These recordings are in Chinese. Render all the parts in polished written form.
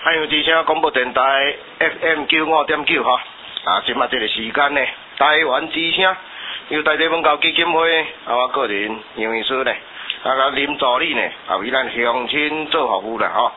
海洋之声广播电台 FM95.9哈，即马这个时间呢，台湾之声由台地文教基金会我个人杨医师呢，林助理呢，为咱乡亲做服务啦吼。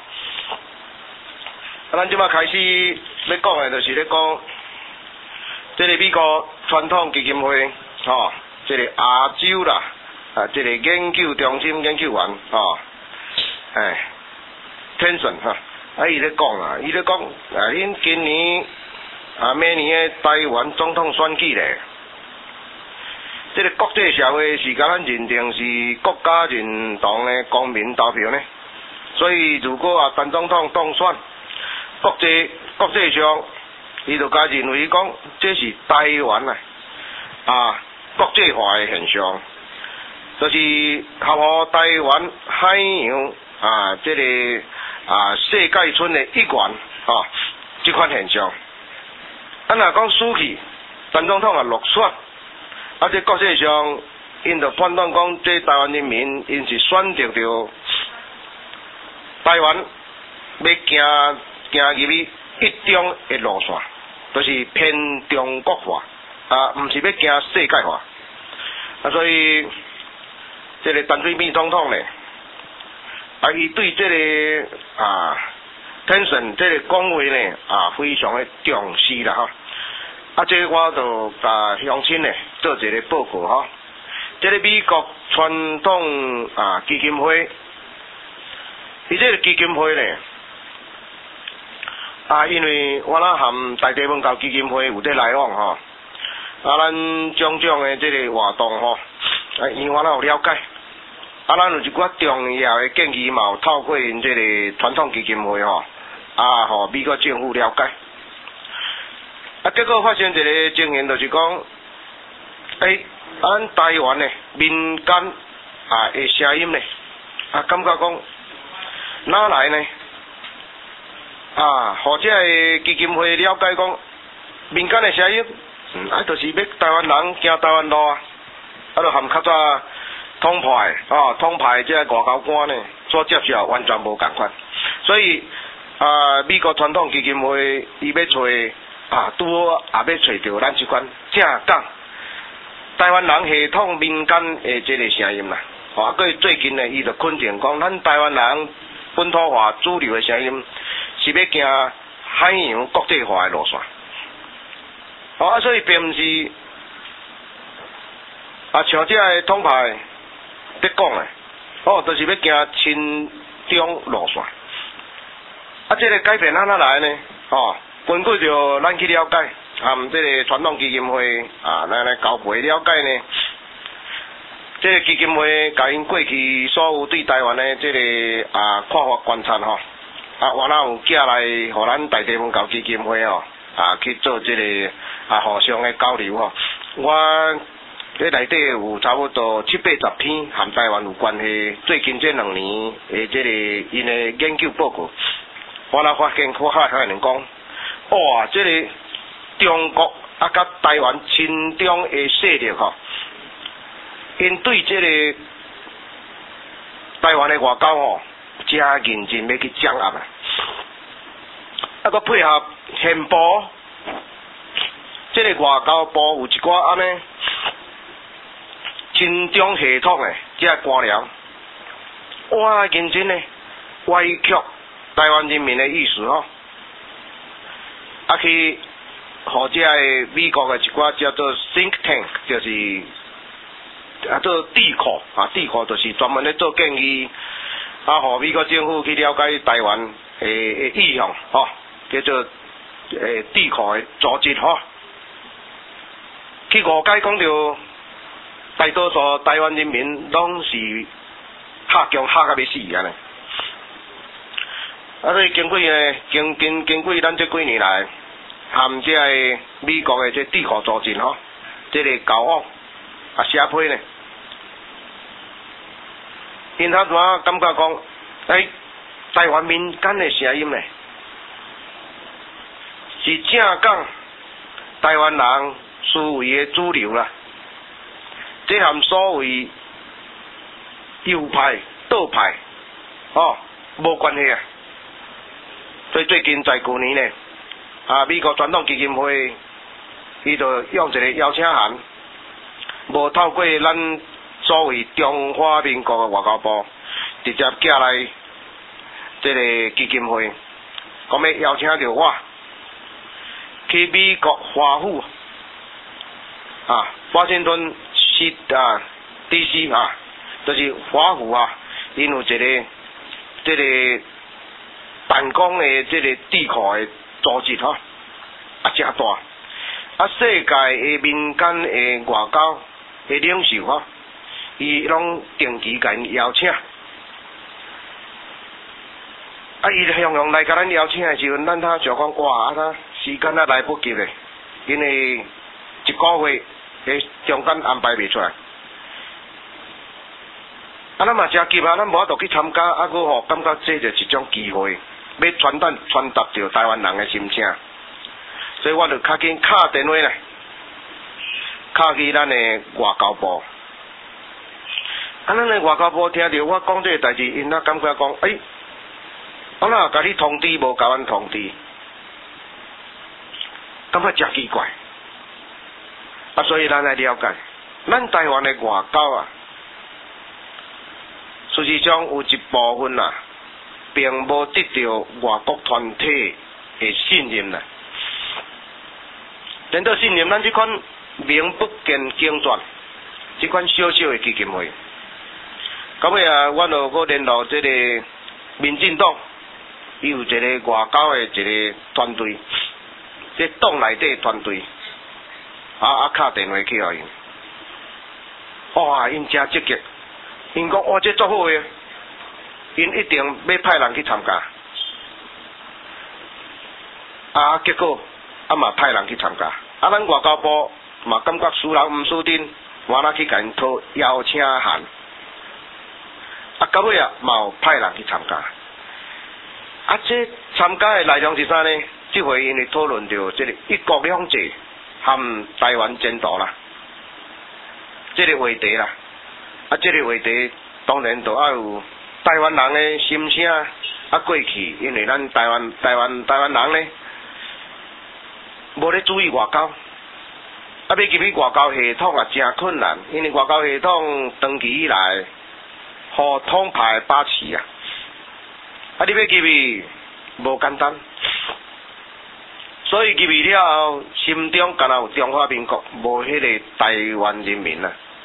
咱即马开始要讲的，就是咧讲，这个美国传统基金会吼，这个亚洲啦，这个研究中心研究员吼，Tension 哈。伊咧讲啊，伊咧讲恁今年明年的台湾总统选举咧，这个国际社会是甲咱认定是国家认同的公民投票呢。所以如果陈总统当选，国际上，伊就甲认为讲，这是台湾国际化的现象，就是合乎台湾海洋这个。世界村的一员这款现象。若讲输去，陈总统落选，这国际上因就判断讲，这台湾人民因是选择着台湾要行入去一中的路线，就是偏中国化，毋是要行世界化。所以这个陈水扁总统呢？伊对这个Tension 这个讲话呢非常的重视啦吼。这我就乡亲呢做一个报告吼。这个美国传统基金会，伊这个基金会呢因为我和台地文教基金会有在来往吼，咱种种的这个活动吼，因为我有了解。咱有一寡重要的建议嘛，有透过因这个传统基金会吼，互美国政府了解。结果发现一个情形，就是讲，咱台湾呢民间的声音呢，感觉讲哪来呢？或者个基金会了解讲，民间的声音，就是要台湾人行台湾路就含较早。统派这个外交官呢所接受完全无共款，所以美国传统基金会伊要找拄好也要找到咱这款正港台湾人系统民间的这个声音啦。佮最近呢，伊就肯定讲，咱台湾人本土化主流的声音是要行海洋国际化的路线。所以并毋是像这个统派。在讲诶，就是要行亲中路线。这个改变哪来呢？根据着咱去了解，这个传统基金会咱来交陪了解呢。这个基金会甲因过去所有对台湾的这个看法观察我有寄来互咱台地文教基金会去做这个互相的交流我。这内底有差不多7-80篇和台湾有关系，最近这2年的这个因的研究报告，我发现人讲，哇，这个中国甲台湾亲中的势力因对这个台湾的外交真认真要去掌握佮配合宪部，这个外交部有一寡安尼。亲中系统的这官僚，哇认真的歪曲台湾人民的意思去或者的美国的一寡叫做 think tank， 就是做智库智库就是专门咧做建议，互美国政府去了解台湾的意向叫做智库的组织去误解讲到。大多数台湾人民拢是吓到要死所以经过咱这几年来，含这个美国的这智库组织这个交往社会呢，因他怎感觉讲，台湾民间的声音呢，是正港台湾人思维的主流啦。这和所谓右派、倒派，无关系所以最近在去年呢，美国传统基金会伊就用一个邀请函，无透过咱所谓中华民国的外交部，直接寄来这个基金会，讲要邀请着我去美国华府华盛顿市DC 就是华府因有一个这个办公的这个智库的组织真大，世界的民间的外交的领袖伊拢定期甲因邀请，伊向向来甲咱邀请的时阵，咱想讲哇，时间来不及咧，因为一个月的中间安排袂出来。咱嘛真急咱无法度去参加，我感觉这就是一种机会，要传达着台湾人的心声，所以我就较紧敲电话咧，敲去咱的外交部。咱的外交部听着我讲这个代志，因感觉讲，我哪甲你通知无甲阮通知，感觉真奇怪。所以咱来了解，咱台湾的外交事实上有一部分并无得到外国团体的信任连到信任咱这款名不见经传，这款小小的基金会，到尾我就搁联络这个民进党，伊有一个外交的一个团队，这党内底团队，敲电话去互因，因真积极。因讲这足好诶，因一定要派人去参加。结果嘛派人去参加。咱外交部嘛感觉输人毋输阵，我去甲因讨邀请函。到尾嘛有派人去参加。这参加诶内容是啥呢？这回因会讨论到这个一国两制和台湾前途啦，这个话题啦。这个话题当然就要有台湾人的心声过去，因为咱台湾人呢，无咧注意外交，要入去外交系统真困难，因为外交系统长期以来，互统派把持你要入去无简单，所以入去了后，心中敢若有中华民国，无迄个台湾人民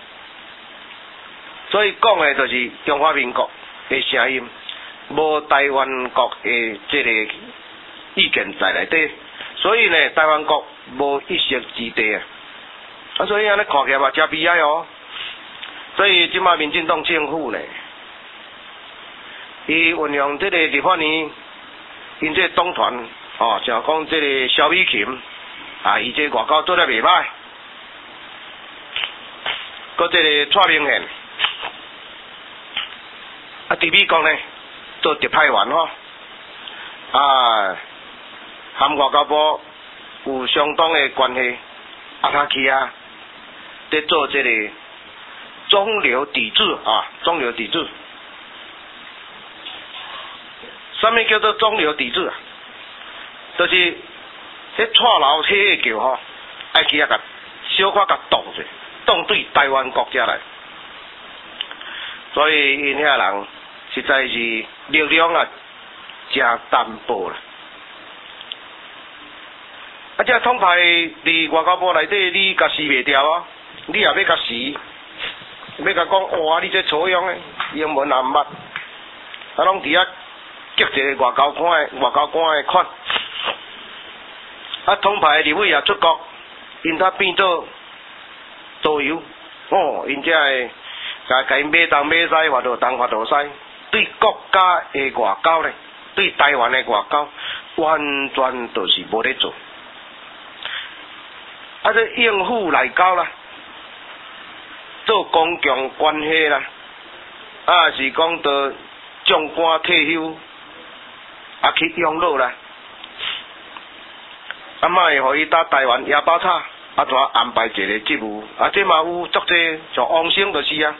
所以讲的就是中华民国的声音，无台湾国的这个意见在内底，所以呢，台湾国无一席之地所以安尼看起来嘛，真悲哀所以即马民进党政府呢，伊运用这个立法院，因这党团像讲这个萧美琴伊这外交做得袂歹，搁这个蔡明宪。伫美国呢做特派员和外交部有相当的关系，他去在做这个中流砥柱中流砥柱。什么叫做中流砥柱就是迄蔡老铁的桥爱去甲小可甲动者，动对台湾国家来。所以因遐人实在是力量真单薄啦。这统派伫外交部内底，你甲死袂掉你也要甲死，要甲讲哇，你这采用的英文也毋捌，拢伫遐激一个外交官的款。统派立委也出国，因他变做导游，因这个。甲因买东买西，发到东发到西，对国家的外交呢，对台湾的外交，完全都是无咧做。这应付外交啦，做公共关系啦，是讲到将官退休，去养老啦，莫会互伊搭台湾哑巴叉。怎安排一个职务？这嘛有足济，像王生就是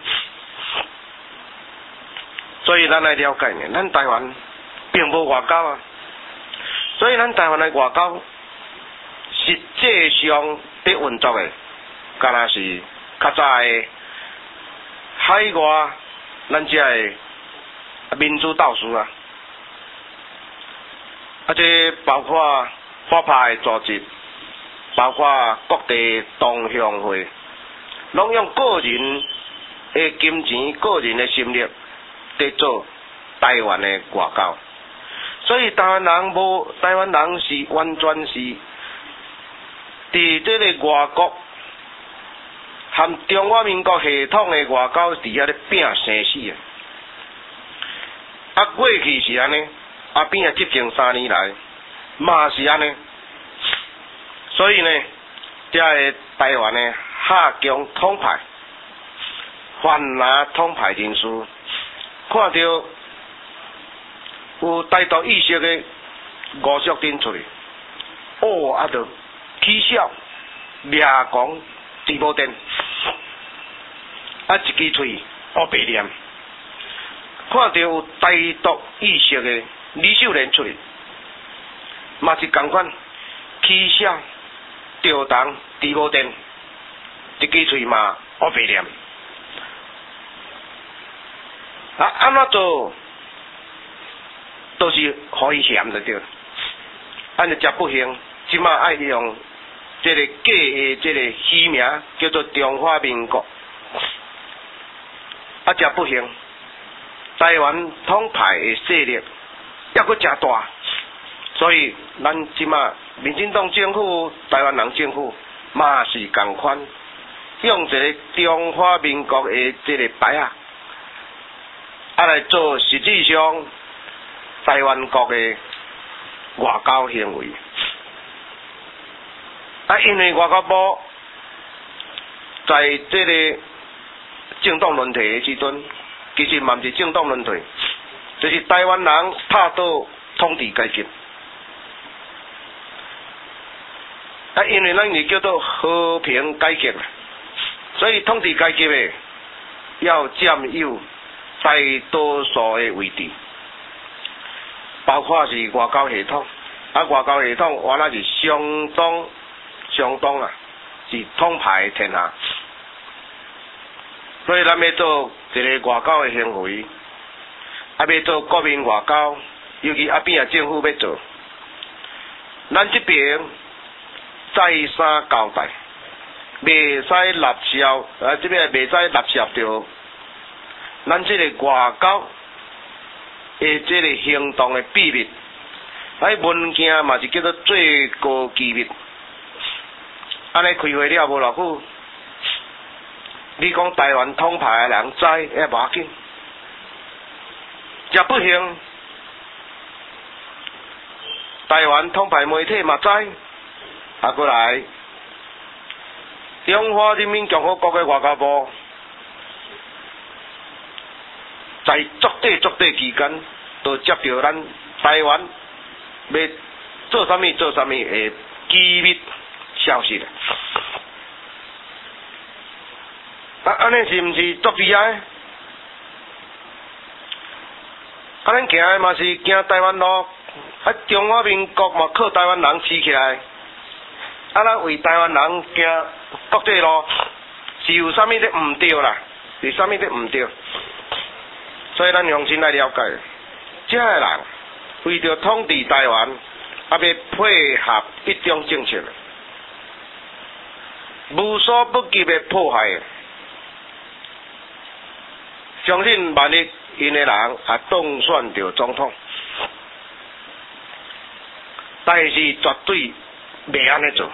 所以咱来了解呢，咱台湾并无外交所以咱台湾的外交实际上在运作的，敢若是较早的海外咱遮的民主斗士啊，这包括法派的组织，包括各地同乡会，拢用个人的金钱、个人的心力在做台湾的外交。所以台湾人是完全是伫这个外国和中华民国系统的外交伫遐咧拼生死啊！啊，过去是安尼，啊变啊执政3年来嘛是安尼，所以呢，遮个台湾的下强统派、泛蓝统派人士看到有台独意识的吴淑珍出来，啊就起笑、掠狂、猪毛灯，啊一支喙白念。看到有台独意识的李秀莲出来，嘛是同款起笑、吊动、猪毛灯，一支喙嘛白念。啊，安怎做？都是可以嫌就对，安尼则不行。即马爱用这个假的这个虚名叫做中华民国，啊则不行。台湾统派的势力抑阁真大，所以咱即马民进党政府、台湾人政府嘛是共款，用一个中华民国的这个牌啊来做实际上台湾国的外交行为，啊，因为外交部在这个政党轮替的时阵，其实嘛毋是政党轮替，就是台湾人拍倒统治阶级，啊，因为咱是叫做和平改革，所以统治阶级的要占有大多数的位置。包括是外交系统，啊，外交系统原来是相当啊，是统派的天下。所以咱要做一个外交的行为，啊，要做国民外交，尤其边啊政府要做，咱这边再三交代，袂使立消，这边袂使立消着，咱这个外交。这个行动的秘密，文件嘛是叫做最高机密。安尼开会了无偌久，你讲台湾统派的人知也无要紧，也不行。台湾统派媒体嘛知，过来中华人民共和国的外交部。在作对期间，都接到咱台湾要做啥物的机密消息啦。安尼是毋是足厉害？咱行的嘛是行台湾路，中华民国嘛靠台湾人起起来，咱为台湾人行国际路，是有啥物咧毋对啦？是啥物咧毋对？所以咱用心来了解，这个人为着统治台湾，要配合一种政策，无所不及的破坏。相信万一因的人当选着总统，但是绝对袂安尼做，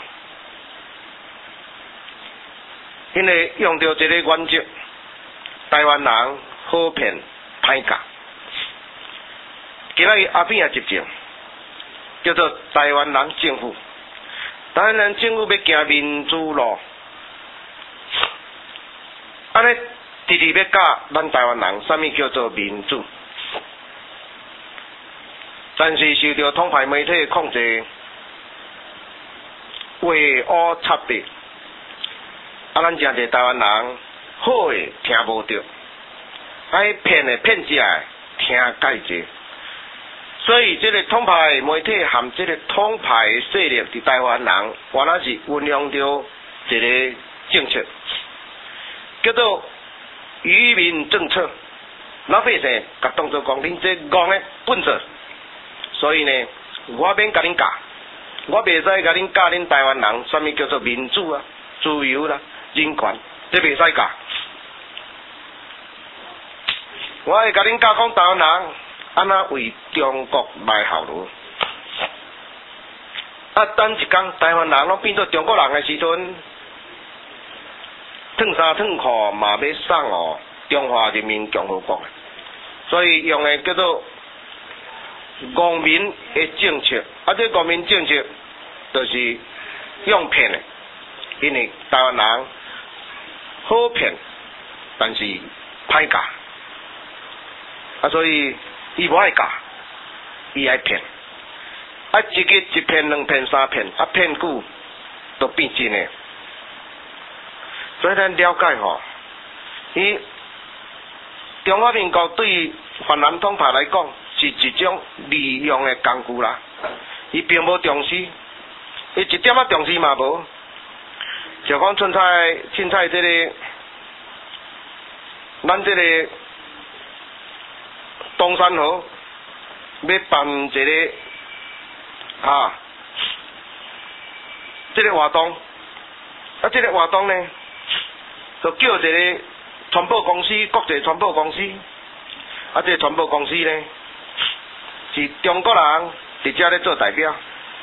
因为用着这个原则，台湾人好骗。歹教，今仔日边啊执政，叫做台湾人政府。台湾人政府要行民主路，安尼直直要教咱台湾人，啥物叫做民主？但是受到统派媒体的控制，为恶插别，咱真侪台湾人好诶听无着。骗的骗假的听介济， 所以这个统派媒体和这个统派势力伫台湾人，原来是运用着一个政策，叫做愚民政策。老百姓甲当作讲恁这戆的笨拙，所以呢，我免甲恁教，我袂使甲恁教恁台湾人，什么叫做民主啊、自由啦、人权，这袂使教。我会甲恁教讲台湾人安怎为中国卖效劳。啊，等一天台湾人拢变做中国人的时阵，脱衫脱裤嘛要送哦中华人民共和国。所以用的叫做公民的政策，啊，这公民政策就是用骗的，因为台湾人好骗，但是歹教，啊，所以伊无爱教，伊爱骗，啊，一个一骗、两骗、三骗，啊，骗久都变真的。所以咱了解吼，伊。中华民国对泛蓝统派来讲是一种利用的工具啦，伊并无重视，伊一点仔重视嘛无。就讲凊彩这个，咱这个东山河要办一个这个活动，啊，这个活动呢，就叫一个。传播公司，国际传播公司，啊，这个传播公司呢，是中国人伫遮咧做代表，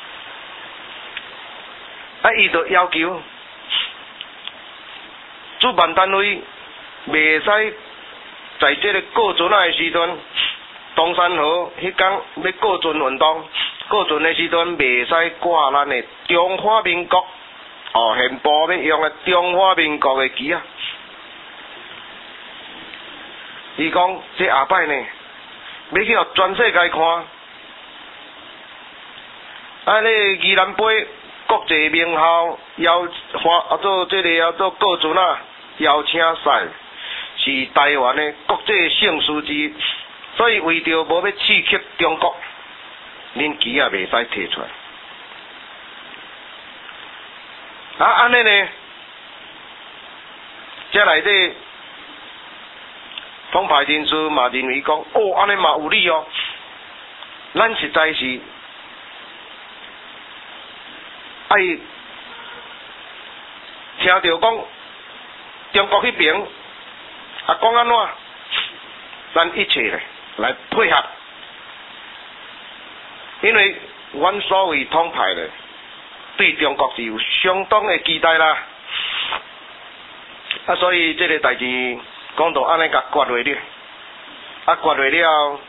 啊，伊就要求主办单位袂使在这个过船的时阵，东山河迄天要过船运动，过船的时阵袂使挂咱的中华民国宪部要用的中华民国的旗啊。伊讲这下摆呢，要去互全世界看，啊，宜兰杯国际名校做这个要做过船邀请赛，是台湾的国际盛事之一，所以为着无要刺激中国，恁旗也袂使摕出来。啊，安尼呢，这内底。统派人士嘛认为讲，安尼嘛有理哦。咱实在是爱听到讲中国迄边讲安怎，咱一切咧来配合，因为阮所谓统派咧对中国是有相当的期待啦。啊，所以这个代志。讲到安尼甲决落了，决落了，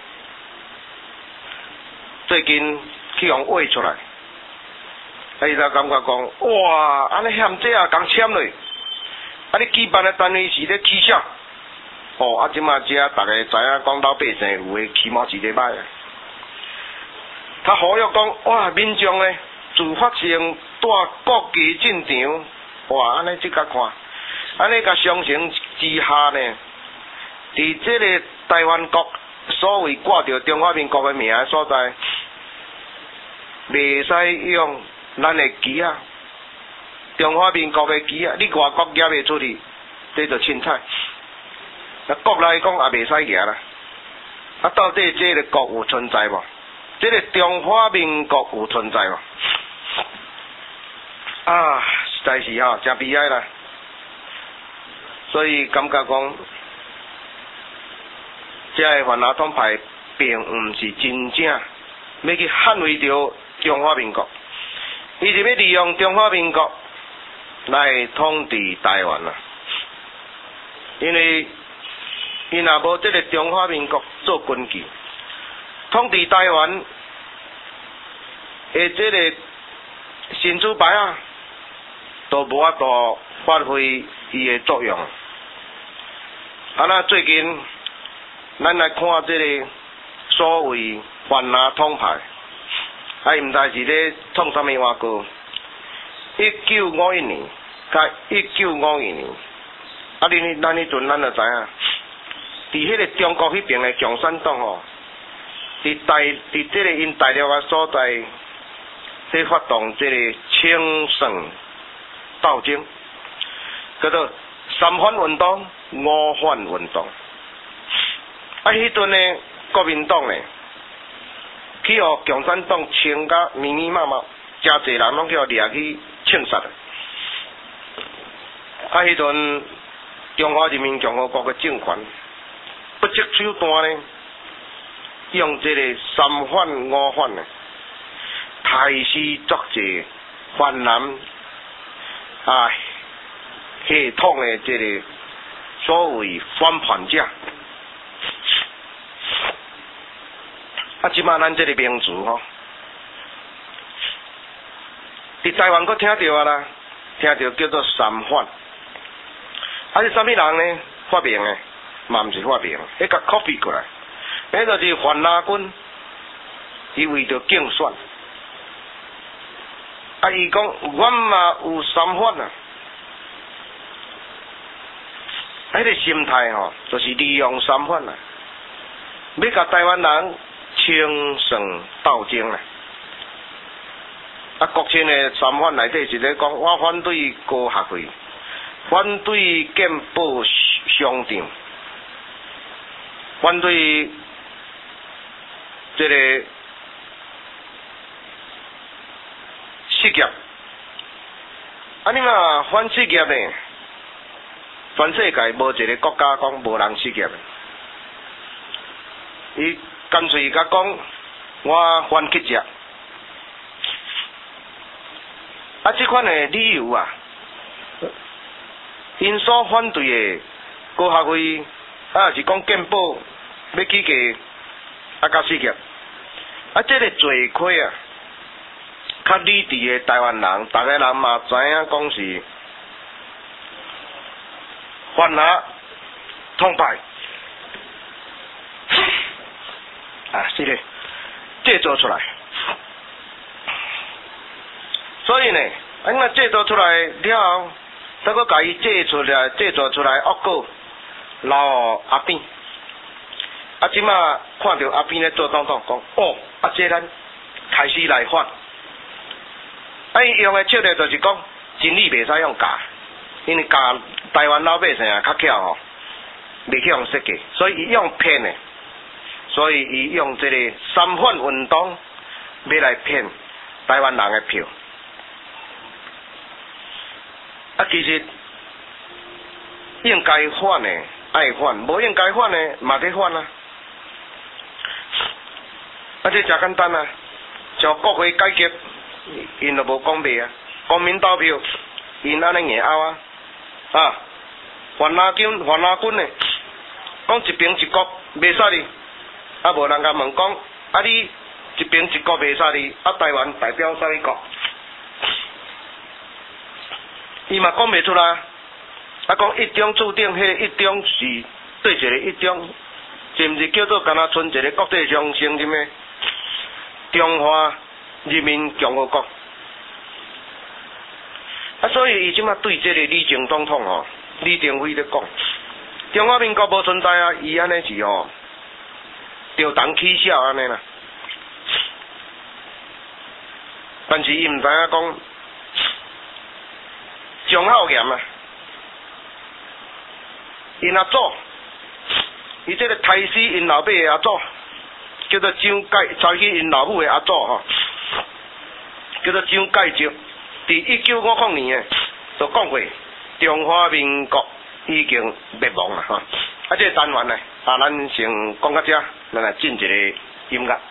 最近去用画出来，伊就感觉讲，哇，安尼嫌这共签落，你举办的单位是咧取消，即马遮大家知影讲老百姓有诶起码是咧歹啊。他呼吁讲，哇，民众呢自发性带国旗进场，哇，安尼即甲看。安尼甲相形之下呢，伫这个台湾国所谓挂着中华民国的名的所在，袂使用咱的旗啊，中华民国的旗啊，你外国举袂出去，这就凊彩。那国内讲也袂使举啦。啊，到底这个国有存在无？这个中华民国有存在无？啊，实在是真悲哀啦。所以感觉讲，这个泛蓝统派并毋是真正要去捍卫着中华民国，伊是要利用中华民国来统治台湾啦。因为伊若无这个中华民国做根据，统治台湾的这个神主牌都无法度发挥伊的作用。最近咱来看这个所谓泛蓝统派，毋知是咧创啥物话歌？1951年甲1952年，咱迄阵咱就知影，伫迄个中国迄边的共产党伫这个因大陆的所在，在发动这个清省斗争，叫做三反运动、五反运动。迄阵呢，国民党呢，去互共产党清甲密密麻麻，真侪人拢去互掠去枪杀。迄阵中华人民共和国的政权不择手段呢，用这个三反五反呢，大肆作济泛蓝系统的这个所谓反叛者。即马咱这个名词吼，伫台湾佫听到啊啦，听到叫做三反。是啥物人呢？发明的，嘛毋是发明，迄甲 copy 过来。迄就是范拉军，伊为着竞选，伊讲阮嘛有三反啊。迄个心态吼，就是利用三反啊，要甲台湾人清省斗争啦。国亲的三反内底是咧讲，我反对高学费，反对健保商场，反对这个失业。你嘛反失业呢？全世界无一个国家讲无人失业的，伊干脆甲讲我反乞食。即款的理由啊，因所反对的高学费，是讲健保要起价，甲失业，这个罪亏啊，较理智的台湾人，逐个人嘛知影讲是犯下痛败，是咧制造出来。所以呢，制造出来了后，再搁甲伊制造出来恶果，留阿扁。即马看到阿扁咧做总统，讲这咱开始来反。伊用的策略就是讲，真理袂使用假，因为假台湾老百姓较巧吼，袂去用设计，所以伊用骗的，所以伊用这个三反运动要来骗台湾人的票。其实应该反的爱反，无应该反的嘛得反啊。这真简单啊，像国会改革，因就无讲袂啊。公民投票，因安尼硬拗啊。范拉军呢，讲一边一国袂使哩，无人甲问讲，你一边一国袂使哩，台湾代表啥物国？伊嘛讲袂出来，讲一中注定，迄一中是对一个一中，是毋是叫做敢若剩一个国际上承认的中华人民共和国？所以伊即马对这个李前总统吼，李登辉咧讲，中华民国无存在啊，伊安尼是吊档起笑安尼啦。但是伊毋知影讲。蒋浩炎啊，因阿祖，伊这个杀死因老爸的阿祖，叫做蒋介，杀去因老母的阿祖吼，叫做蒋介石。伫1950年就讲过，中华民国已经灭亡啦吼。这个单元呢，咱先讲到这，咱来进一个音乐。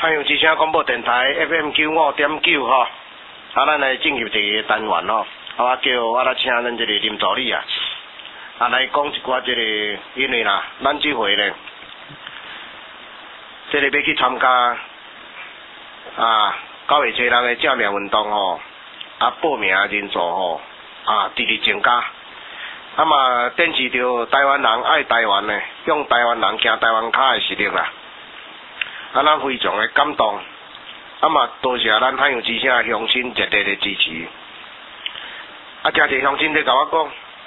汉阳之声广播电台 FM95.9吼，咱来进入这个单元吼，来请咱这个林助理来讲一寡这个，因为啦，咱这回咧，这个要去参加9月7日的正面运动吼，报名人数吼直直增加。嘛，展示着台湾人爱台湾的，用台湾人行台湾脚的实力啦。咱非常的感动。嘛，多谢咱汉阳之声的乡亲热烈的支持。真侪乡亲在甲我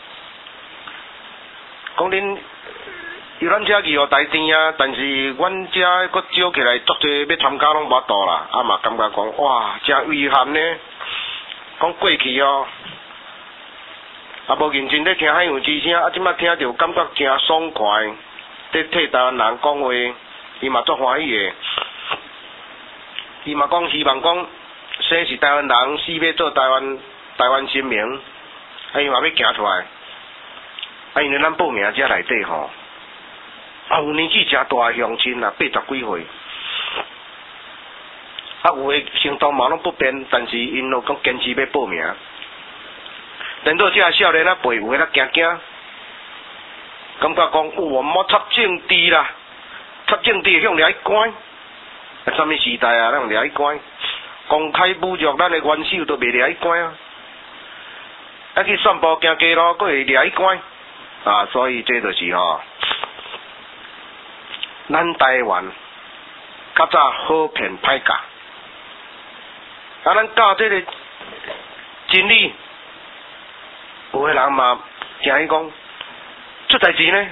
讲恁由咱遮去互台甜啊，但是阮遮佫招起来足侪要参加拢无法度啦。嘛，感觉讲哇，真遗憾呢。讲过去哦。无认真咧听汉阳之声，即摆听着感觉真爽快，在替台湾人讲话，伊嘛足欢喜的。伊嘛讲希望讲，生是台湾人，死要做台湾新民，伊嘛要行出来。因为咱报名遮内底吼，有年纪真大的乡亲啊，80几岁，有诶行动嘛拢不便，但是因都讲坚持要报名。等到这少年陪有诶啦惊惊，感觉讲我们要插政治啦，插政治向掠去关，什么时代啊？咱掠去关，公开侮辱咱诶元首都袂掠去关去散步行街路，佫会掠去关所以这就是咱台湾较早好骗歹教，咱教这个真理。有诶人嘛，听伊讲出代志呢，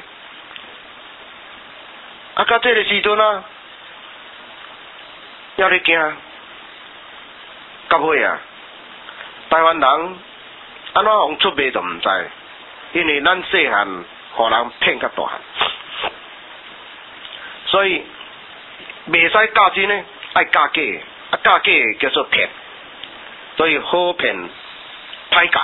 到这个时阵还咧惊，到尾台湾人安怎样出卖都毋知，因为咱细汉互人骗较大汉，所以袂使教真呢，爱教假的，教假的叫做骗，所以好骗歹教。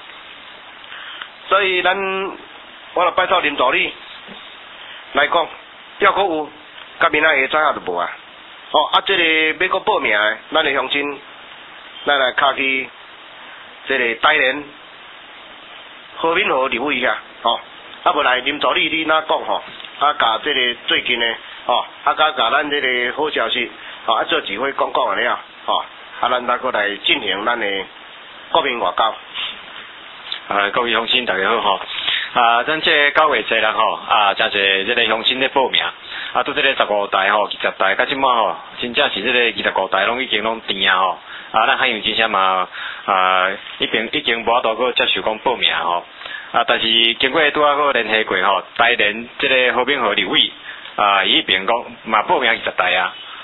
所以我来拜托林助理来讲，要阁有，甲明仔下早下就无这个要阁报名的，咱的乡亲，咱来卡去这个台联和平河立委遐无来林助理你哪讲甲这个最近的甲咱这个好消息做几回讲了咱再阁来进行咱的国民外交。 各位乡亲大家好咱这9月7日真侪这个乡亲咧报名拄这个15台20台，到即满真正是这个25台拢已经拢填咱汉阳之声嘛已经无法度去接受讲报名但是经过拄个联系过台联这个和平河立委伊边讲嘛报名20台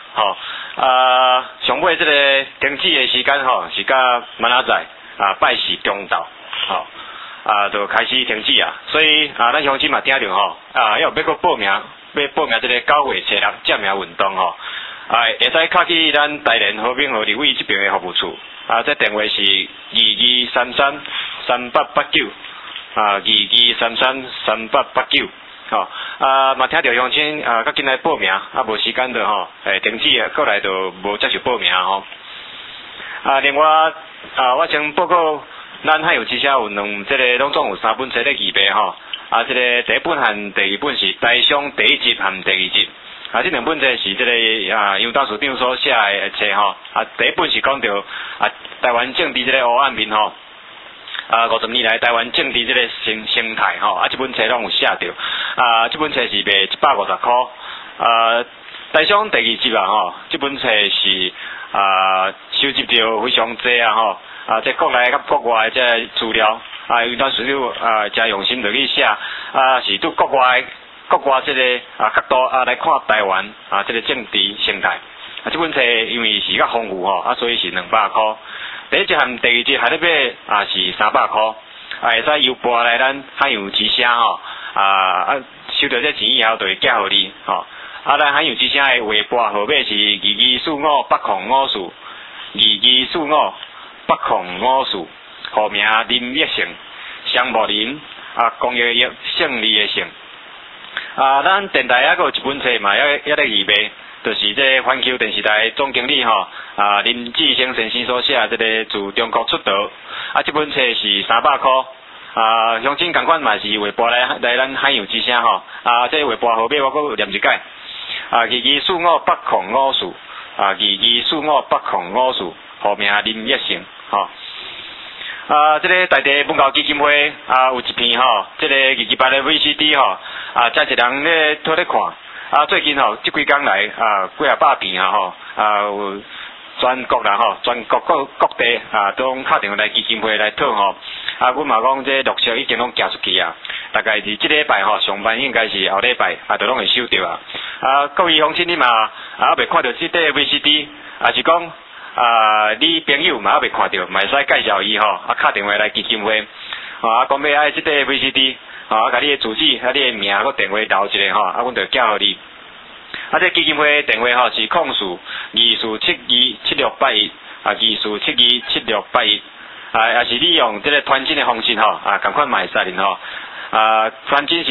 上尾这个登记的时间是到明仔载拜四中昼就开始停止所以咱乡亲嘛听着要阁报名这个9月7日正面运动会使卡去咱台联和平河立委这边的服务处这电话是2233388922333889嘛听着乡亲较紧来报名无时间就停止过来就无接受报名另外我先报告。咱汉阳之声有这个拢总有3本册咧预备这个第一本和第二本是台商第一集和第二集这2本册是这个杨大署长所写的册第一本是讲到台湾政治这个黑暗面50年来台湾政治这个生态这本册拢有写着这本册是卖150块台商第二集这本册是收集到非常多这国内甲国外这资料有当时就真用心落去写是对国外这个角度来看台湾这个政治生态这本册因为是较丰富所以是200块。第一集和第二集还咧买是300块会使邮拨来咱汉阳之声收到这钱以后就会寄互你咱汉阳之声的微博号码是2245805422458054户名林业成商务林工业业胜利的胜咱电台还有一本册嘛，也咧预备， 就是这环球电视台总经理吼林志升先生所写这个自中国出逃，这本册是300块。乡亲同款嘛是画播来咱海洋之声吼，这画播号码我阁念一解，22458054，22458054，户名林业成吼。这个大地文教基金会有一片吼，这个28的 VCD 吼，真侪人咧讨咧看。最近吼，这几工来几啊百片吼，有全国啦吼，全国各地都敲电话来基金会来讨吼。阮嘛讲这陆续已经拢寄出去啊，大概是这礼拜吼上班应该是后礼拜就拢会收到啊。各位乡亲你嘛未看到这块 VCD， 是讲你朋友嘛未看到，嘛会使介绍伊吼，敲电话来基金会，讲要爱这块 VCD，甲你的住址、你的名个电话留一下吼，阮就寄互你。这基金会电话吼是0472727681，24727681。也是利用这个传真的方式吼，同款嘛会使哩吼。传真是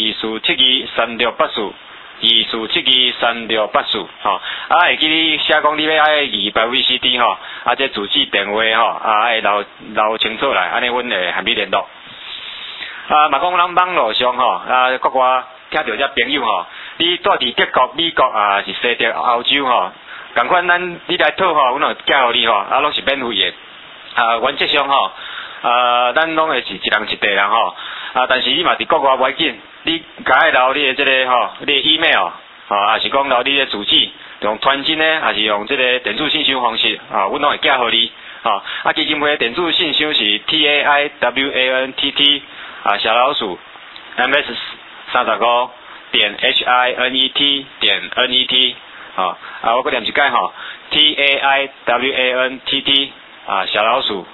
24723684，24723684吼。会记你写讲你要爱200 VCD 吼，这住址电话吼，爱留清楚来，安尼阮会和你联络。嘛讲咱网络上吼，国外听到这朋友吼，你住伫德国、美国是西德、欧洲吼，同款咱你来讨吼，阮就寄互你吼，拢是免费的。原则上吼，咱拢会是一人一地人吼，但是你嘛伫国外袂紧，你甲留你的这个吼，你的 email，也是讲留你的住址，用传真呢，还是用这个电子信箱方式，阮拢会寄互你，基金会的电子信箱是 TAIWANTT，小老鼠 MS35.HINET.net，我搁念一解吼 ，TAIWANTT。小老鼠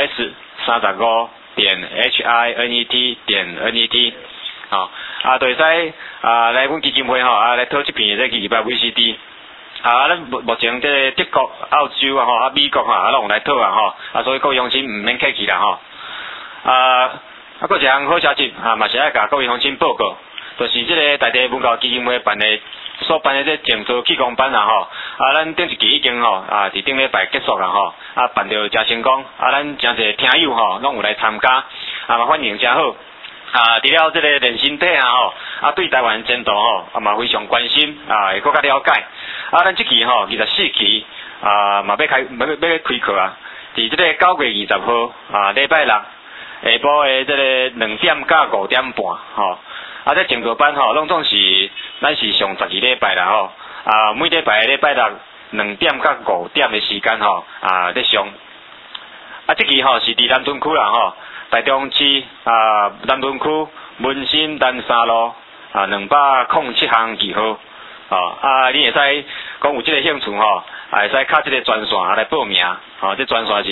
MS35.HINET.net， 就会使来阮基金会吼，来讨这片这200 VCD。咱目前这德国、澳洲吼，美国吼，拢有来讨吼，所以各位乡亲唔免客气啦吼。搁一项好消息嘛是爱甲各位乡亲报告，就是这个大地文教基金会所办的这静坐气功班吼，咱顶一期已经吼伫顶礼拜结束啦吼，办到真成功，咱真侪听友吼拢有来参加，嘛反应真好。除了这个练身体吼，对台湾前途吼嘛非常关心，会更加了解。咱这期吼24期嘛要开课啊，伫这个9月20号礼拜六下晡的这个2点到5点半吼。这静坐班吼，拢总是咱是上12礼拜啦吼，每礼拜礼拜六2点到5点的时间吼，在上。这期吼是伫南屯区啦吼，台中市南屯区文心丹山路207巷2号。你会使讲有这个兴趣吼，会使敲这个专线来报名。这专线是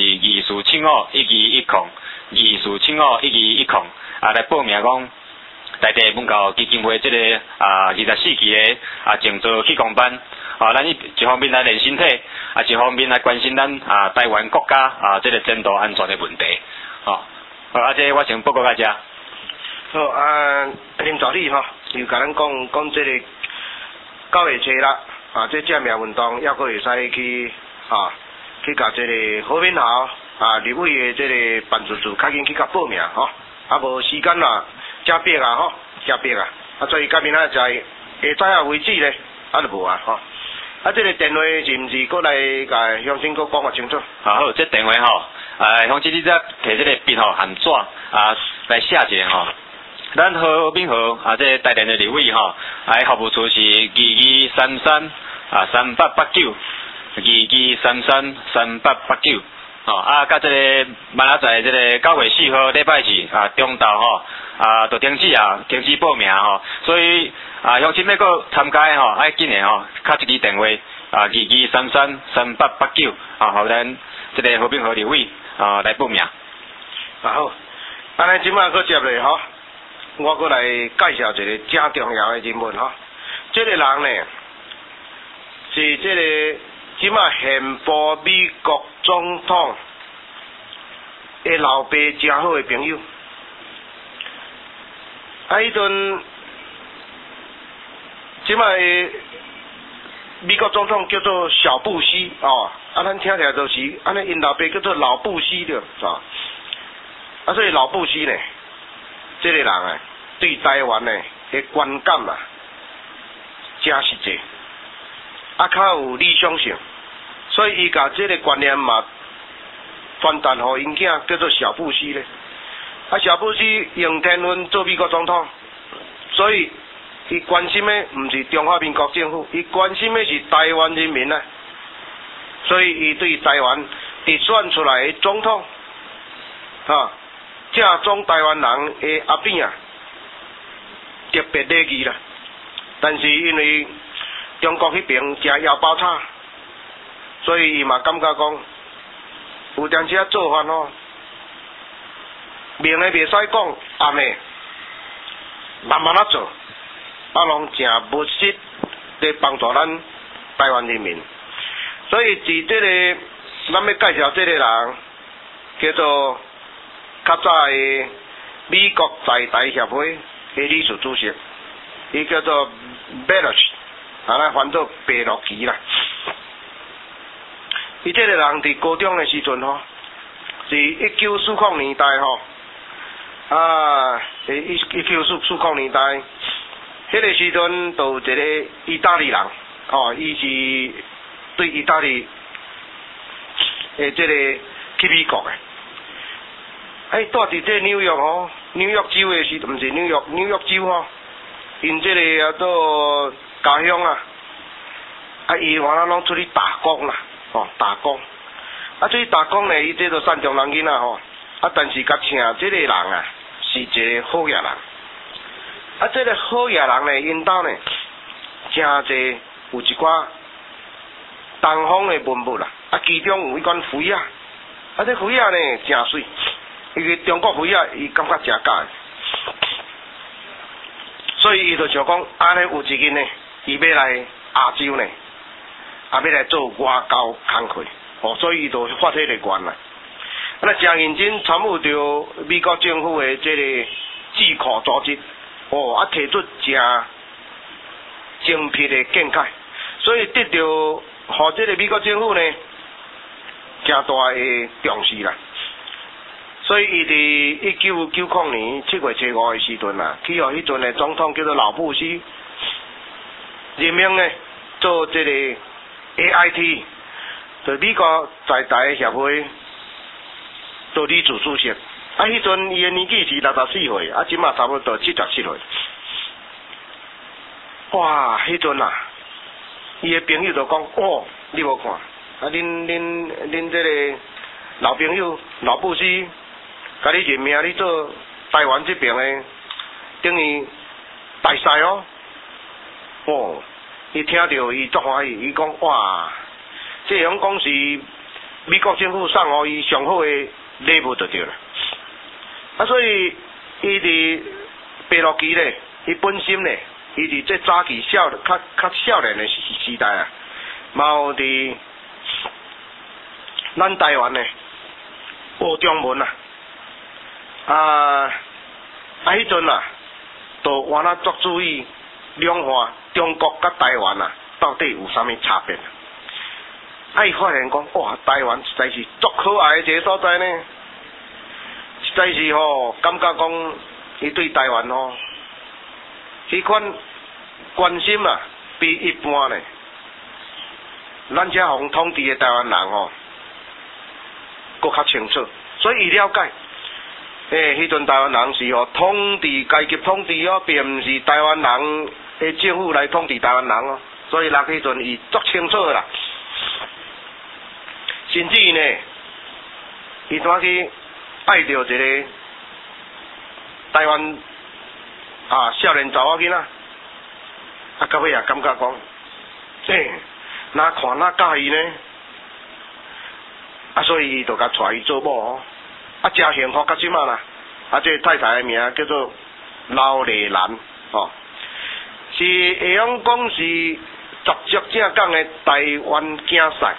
24751210，24751210，来报名讲。大地文教基金会这个24期的静坐气功班，咱一方面来练身体，一方面来关心咱台湾国家这个前途安全的问题。这我先报告大家。 好林助理吼，又甲咱讲这个9月初啦，这正面运动还佫会使去去甲这个和平校立委的这个办事处较紧去甲报名吼，无时间啦。加逼吼，加逼所以今仔载下早为止咧，就无吼。这个电话是毋是过来甲乡亲佫讲较清楚？ 好，这电话吼，乡亲你只摕这个笔吼含纸来写一下吼。咱和平和这台电的立委吼，服务处是22333889，22333889。甲这个明仔载这个9月4号礼拜4中昼吼，就停止报名吼，所以乡亲要搁参加吼，爱紧诶吼，敲一支电话22333889，互咱这个和平和立委来报名。 好，咱即摆搁接咧吼，我搁来介绍一个正重要的人物吼，这个人呢是这个。即马现部美国总统的老爸真好的朋友，迄阵即马美国总统叫做小布希哦，啊，咱听起来就是安尼，因老爸叫做老布希对，啊，啊，所以老布希呢，这个人啊，对台湾呢的观感啊，真实际，啊，较有理想性，所以伊甲这个观念嘛，传达互因囝叫做小布希咧。啊，小布希用天分做美国总统，所以伊关心的毋是中华民国政府，伊关心的是台湾人民啊。所以伊对台湾直选出来的总统，哈，正宗台湾人的阿扁啊，特别礼仪啦。但是因为中国迄边食腰包叉，所以伊嘛感觉讲，有当时啊做法吼。明的袂使讲，暗的慢慢啊做，啊，拢真务实在帮助咱台湾人民。所以伫这个，咱要介绍这个人，叫做较早的美国在台协会的理事主席，伊叫做 Beloch， 啊，咱翻做贝洛奇啦。伊这个人伫高中的时阵吼，是1940年代吼。啊，1940年代，迄个时阵就有一个意大利人，哦，伊是对意大利这个去美国的，住伫这纽约吼，纽约州的时，毋是纽约州吼，因这个做家乡啊，伊原来拢出去打工啦，哦，打工，出去打工呢，伊这都善良人囡仔吼，但是甲请这个人啊。是一个好野人，这个好野人呢，因兜呢，真侪有一寡东方的文物啦，其中有一款灰啊，这灰啊呢真水，因为中国灰啊，伊感觉真假，所以伊就想讲，安尼有一日呢，伊要来亚洲呢，要来做外交工课，哦，所以伊就发起个愿啦。那真认真参与着美国政府的这个智库组织，哦，提出真精辟的见解，所以得到互这个美国政府呢，真大的重视啦。所以伊伫1990年7月7号的时阵啊，去互迄阵的总统叫做老布希任命呢做这个 AIT， 就美国在台协会。做理事主席，迄阵伊的年纪是64岁，即马差不多77岁。哇，迄阵啊，伊的朋友就讲，哦，你无看，恁这个老朋友老布希，甲你任命你做台湾这边的，等于大使哦。哦，伊听到伊足欢喜，伊讲哇，这样讲是美国政府送互伊上好的。礼物就对了，所以伊伫贝洛奇咧，伊本身咧，伊伫这早期较少年的时代啊，嘛有伫咱台湾咧学中文迄阵啊，就原来足注意两岸中国甲台湾啊，到底有啥物差别？伊发现讲，哇，台湾实在是足可爱的一个所在呢，实在是吼，感觉讲伊对台湾吼，迄款关心啊，比一般呢，咱遮互统治的台湾人吼，搁较清楚，所以伊了解，迄阵台湾人是统治阶级统治哦，并毋是台湾人的政府来统治台湾人哦，所以那迄阵伊足清楚啦。甚至呢，伊怎去爱着一个台湾少年查某囡仔，到尾也感觉讲，哪看哪介意呢？所以伊就甲带伊做某哦，真幸福到即马啦。这太太的名叫做老丽兰哦，是会用讲是十足正港的台湾竞赛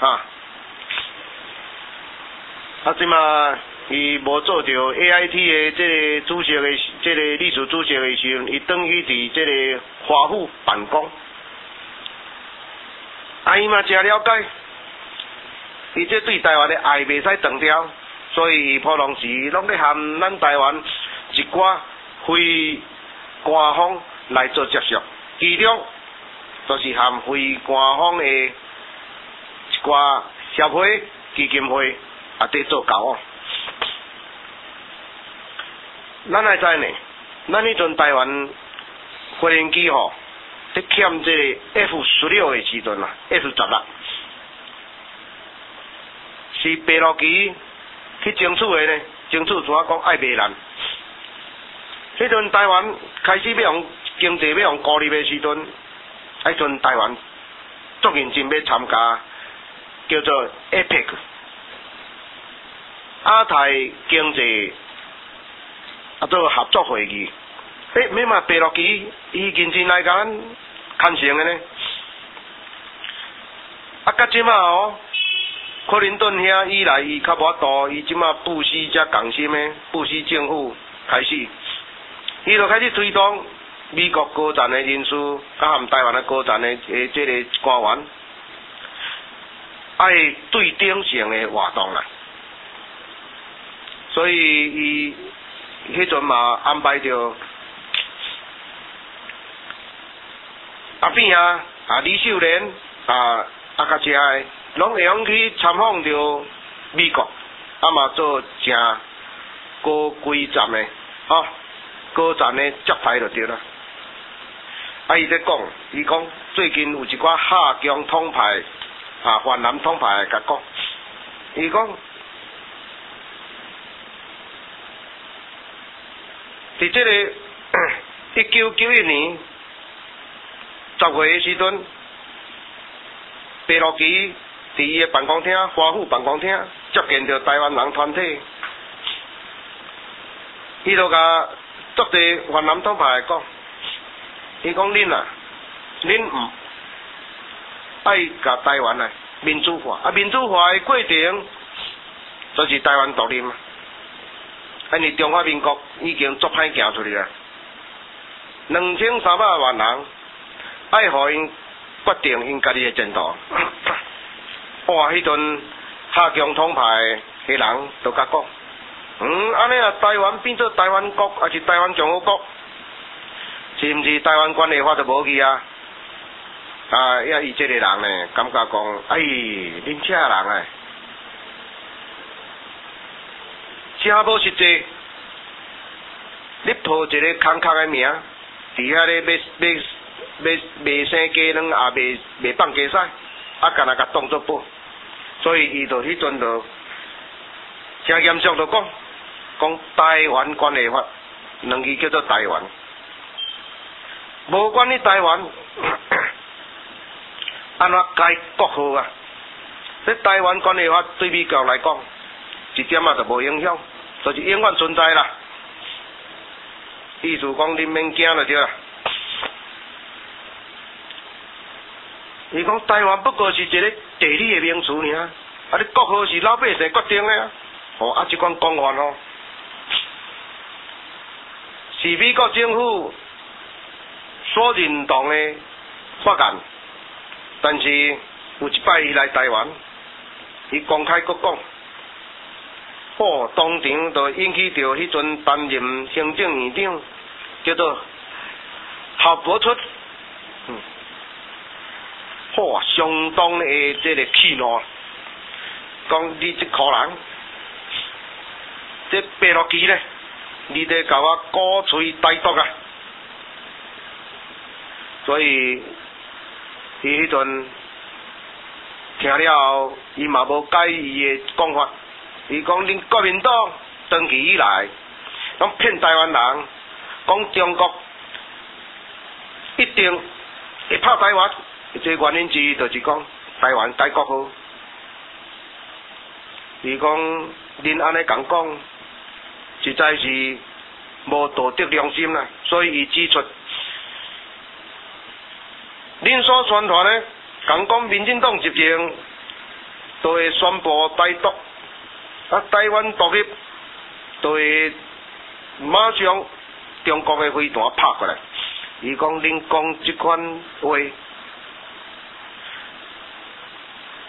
即马伊无做着 AIT 的这个主席的这个理事主席的时阵，伊转去伫这个华府办公。 伊嘛真了解，伊这对台湾的爱袂使断掉，所以普隆时拢咧含咱台湾一寡非官方来做接触，其中就是含非官方的一寡协会、基金会啊伫做交往。咱来知呢，咱迄阵台湾无人机吼，伫欠这个 F-16的时阵啊 ，F-16是白罗基去争取的呢，争取怎啊讲爱卖咱。迄阵台湾开始要用经济要用孤立的时阵，迄阵台湾足认真要参加叫做 APEC 亚太经济做合作会议。咩嘛白罗基伊认真来甲咱牵成的呢？啊，甲即马哦，克林顿遐以来伊较无法度，伊即马布希才共心的布希政府开始。伊就开始推动美国高层的人士，甲含台湾的高层的这个官员，爱对顶性的活动啦。所以伊迄阵嘛安排着阿扁啊、李秀莲甲遮个，拢会用去参访着美国，嘛做正高规站的，吼。高层的接待就对啦。伊在讲，伊讲最近有一寡下强统派越南统派甲讲，伊讲伫这个1991年10月的时阵，白罗基伫伊的办公厅、华府办公厅接见着台湾人团体，伊就甲作地越南统派讲，伊讲恁啊，恁唔爱甲台湾啊民主化，民主化的过程就是台湾独立嘛。因为中华民国已经足歹行出去啦，2300万人爱互因决定因家己的前途。哇，迄阵下强统派的人就甲讲。安尼啊，台湾变做台湾国，还是台湾共和国，是毋是台湾管理法就无去啊？伊这个人呢，感觉讲，恁这人啊，真无实际。你抱一个空壳的名，伫遐咧卖生鸡卵，也卖放鸡屎，干那甲当作宝，所以伊就迄阵就真严肃就讲台湾管理法，两字叫做台湾，无管你台湾安怎改国号啊？这台湾管理法对美国来讲，一点仔就无影响，就是永远存在啦。意思讲恁免惊就对啦。伊讲台湾不过是一个地理的名词尔，你国号是老百姓决定的啊。这款讲法是美国政府所认同的法案，但是有一摆伊来台湾，伊公开佫讲，当场就引起着迄阵担任行政院长叫做郝柏村，相当的这个气怒，讲你这可人，这白罗基呢？你得甲我鼓吹台独啊！所以伊迄阵听了后，伊嘛无改伊的讲法。伊讲恁国民党长期以来，拢骗台湾人，讲中国一定会拍台湾。这原因之一就是讲台湾改国号。伊讲恁安尼讲讲。实在是无道德良心啦，所以伊指出，恁所宣传呢，讲民进党执政都会宣布台独，台湾独立都会马上中国的飞弹拍过来。伊讲恁讲这款话，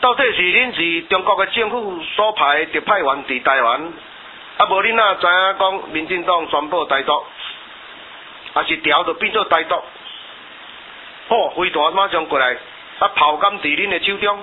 到底是恁是中国的政府所派特派员伫台湾，啊无恁哪知影讲民进党宣布台独，啊是调就变做台独，好，飞弹马上过来，啊炮杆伫恁的手中，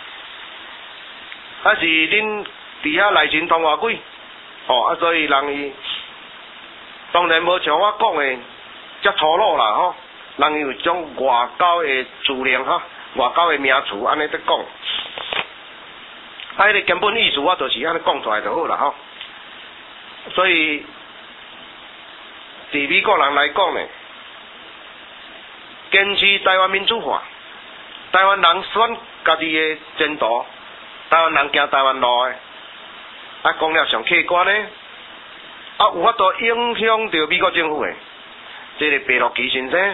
啊是恁伫遐内情通话鬼，哦啊所以人伊当然无像我讲的遮粗鲁啦吼，人伊有种外交的资料哈，外交的名词安尼在讲。啊，迄个根本意思我就是安尼讲出来就好啦吼。所以，伫美国人来讲呢，坚持台湾民主化，台湾人选家己的前途，台湾人行台湾路的，啊讲了上客观呢，啊有法度影响到美国政府的，这个白鹿旗先生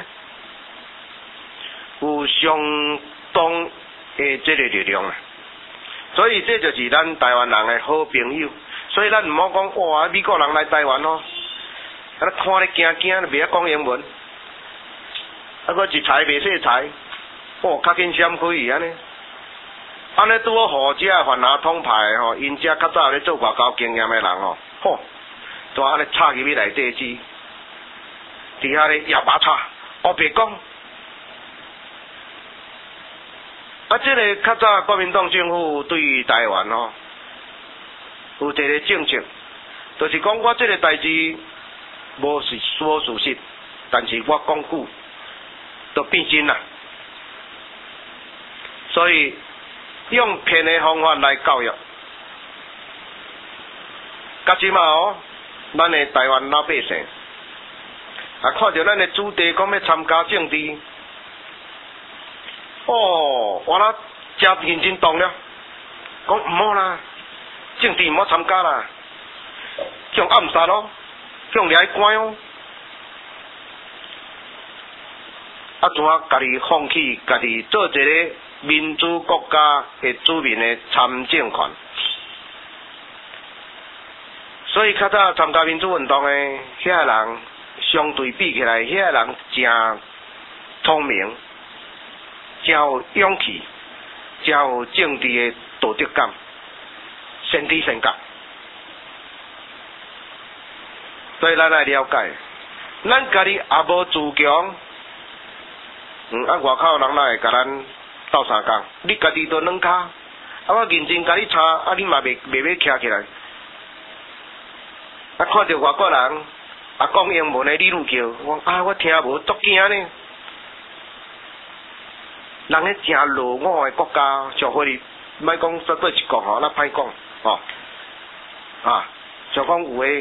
有相当的这个力量啊。所以这就是咱台湾人的好朋友，所以咱唔好讲哇，美国人来台湾哦，啊看咧惊惊，袂晓讲英文，啊个一财袂识财，哦较紧闪开伊安尼，安尼拄好互遮泛亚统派吼，因遮较早咧做外交经验的人吼，吼，都安尼插入去内底去，伫遐咧摇把叉，黑白讲。啊，这个较早国民党政府对于台湾吼，有一个政策，就是讲我这个代志无事实，但是我讲久都变真啦。所以用骗的方法来教育，甲即嘛哦，咱的台湾老百姓啊，看到咱的主题讲要参加政治。哦，我啦真认真当了，讲唔好啦，政治唔好参加啦，向暗杀咯，向掠去关哦，啊怎啊家己放弃家己做一个民主国家的主民的参政权，所以较早参加民主运动的遐人，相对比起来，遐人真聪明。真有勇气，真有政治的道德感，先知先觉。所以咱来了解，咱家己也无自强，啊外口人哪会甲咱斗相共？你家己都软骹，啊我认真甲你查，啊你嘛袂要徛起来，啊看到外国人啊讲英文的你愈叫，我听无足惊呢。人咧真落伍的国家，像我哋莫讲说对一国吼，咱歹讲吼啊，像讲有诶，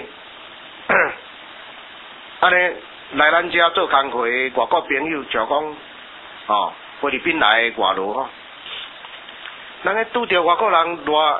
安尼来咱遮做工课的外国朋友，像讲哦菲律宾来的外劳吼，人咧拄着外国人偌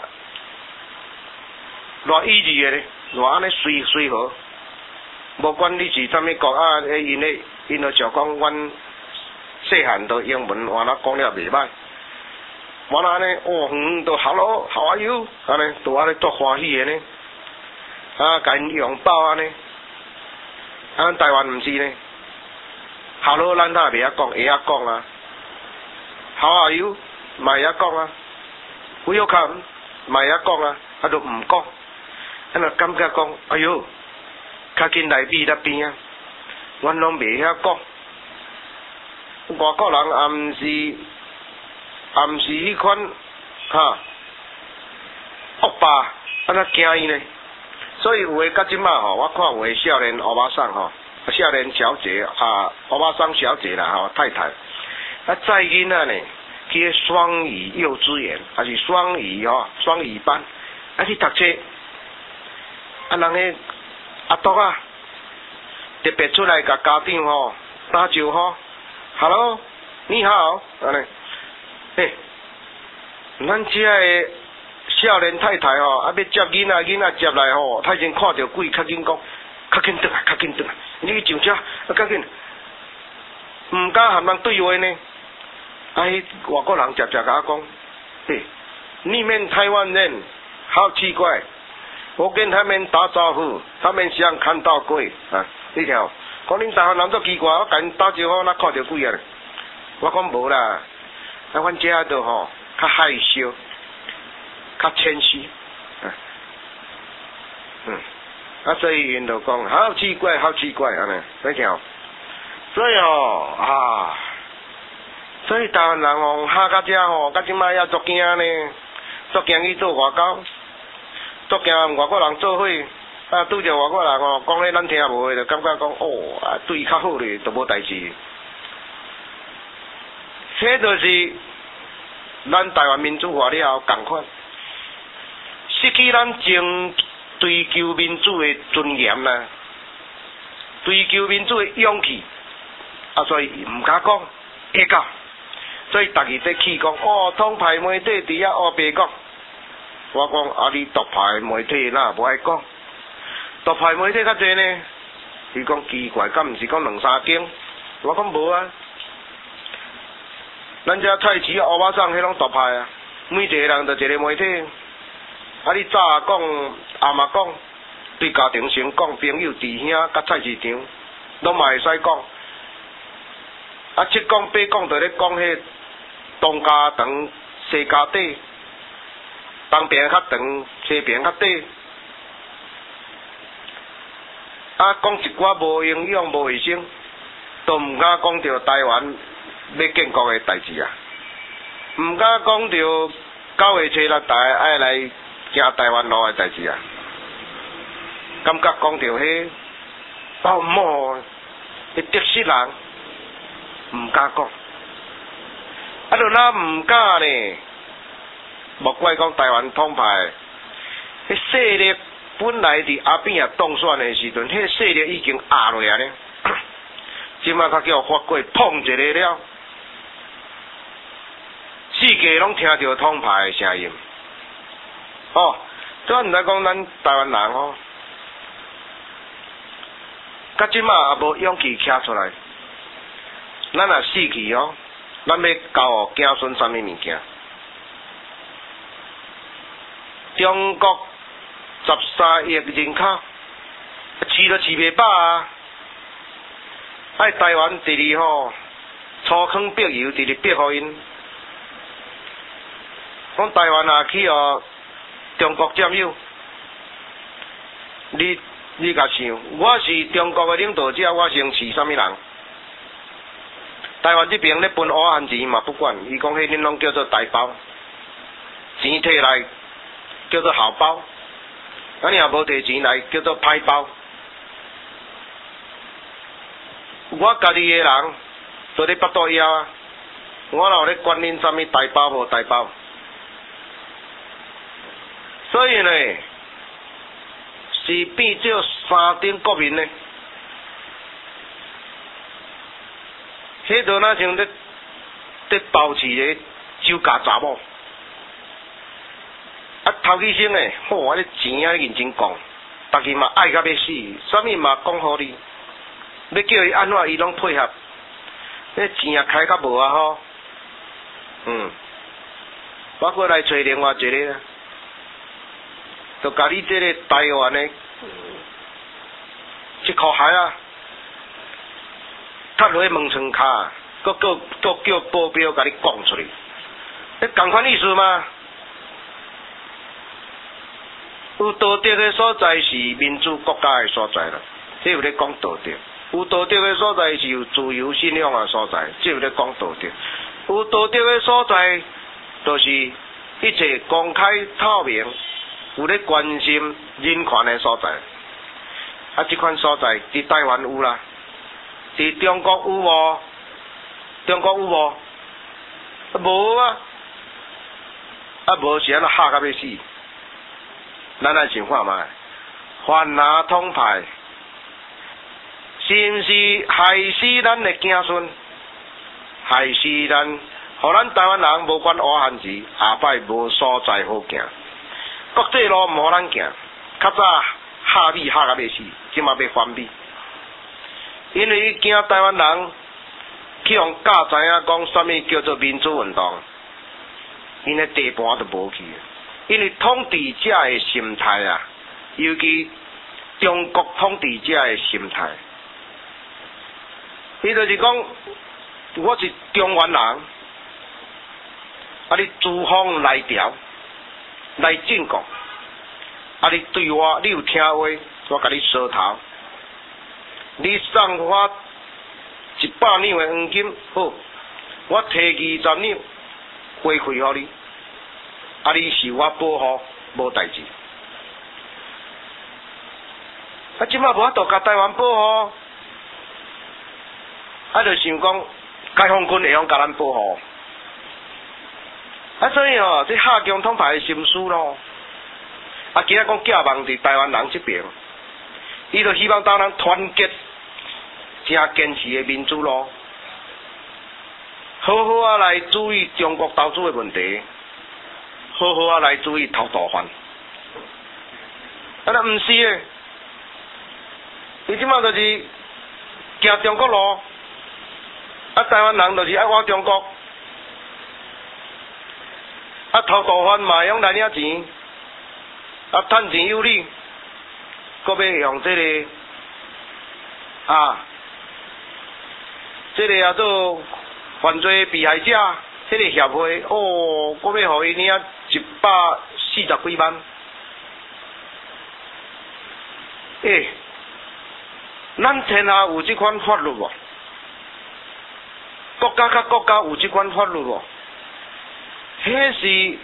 意志的咧，偌安尼随和，无管你是啥物国啊，因就像讲阮。细汉都英文话那讲了袂歹，我那呢都 Hello，How are you？ 安尼都安尼足欢喜的呢，啊，甲因拥抱安尼，啊，台湾毋是呢 ，Hello 咱哪袂晓讲，会晓讲啊 ，How are you？ 嘛会晓讲啊 ，Welcome 嘛会晓讲啊，啊都毋讲，啊就感觉讲，哎哟，较紧来比那边啊，阮拢袂晓讲。外国人也毋是迄款哈恶霸，安那惊伊呢？所以有诶，到即马吼，我看有诶少年欧巴桑吼，少年小姐啊，欧巴桑小姐啦吼，太太，啊载囡仔呢去双语幼稚园，还是双语吼，双语班，啊去读册，啊人诶阿叔啊，特别出来甲家长吼打招呼。Hello， 你好，安尼，嘿，咱遮个少年太太吼，啊要接囡仔接来吼，他已经看到鬼，较紧讲，较紧转来，较紧转来，你去上车，啊较紧，毋敢含人对话呢。啊，迄外国人直甲我讲，嘿，你们台湾人好奇怪，我跟他们打招呼，他们像看到鬼啊，你听。讲恁台湾人足奇怪，我甲因打招呼，哪看到鬼啊？我讲无啦，啊，阮遮都吼， 较害羞，较谦虚，所以因就讲好奇怪，好奇怪安尼，你听。所以所以台湾人下到遮到即摆也足惊呢，足惊去做外交，足惊外国人做伙，拄着外国人讲咧咱听无的，就感觉讲对较好咧，就无代志。这就是咱台湾民主化了后共款，失去咱前追求民主的尊严啦，追求民主的勇气，所以毋敢讲，会讲，所以逐日在气讲，统派媒体伫遐黑白讲，我讲你独派媒体哪无爱讲，独派媒体较济呢，伊讲奇怪，敢毋是讲两三间？我讲无啊。咱遮菜市乌巴桑迄拢独派啊，每一个人就一个媒体。你早讲，暗嘛讲，对家庭先讲，朋友弟兄甲菜市场，拢嘛会使讲。七讲八讲就咧讲迄东家长西家短，东边较长，西边较短。讲一寡无营养、无卫生，都毋敢讲着台湾要建国的代志啊，毋敢讲着9月初6大爱来行台湾路的代志啊，感觉讲着迄包某的得失人，毋敢讲。就咱毋敢呢，莫怪讲台湾统派，迄势力本来伫阿扁也当选的时阵，迄势力已经压落来咧，即摆较叫发过碰一个了。世界拢听到统派的声音，这毋知讲咱台湾人到即摆也无勇气站出来。咱若死去咱要教子孙啥物物件？中国13亿人口，饲都饲袂饱啊！爱台湾第二粗糠逼油，直直逼互因。讲台湾也去中国占有，你甲想，我是中国的领导者，我先饲啥物人？台湾这边咧分乌汉钱嘛不管，伊讲迄恁拢叫做台胞，钱摕来叫做好包，你若无摕钱来叫做歹包。我家己的人做咧巴肚枵啊，我哪有咧管恁啥物台胞无台胞？所以呢，是变做三等国民呢。迄度那像咧包饲咧酒家查某，头起先诶，我咧钱啊认真讲，逐个嘛爱甲要死，啥物嘛讲互你，要叫伊安怎伊拢配合，迄钱也开甲无啊包括来找另外一个，就甲你这个台湾的一箍鞋啊。踏落去门床骹，佫叫保镖甲你讲出去，你同款意思吗？有道德的所在是民主国家的所在啦，这有咧讲道德；有道德的所在是有自由信仰的所在，这有咧讲道德；有道德的所在，就是一切公开透明，有咧关心人权的所在。这款所在伫台湾有啦。伫中国有无？中国有无？无啊！无是安怎吓甲要死？咱来想看卖，泛拿统派是毋是害死咱的子孙？害死咱，互咱台湾人无管乌汉字，下摆无所在好行。国际路毋互咱行，较早吓你吓甲要死，即马要反美。因为伊惊台湾人去互教知影讲啥物叫做民主运动，因的地盘都无去。因为统治者的心态啊，尤其中国统治者的心态，伊就是讲我是中原人， 啊，你诸方来调，来进贡，啊，你对我，你有听话，我甲你烧头，你送我100两的黄金，好，我摕20两回馈互你，啊，你受我保护，无代志。啊，即摆无法度甲台湾保护，啊，就想讲解放军会用甲咱保护，啊，所以吼，这下江统派的心思咯，啊，今仔讲寄望伫台湾人这边，伊就希望当咱团结，正坚持的民主咯，好好啊来注意中国投资的问题，好好啊来注意偷渡犯，啊，那毋是诶。伊即马就是行中国路，啊，台湾人就是爱我中国，啊，偷渡犯嘛用来领钱，啊，趁钱有理，搁要用这个啊，这个叫做犯罪被害者这个协会，哦，搁要互伊领140几万，咱天下有这款法律无？国家甲国家有这款法律无？迄是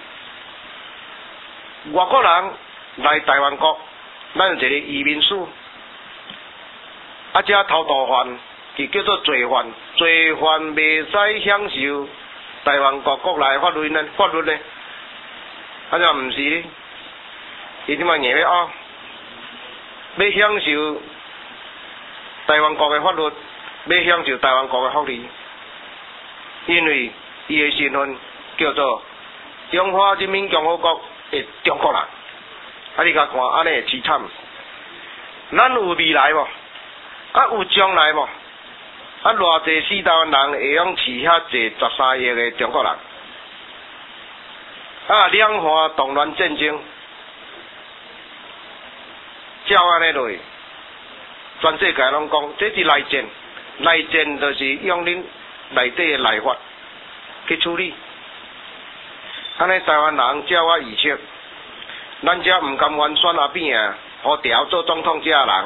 外国人来台湾国，咱有一个移民署，啊，这偷渡犯就叫做罪犯，罪犯袂使享受台湾国国内法律呢？啊，就毋是呢？伊即摆硬要拗，要享受台湾国的法律，要享受台湾国的福利，因为伊的身份叫做中华人民共和国的中国人。啊，你甲看安尼会凄惨。咱有未来无？啊，有将来无？啊，偌济4台湾人会用饲遐济13亿的中国人。啊，两岸动乱战争，照安尼落去。全世界拢讲，这是内战，内战就是用恁内底的内法去处理。安尼台湾人照我预测，咱遮毋甘愿选阿扁啊，胡条做总统遮人，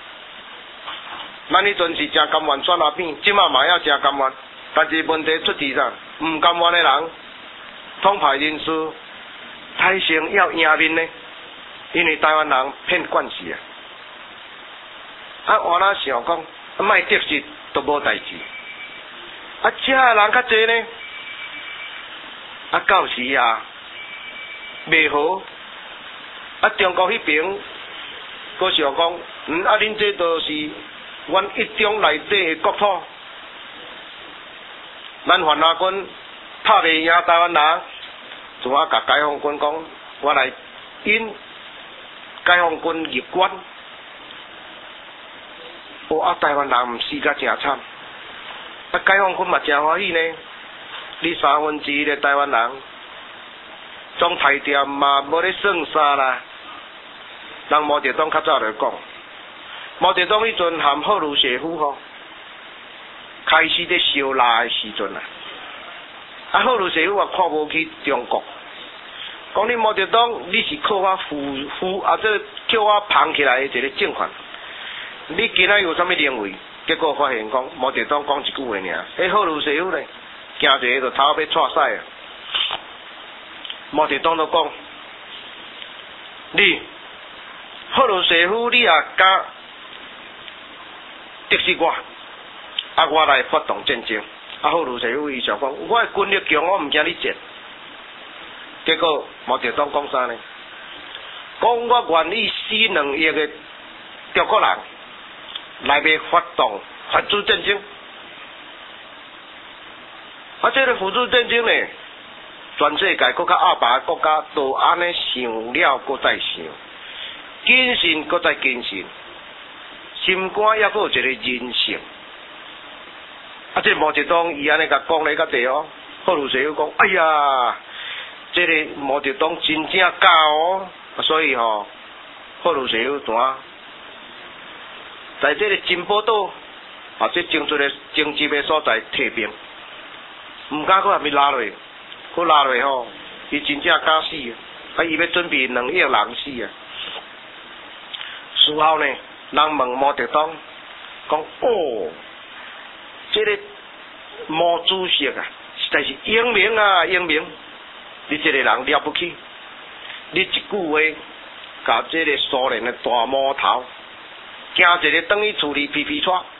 咱迄阵是真甘愿选阿扁，即马嘛要真甘愿，但是问题出伫啥？毋甘愿的人，统派人士，台成要赢面呢，因为台湾人骗惯势啊。啊，我哪想讲，卖得失都无代志。啊，遮个人较济呢，啊，到时啊，袂好。啊，中国迄边，佫想讲，啊，恁这都是阮一中内底的国土，咱番仔军拍袂赢台湾人，就我甲解放军讲，我来引解放军入关。啊，台湾人毋死甲真惨，啊，解放军嘛真欢喜呢。你1/3的台湾人，总台店嘛无咧算啥啦。人毛泽东较早就讲，毛泽东迄阵含赫鲁舍夫吼，开始咧烧腊的时阵啊，啊，赫鲁舍夫也看无起中国，讲你毛泽东你是靠我这叫我捧起来的一个政权。你今仔有啥物认为？结果发现讲毛泽东讲一句话尔，迄赫鲁舍夫咧，行一个就头要错屎啊！毛泽东都讲，你赫鲁舍夫你也敢得失我，啊我来发动战争。啊赫鲁舍夫伊想讲，我的军力强，我毋惊你战。结果毛泽东讲啥呢？讲我愿意死2亿个中国人。来要发动反主战争，啊，这个反主战争呢，全世界国较阿爸的国家都安尼想了，搁再想，谨慎搁再谨慎，心肝也搁有一个人性。啊，这毛泽东伊安尼甲讲咧较济哦，赫鲁舍夫讲，哎呀，这个毛泽东真正假哦，所以吼，赫鲁舍夫怎啊？在这个金宝岛啊，这争取的争执的所在退兵，唔敢搁下面拉落去， 好拉落吼，伊真正敢死啊！伊要准备2亿人死啊！事后呢，人问毛泽东讲：哦，这个毛主席啊，实在是英明啊，英明！你这个人了不起，你一句话，甲这个苏联的大魔头，惊一个等于处理皮皮叉。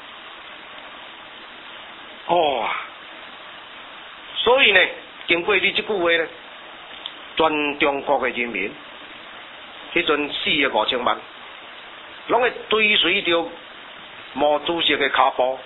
哦，所以呢，经过你这句话呢，全中国的人民，迄阵4亿5千万，拢会追随着毛主席的脚步，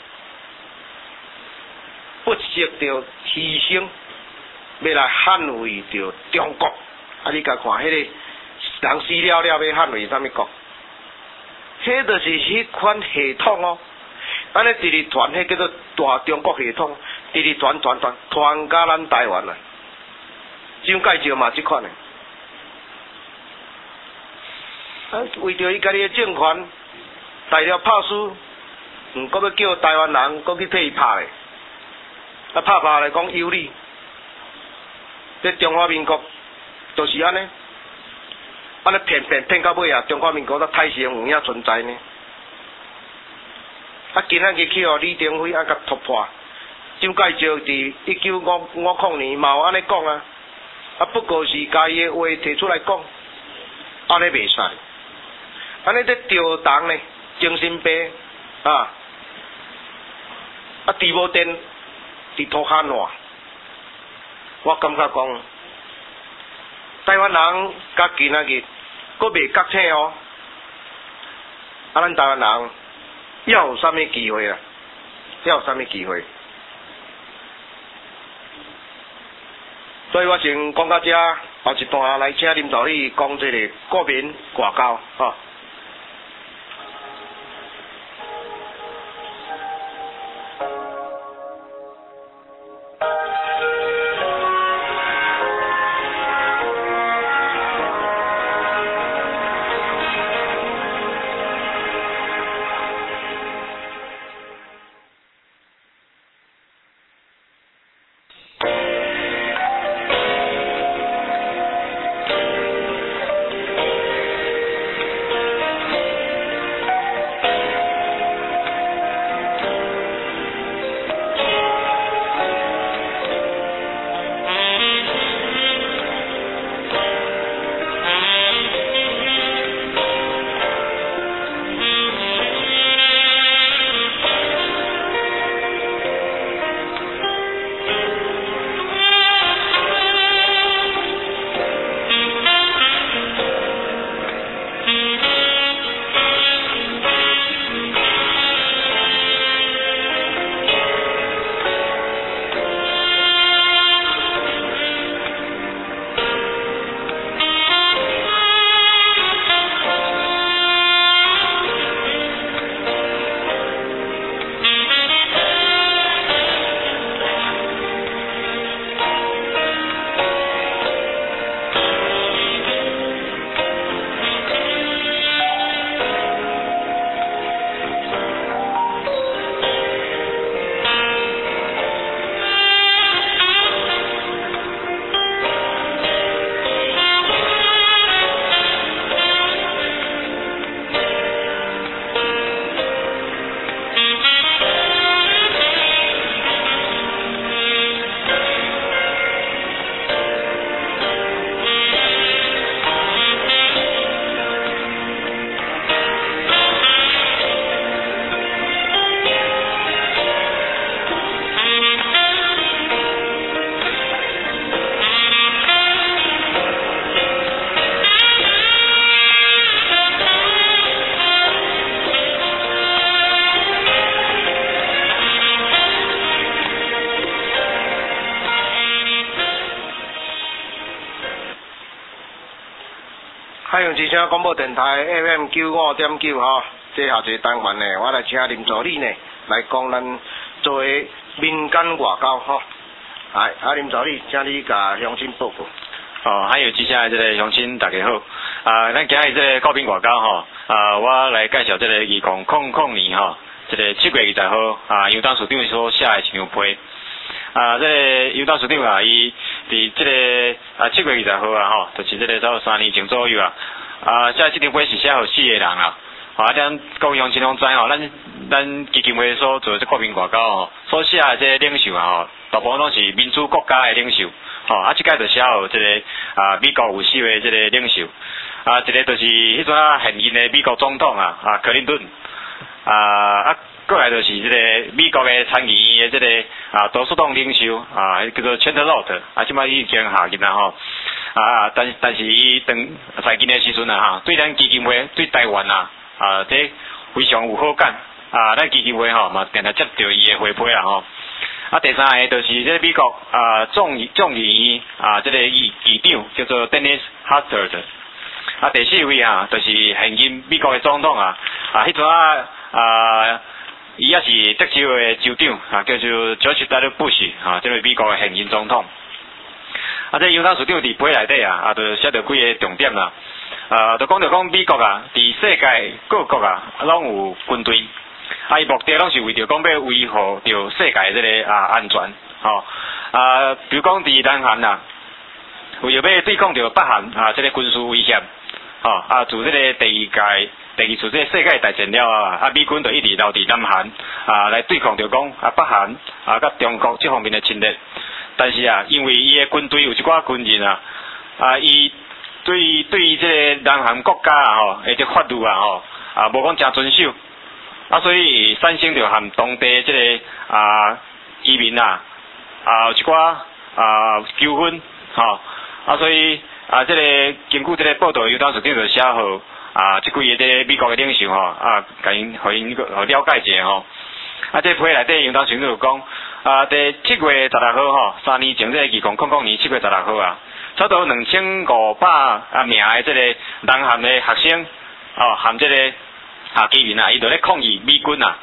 不惜着牺牲，要来捍卫着中国。啊，你甲看，迄个人死了要捍卫啥物国？迄就是迄款系统哦。安尼直直传，迄叫做大中国系统，直直传甲咱台湾啊。蒋介石嘛即款的，为着伊家己的政权，大了拍输，搁要叫台湾人搁去替伊拍咧，啊拍来讲有理，这中华民国就是安尼，安尼骗到尾啊，中华民国才太成有影存在呢。啊，今仔日去李登辉甲突破，蒋介石伫1955年嘛有安尼讲啊，啊不过是家己的话提出来讲，安尼袂使，安尼在吊动呢精神病啊，啊猪无电，伫涂骹烂，我感觉讲，台湾人甲今仔日阁袂觉醒哦，啊咱台湾人。要有啥物机会啊？要有啥物机会？所以我先讲到这，后一段来请林助理讲这个国民外交，吼。海洋之声广播电台 FM 95.9吼，这下一个单元呢，我来请林助理呢来讲咱作为民间外交吼。林助理，请你甲乡亲报告。 还有接下来这个乡亲大家好，咱今日这个国民外交吼，我来介绍这个2000年吼，这个7月20号，杨董事长所写的一张批。这个杨董事长伊伫即个7月20号啊吼，就是即个差不多3年前左右啊，即张飞是写互4个人啦。啊，咱各位乡亲拢知吼，咱基金会所做即国民外交吼，所写的即个领袖吼，大部分拢是民主国家的领袖，吼啊，即个就写互即个美国有4位即个领袖，一个就是迄阵现任的美国总统克林顿，过来就是即个美国的参议院的即个多数党领袖叫做 Chandler， 即摆已经下任啦吼。但是伊当在任的时阵对咱基金会对台湾这非常有好感咱基金会嘛定定接到伊的回批吼。第三个就是即个美国众议院即个议长叫做 Dennis Hastert。第4位就是现任美国的总统迄阵伊也是德州的州长叫做 George W. Bush 即位美国的现任总统。这杨董事长伫批内底就写到几个重点啦。就讲美国伫世界各国拢有军队，伊目的拢是为着讲要维护着世界这个安全，比如讲伫南韩为着要对抗着北韩这个军事威胁，自这个第二次这个世界大战了美军就一直留伫南韩来对抗着讲北韩甲中国这方面的侵略。但是因为伊的军队有一寡军人伊对这个南韩国家的这法律无讲真遵守所以产生着和当地这个居民有一寡纠纷所以这个根据这个报道，有当时就写好这几个这美国的领袖甲因互了解一下这批内底有当时就讲第7月16号3年前这个2000年7月16號差不多2500名的这个南韩的学生和这个居民伊就咧抗议美军讲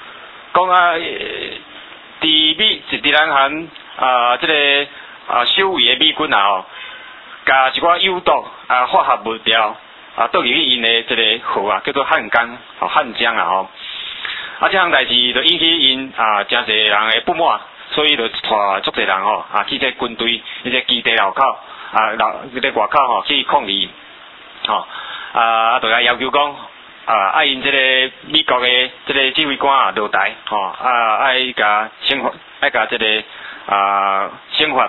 伫南韓这个守卫的美军甲一寡有毒化學物料倒入去因的这个河叫做漢江這項代志就引起因真濟人的不滿，所以就帶足濟人去這軍隊迄個基地路口迄個外口去抗議就來要求講因這個美國的這個指揮官落台愛甲懲罰這個懲罰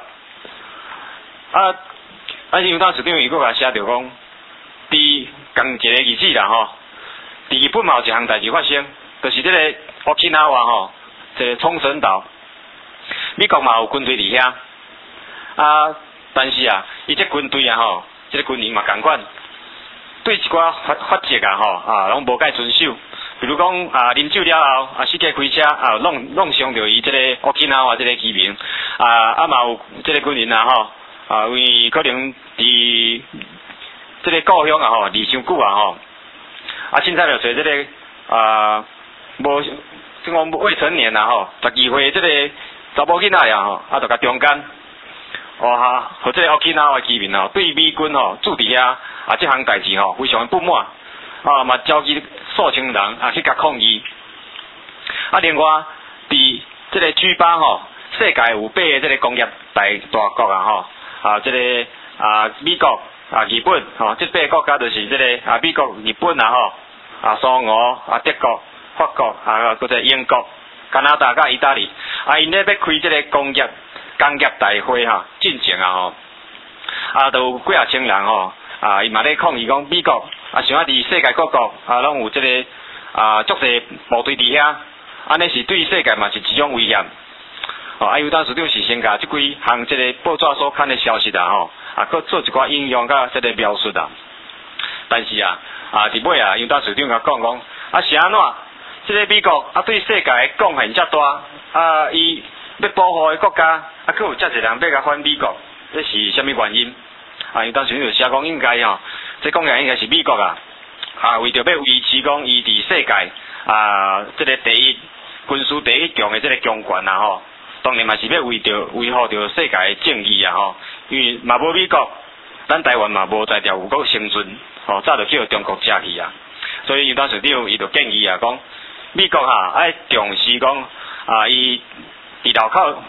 因當時長伊閣甲寫着講佇同一個日子啦佇日本嘛有一項代志發生。就是这个Okinawa这个冲绳岛，美国嘛有军队伫遐但是伊这军队这个军人嘛同款，对一寡法则拢无解遵守。比如讲啉酒了后司机开车弄伤着伊这个Okinawa这个居民嘛有这个军人因为可能伫这个故乡离伤久凊彩就找这个无，即讲未成年12岁即个查某囡仔就甲中间，和即个Okinawa居民对美軍驻伫遐即項代志非常不滿，嘛召集數千人去甲抗議。另外，伫即個G8世界有8個即個工業大國即個美國日本即8個國家就是即個美國、日本蘇俄德國。法國或者英國、加拿大甲意大利因咧要開即個工業大會進程就有幾千人伊嘛咧抗議講美國想佇世界各國攏有即個足濟部隊佇遐，安尼是對世界嘛是一種威脅。有當時就是先甲即幾項即個報紙所看的消息佫做一寡引用甲即個描述但是伫尾有當時長甲講是安怎？即個美國對世界的貢獻遮大伊要保護的國家佫有遮濟人要甲反美國，這是啥物原因？因當時就寫講應該這講嘅應該是美國為着要維持講伊佇世界即個第一軍事第一強的即個強權當然嘛是要維護着世界的正義因為嘛無美國，咱台灣嘛無在條有夠生存早就叫中國食去所以當時伊就建議講。美國愛重視講伊佇路口佇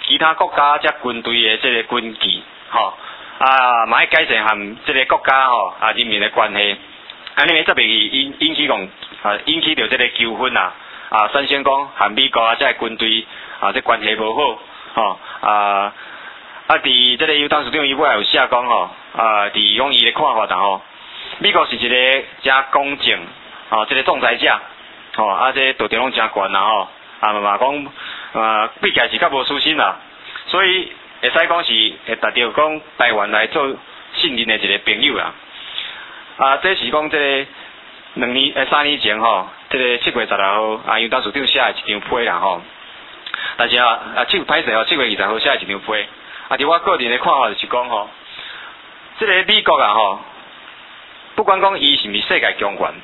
其他国家遮军队的这个军纪，吼，嘛要改善和这个国家吼人民的关系，安尼则袂引起引起着这个纠纷啦，首先讲和美国遮军队这关系无好，吼伫这个尤当署长伊尾有写讲吼，伫用伊的看法啦吼，美国是一个真公正，这个仲裁者，吼，这道德拢真悬啦吼，嘛讲比起来是较无私心啦，所以会使讲是会达到讲台湾来做信任的一个朋友啦，这是讲这个3年前吼，这个7月16号，尤当署长写的一张批啦吼，但是歹势吼，7月20号写的一张批。伫我个人的看法就是讲吼，这个美国吼，不管讲伊是毋是世界强权，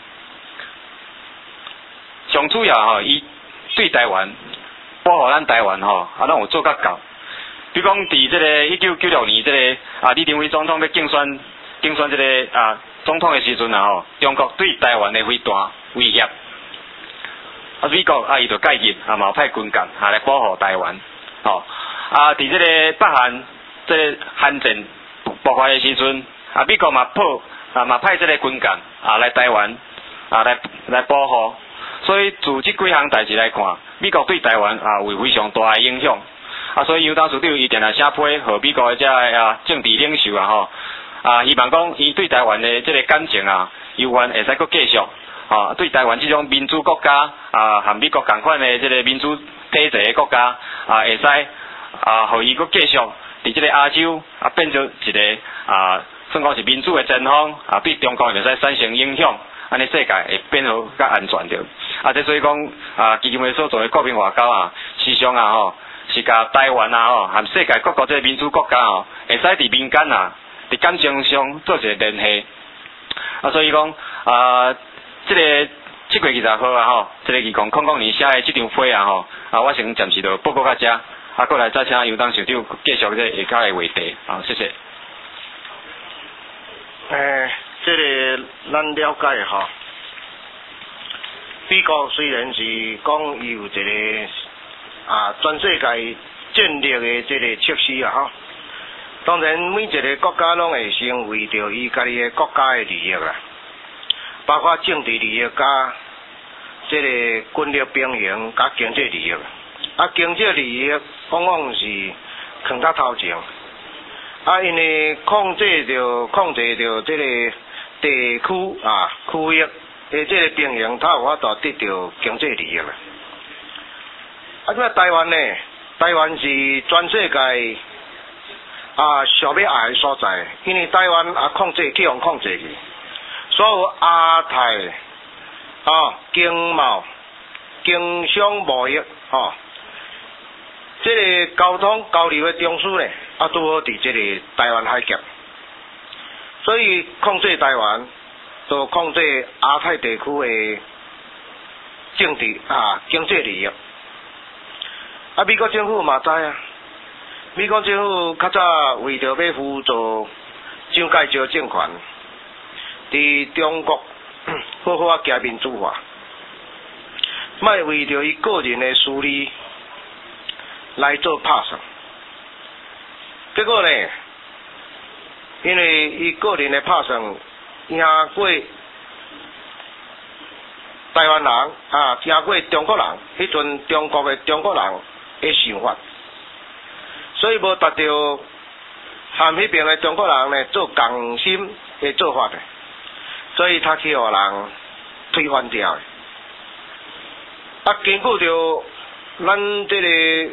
上主要吼，伊对台湾保护咱台湾吼，拢有做较够。比如讲，伫这个1996年这个李登辉总统要竞选这个总统的时阵吼，中国对台湾的非大威胁，美国伊就介入嘛派军舰来保护台湾，吼。伫这个北韩这个韩战爆发的时阵，美国嘛派这个军舰来台湾来保护，所以自这几项代志来看，美国对台湾有非常大的影响，所以尤当署长伊定来写批，和美国的这个政治领袖吼，希望讲伊对台湾的这个感情有缘会使搁继续，对台湾这种民主国家和美国同款的这个民主体制的国家会使。互伊阁继续伫即个亚洲变做一个算讲是民主的前方对中国会使产生影响，安尼世界会变好较安全着。这所以讲基金会所做的国民外交时常吼是甲台湾和世界各国这个民主国家会使伫民间伫感情上做一个联系。所以讲即个7月20号即个2000年写的即张批我先暂时就报告到遮。过来再请尤当署长继续这下骹的话题，谢谢。 这个咱了解美国虽然是讲伊有一个全世界战略的这个设施当然每一个国家拢会先为着伊家己的国家的利益啦，包括政治利益加这个军力平衡加经济利益。经济利益往往是放较头前，因为控制着这个地区域的这个平衡，才有法度得到经济利益啦。台湾呢？台湾是全世界上要爱的所在，因为台湾去互控制去，所有亚太经贸、经商贸易这个交通交流的中枢呢，拄好伫这个台湾海峡，所以控制台湾，就控制亚太地区的政治经济利益。美国政府嘛知美国政府较早为着要辅助蒋介石政权，伫中国好好行民主化，莫为着伊个人的私利。来做拍算，结果呢？因为伊个人的拍算赢过台湾人赢过中国人，迄阵中国人的想法，所以无达到和迄边的中国人呢做共心的做法的，所以他去互人推翻掉的。根据着咱这个。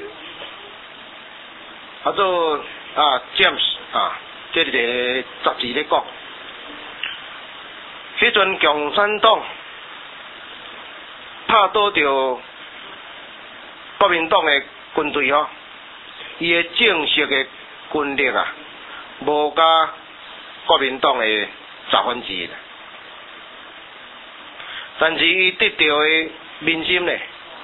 做James 这个杂志咧讲，迄阵共产党拍倒着国民党的军队伊的正式的军力无甲国民党的1/10，但是伊得到的民心呢，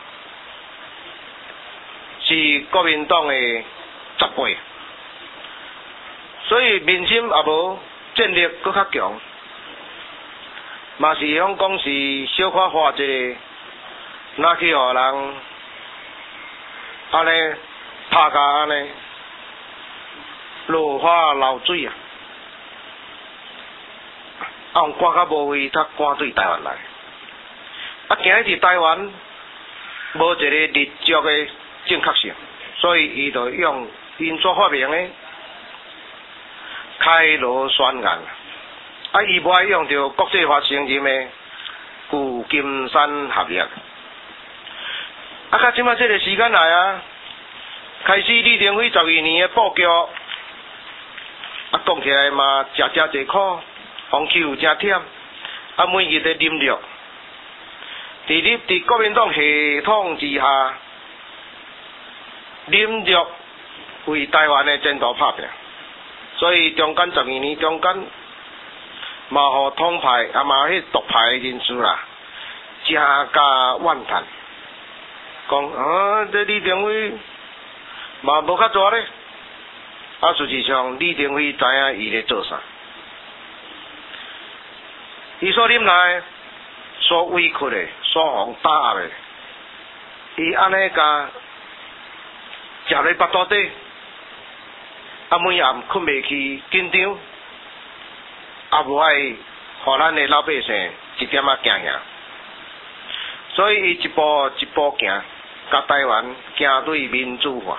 是国民党的10倍，所以民心也无战力搁较强，嘛是想讲是小可化一个，拿去互人安尼拍甲安尼落花流水啊！用赶较无位，他赶对台湾来。啊，今日伫台湾无一个立足的正确性，所以伊就用因所发明的开罗宣言。啊，伊无爱用着国际法承认的旧金山合约。啊，到即摆这个时间来啊，开始李登辉12年的布局，啊，讲起来嘛，真济苦，风气有真忝，啊，每日在忍辱。伫国民党系统之下，忍辱为台湾的前途拍拼，所以中间12年中间，嘛互统派啊嘛迄独派的人士啦，真加怨叹，讲这李登辉嘛无较大咧，啊实际上李登辉知影伊咧做啥，伊所忍耐。所委屈的，所互打压的，伊安尼甲食咧腹肚底，啊每暗困袂去，紧张，也无爱互咱的老百姓一点仔惊吓，所以伊一步一步行，甲台湾行对民主化，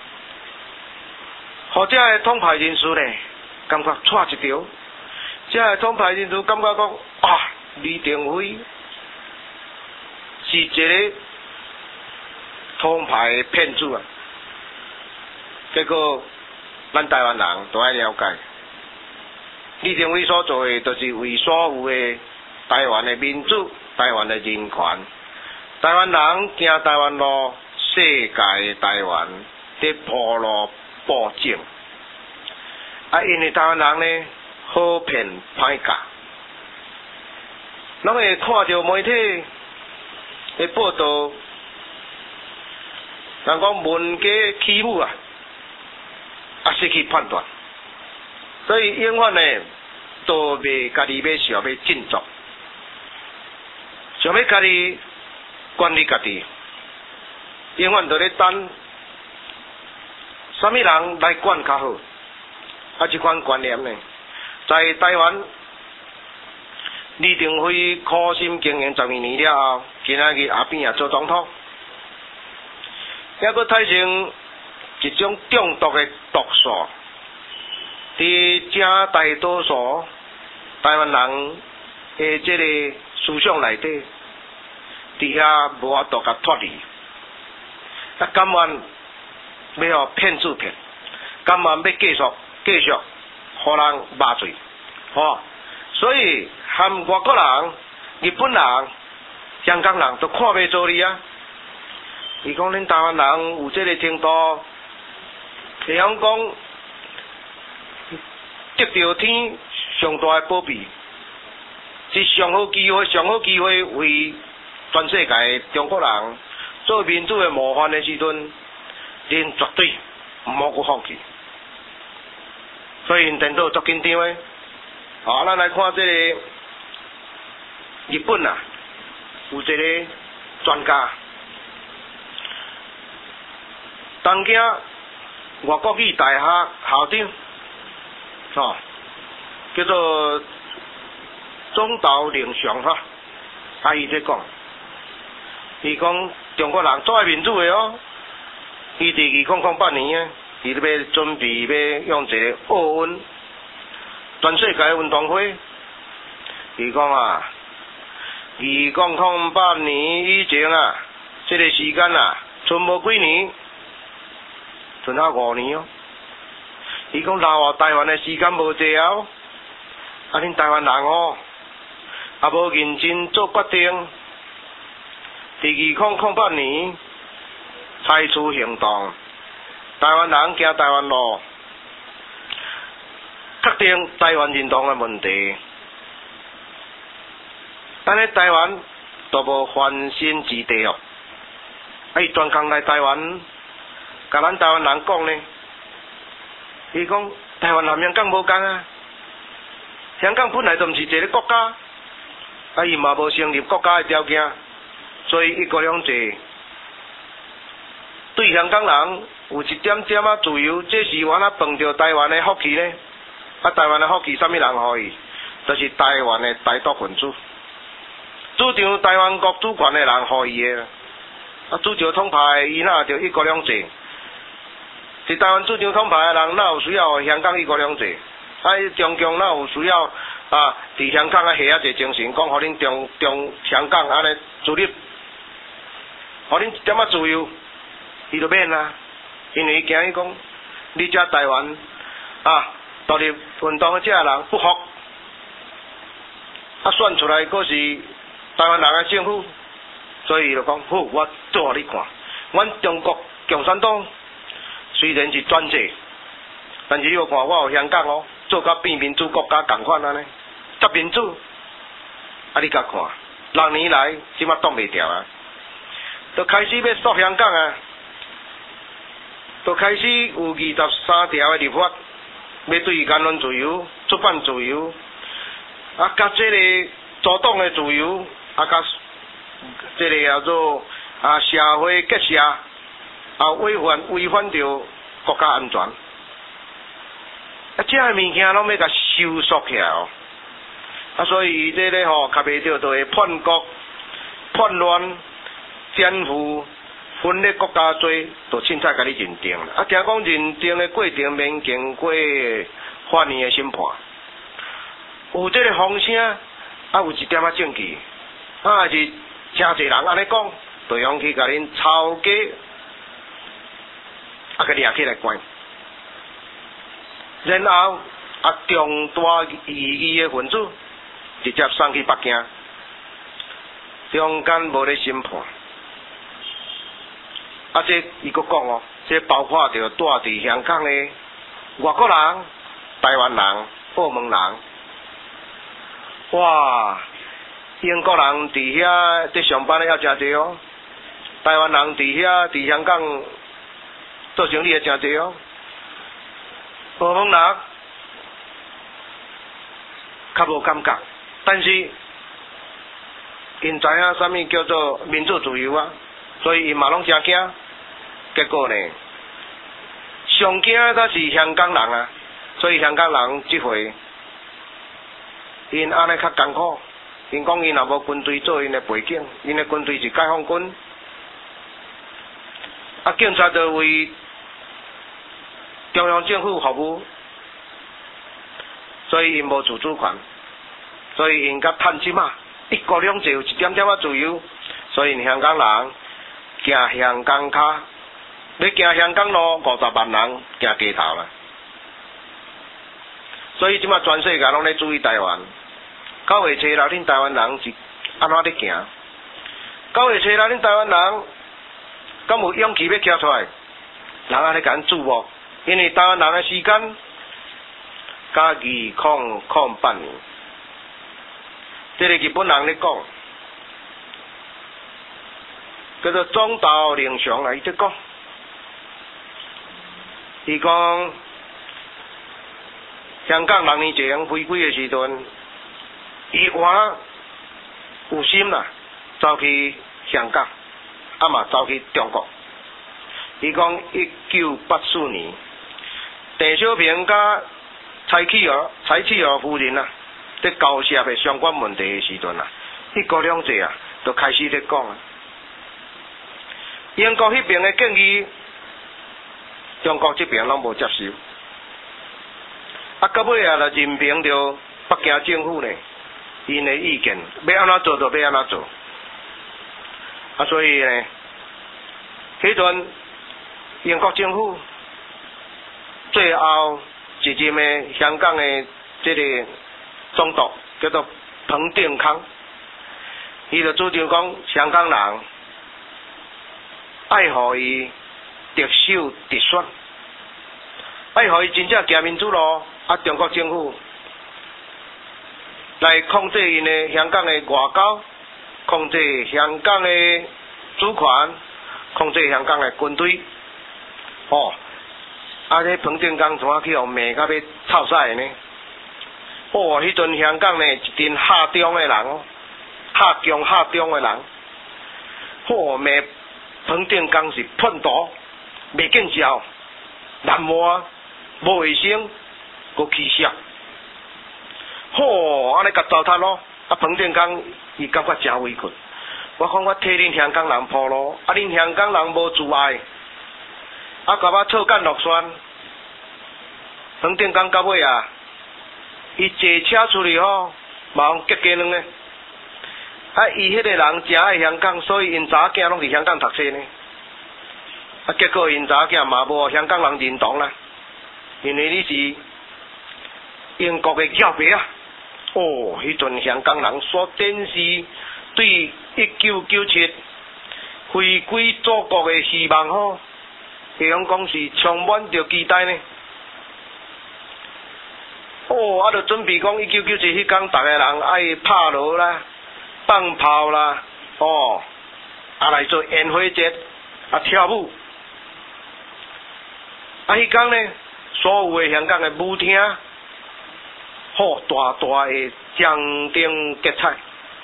或者个统派人士呢，感觉错一条，这个统派人士感觉讲啊。李登辉是一个统派的骗子啊！结果咱台湾人都爱了解，李登辉所做的，就是为所有的台湾的民主、台湾的人权、台湾人行台湾路、世界的台湾伫铺路布景。啊，因为台湾人呢，好骗歹教。咱会看到媒体的报道，人讲文家欺侮啊，啊失去判断，所以永远呢都袂家己要想要振作，想要家己管理家己，永远都咧等什么人来管较好，啊这款观念呢，在台湾。李登辉苦心经营12年了后，今仔日阿扁也做总统，还佫产生一种中毒的毒素，伫正大多数台湾人的这个思想内底，伫遐无法度甲脱离，啊，甘愿要互骗子骗，甘愿要继续互人麻醉，吼，所以。含外国人、日本人、香港人都看袂做你啊！伊讲恁台湾人有这个程度，会晓讲得到天上大的保庇，是上好机会为全世界中国人做民主的模范的时阵，恁绝对毋好去放弃。所以因电脑足紧张的。好，咱来看这个。日本啊，有一个专家，东京外国语大学校长，哦，叫做中岛玲祥哈，啊，伊在讲，伊讲中国人做爱民主的哦，伊伫2008年啊，伊咧要准备要用一个奥运全世界运动会，伊讲啊。2008年以前啊，这个时间啊，剩无几年，剩下5年哦。伊讲留下台湾的时间无济哦，啊，恁台湾人哦，也无认真做决定，伫2008年采取行动，台湾人行台湾路，确定台湾认同的问题。咱咧台湾都无翻身之地哦，啊！伊专工来台湾，甲咱台湾人讲呢，伊讲台湾和香港无共啊，香港本来就毋是一个国家，啊，伊嘛无成立国家的条件，所以一国两制对香港人有一点点仔自由，这是我那碰到台湾的福气呢。台湾的福气，啥物人互伊？就是台湾的台独分子，主张台湾国主权的人互伊的。主张统派，伊哪着一国两制？是台湾主张统派的人，哪有需要香港一国两制？中共哪有需要伫香港下一个精神，讲互恁中香港安尼自立，互恁一点仔自由，伊就免啦。因为伊惊伊讲，你遮台湾独立运动的遮人不服，选出来佫是台湾人的政府，所以伊就讲好，我做互你看，阮中国共产党虽然是专制，但是你有看我有香港哦，做甲变民主国家共款安尼，甲民主，你甲看，6年来即马挡袂牢啊，就开始要缩香港啊，就开始有23条的立法。要对言论自由、出版自由，甲这个组党的自由，甲这个叫做社会结社，违反着国家安全，这个物件拢要甲收缩起来哦。所以伊这个较袂着就会叛国、叛乱、颠覆。分裂国家罪，就凊彩甲你认定啦。听讲认定的过程免经过法院的审判，有这个风声，有一点仔证据，是真侪人安尼讲，就用去甲恁抄家，甲掠起来关。然后重大异议的分子直接送去北京，中间无咧审判。这伊佫讲哦，这包括着住伫香港的外国人、台湾人、澳门人，哇！英国人伫遐伫上班的也真侪哦，台湾人伫香港做生意也真侪哦，澳门人较无感觉，但是因知影啥物叫做民主自由啊，所以因嘛拢真惊。结果呢，上惊才是香港人啊，所以香港人即回，因安尼较艰苦。因讲因也无军队做因的背景，因的军队是解放军，警察就为中央政府服务，所以因无自主权，所以因甲趁即马一国两制有一点点仔自由，所以香港人行香港卡。要行香港路50万人行街头啦，所以即马全世界拢咧注意台湾。9月初六，恁台湾人是安怎咧行？9月初六，恁台湾人敢有勇气要站出来？人安尼甲咱注目，因为台湾人的时间加2008年，这个日本人咧讲，叫做中岛玲雄啊，伊在讲。伊讲，香港6年前回归的时阵，伊还有心啦，走去香港，嘛走去中国。伊讲1984年，邓小平甲蔡启儿夫人啊，在交涉的相关问题的时阵啊，一国两制啊，就开始咧讲啊。英国迄边的建议。中国这边拢无接受，到尾就任凭着北京政府呢，因的意见要安怎做就要安怎做，所以呢，迄阵英国政府最后一任的香港的这个总督叫做彭定康，伊就主张讲香港人爱互伊。特首直选，互伊真正行民主路，中国政府来控制因的香港的外交，控制香港的主权，控制香港的军队。这彭定康怎啊去互骂到要臭屎呢？迄阵香港呢一阵下中的人下中的人，骂彭定康是叛徒。 袂见效，难磨，无卫生，佫气色。吼，安尼甲糟蹋咯。啊，彭定刚伊感觉真委屈。我讲我替恁香港人铺路，啊，恁香港人无自爱，啊，甲我草菅落选。彭定刚到尾啊，伊坐车出去吼，嘛用结家卵呢。啊，伊迄个人真爱香港，所以因查囝拢伫香港读册呢。啊，结果因查囝嘛无香港人认同啦，因为你是英国的侨胞啊。哦，迄阵香港人所展示对1997回归祖国的希望吼，会用讲是充满着期待呢。哦，啊，就准备讲1997迄天，逐个人爱拍锣啦、放炮啦，哦，啊来做烟火节，啊跳舞。啊，迄天呢，所有的香港的舞厅。好大大的奖灯结彩，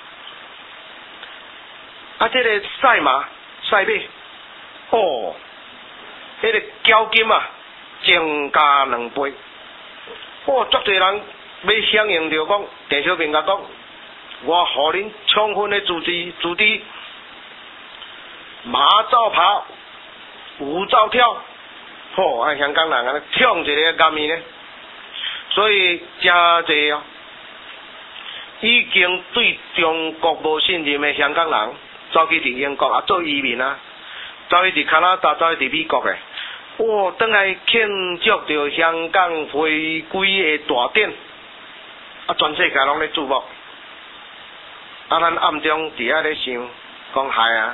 啊！这个赛马、赛马，哦，迄个奖金啊，增加2倍。哦，足侪人要响应着讲，郑小平甲讲，我互恁充分的支持，马照跑，舞照跳，哦，啊，香港人啊，跳一个甘面呢。所以真侪哦，已经对中国无信任的香港人，走去伫英国啊做移民啊，走去伫加拿大，走去伫美国的，哇，倒来庆祝着香港回归的大典，啊，全世界拢咧注目，啊，咱暗中伫遐咧想，讲嗨啊，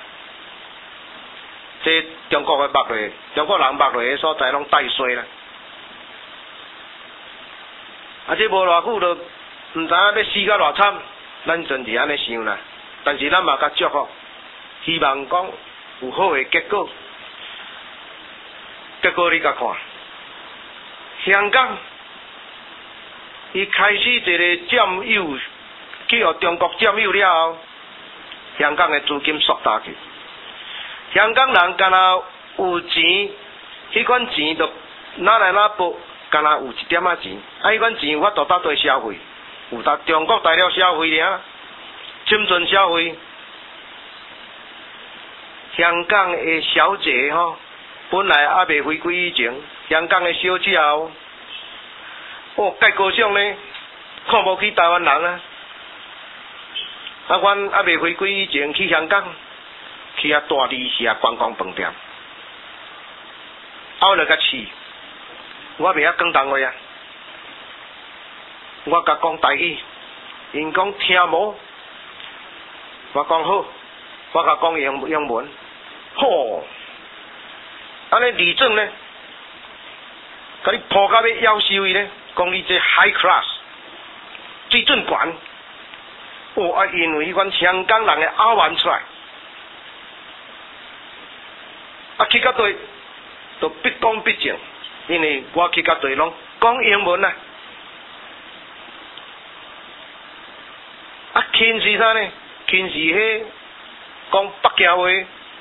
这中国的目泪，中国人目泪的所在拢带衰啦。啊！这无偌久就毋知影要死甲偌惨，咱真是安尼想啦。但是咱嘛甲祝福，希望讲有好的结果。结果你甲看，香港伊开始一个占有，去互中国占有了后，香港的资金缩大去。香港人敢若有钱，迄款钱就哪来哪拨。敢若有一点仔钱，啊！迄款钱有法度搭对消费，有搭中国大陆消费尔，深圳消费。香港的小姐吼，本来还未回归以前，香港的小姐哦，介高尚呢，看无起台湾人啊！啊，阮还未回归以前去香港，去遐大理石观光饭店，我就甲试。我袂晓讲东话啊，我甲讲台语，因讲听无，我讲好，我甲讲英文，吼，安尼李正呢，甲你抱到要夭寿伊呢，讲你这 high class， 水准悬，哦啊，因为迄款香港人的拗弯出来，啊去到对，就必讲必正。因为我去甲对拢讲英文啊，啊，轻是啥呢？轻是迄讲北京话，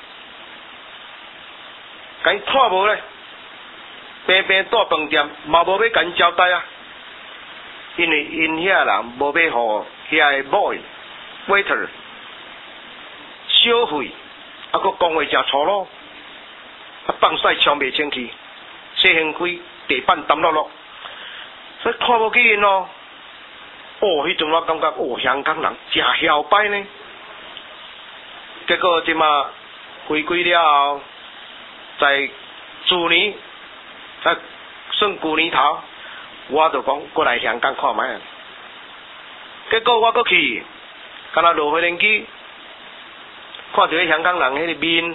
甲因看无咧，平平带饭店嘛无要甲因交代啊，因为因遐人无要互遐个 waiter 小费，啊，佫讲话真粗鲁，啊，放屎冲袂清气。洗身躯地板澹落落，所以看无起因咯。哦，迄阵我感觉哦，香港人真嚣摆呢。结果即马回归了后，在去年，算旧年头，我就讲过来香港看卖。结果我过去，敢若落火轮机，看到迄香港人迄个面，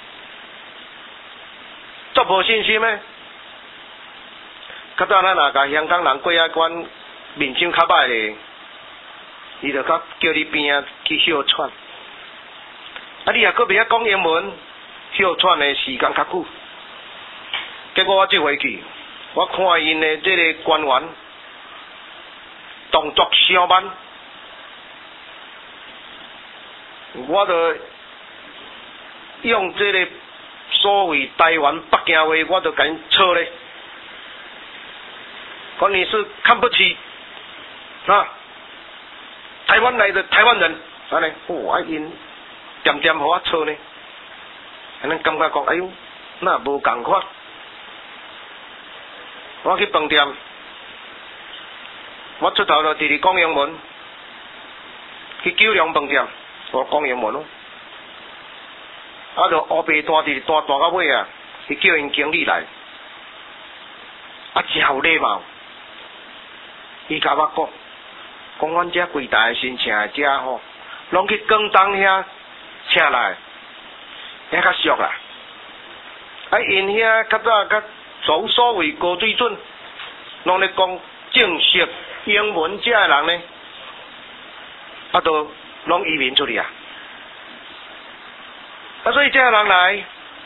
足无信心诶。较早咱若甲香港人过遐关面相较歹咧，伊就较叫你边仔去哮喘。啊，你若阁袂晓讲英文，哮喘的时间较久。结果我这回去，我看因的这个官员动作相慢，我就用这个所谓台湾北京话，我都跟错咧。讲你是看不起啊，台湾来的台湾人，安尼，哇，因点点互我错呢，安尼感觉讲，哎呦，那无共款。我去饭店，我出头就直直讲英文，去九龙饭店，我讲英文咯。啊，就黑白大直大到尾啊，去叫因经理来，啊，真有礼貌。伊甲我讲阮遮柜台新请的遮吼，拢去广东遐请来，遐较俗啦。啊，因遐较早较所谓高水准，拢咧讲正式英文遮的人呢，啊，都拢移民出去啊。啊，所以遮人来，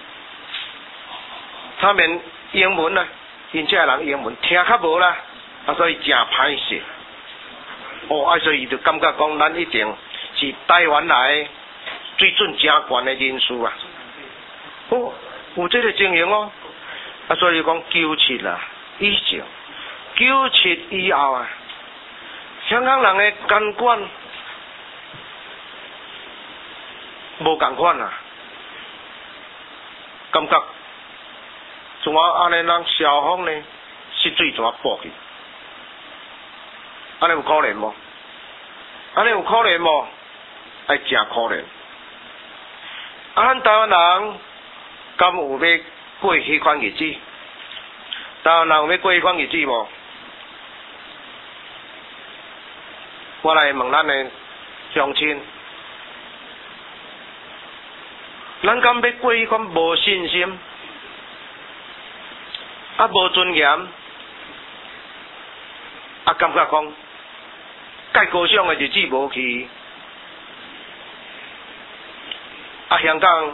他们英文啊，因遮人英文听较无啦。啊，所以真歹势。哦，啊，所以就感觉讲，咱一定是台湾来水准真悬的人士啊。哦，有这个情形哦。啊，所以讲97啦，以上97以后啊，香港人的监管无共款啊，感觉怎啊安尼人消防呢，失水怎啊补去？安尼有可怜无？安尼有可怜无？哎，真可怜。啊，咱台湾人敢有要过迄款日子？台湾人有要过迄款日子无？我来问咱的乡亲，咱敢要过迄款无信心、啊无尊严、啊感觉讲？介高尚的日子无去，啊香港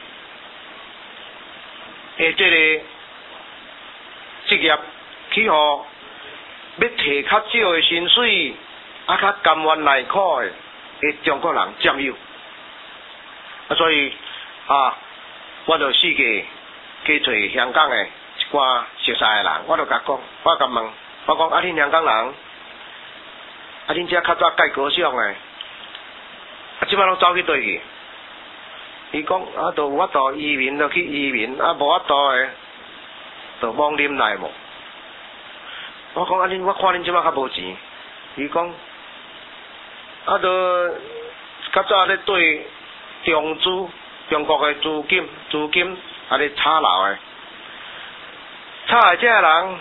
的这个职业去互要摕较少的薪水，啊较甘愿耐苦的中国人占有，啊所以啊，我就四界去找香港的一寡熟悉的人，我就甲讲，我甲问，我讲啊，恁香港人。啊！恁遮较早介高尚诶，啊！即摆拢走去倒去？伊讲啊，都有法度移民就去移民，啊，无法度诶，就往啉来无。我讲啊，恁我看恁即摆较无钱。伊讲啊，都较早咧对中国诶资金啊咧炒楼诶，炒诶遮人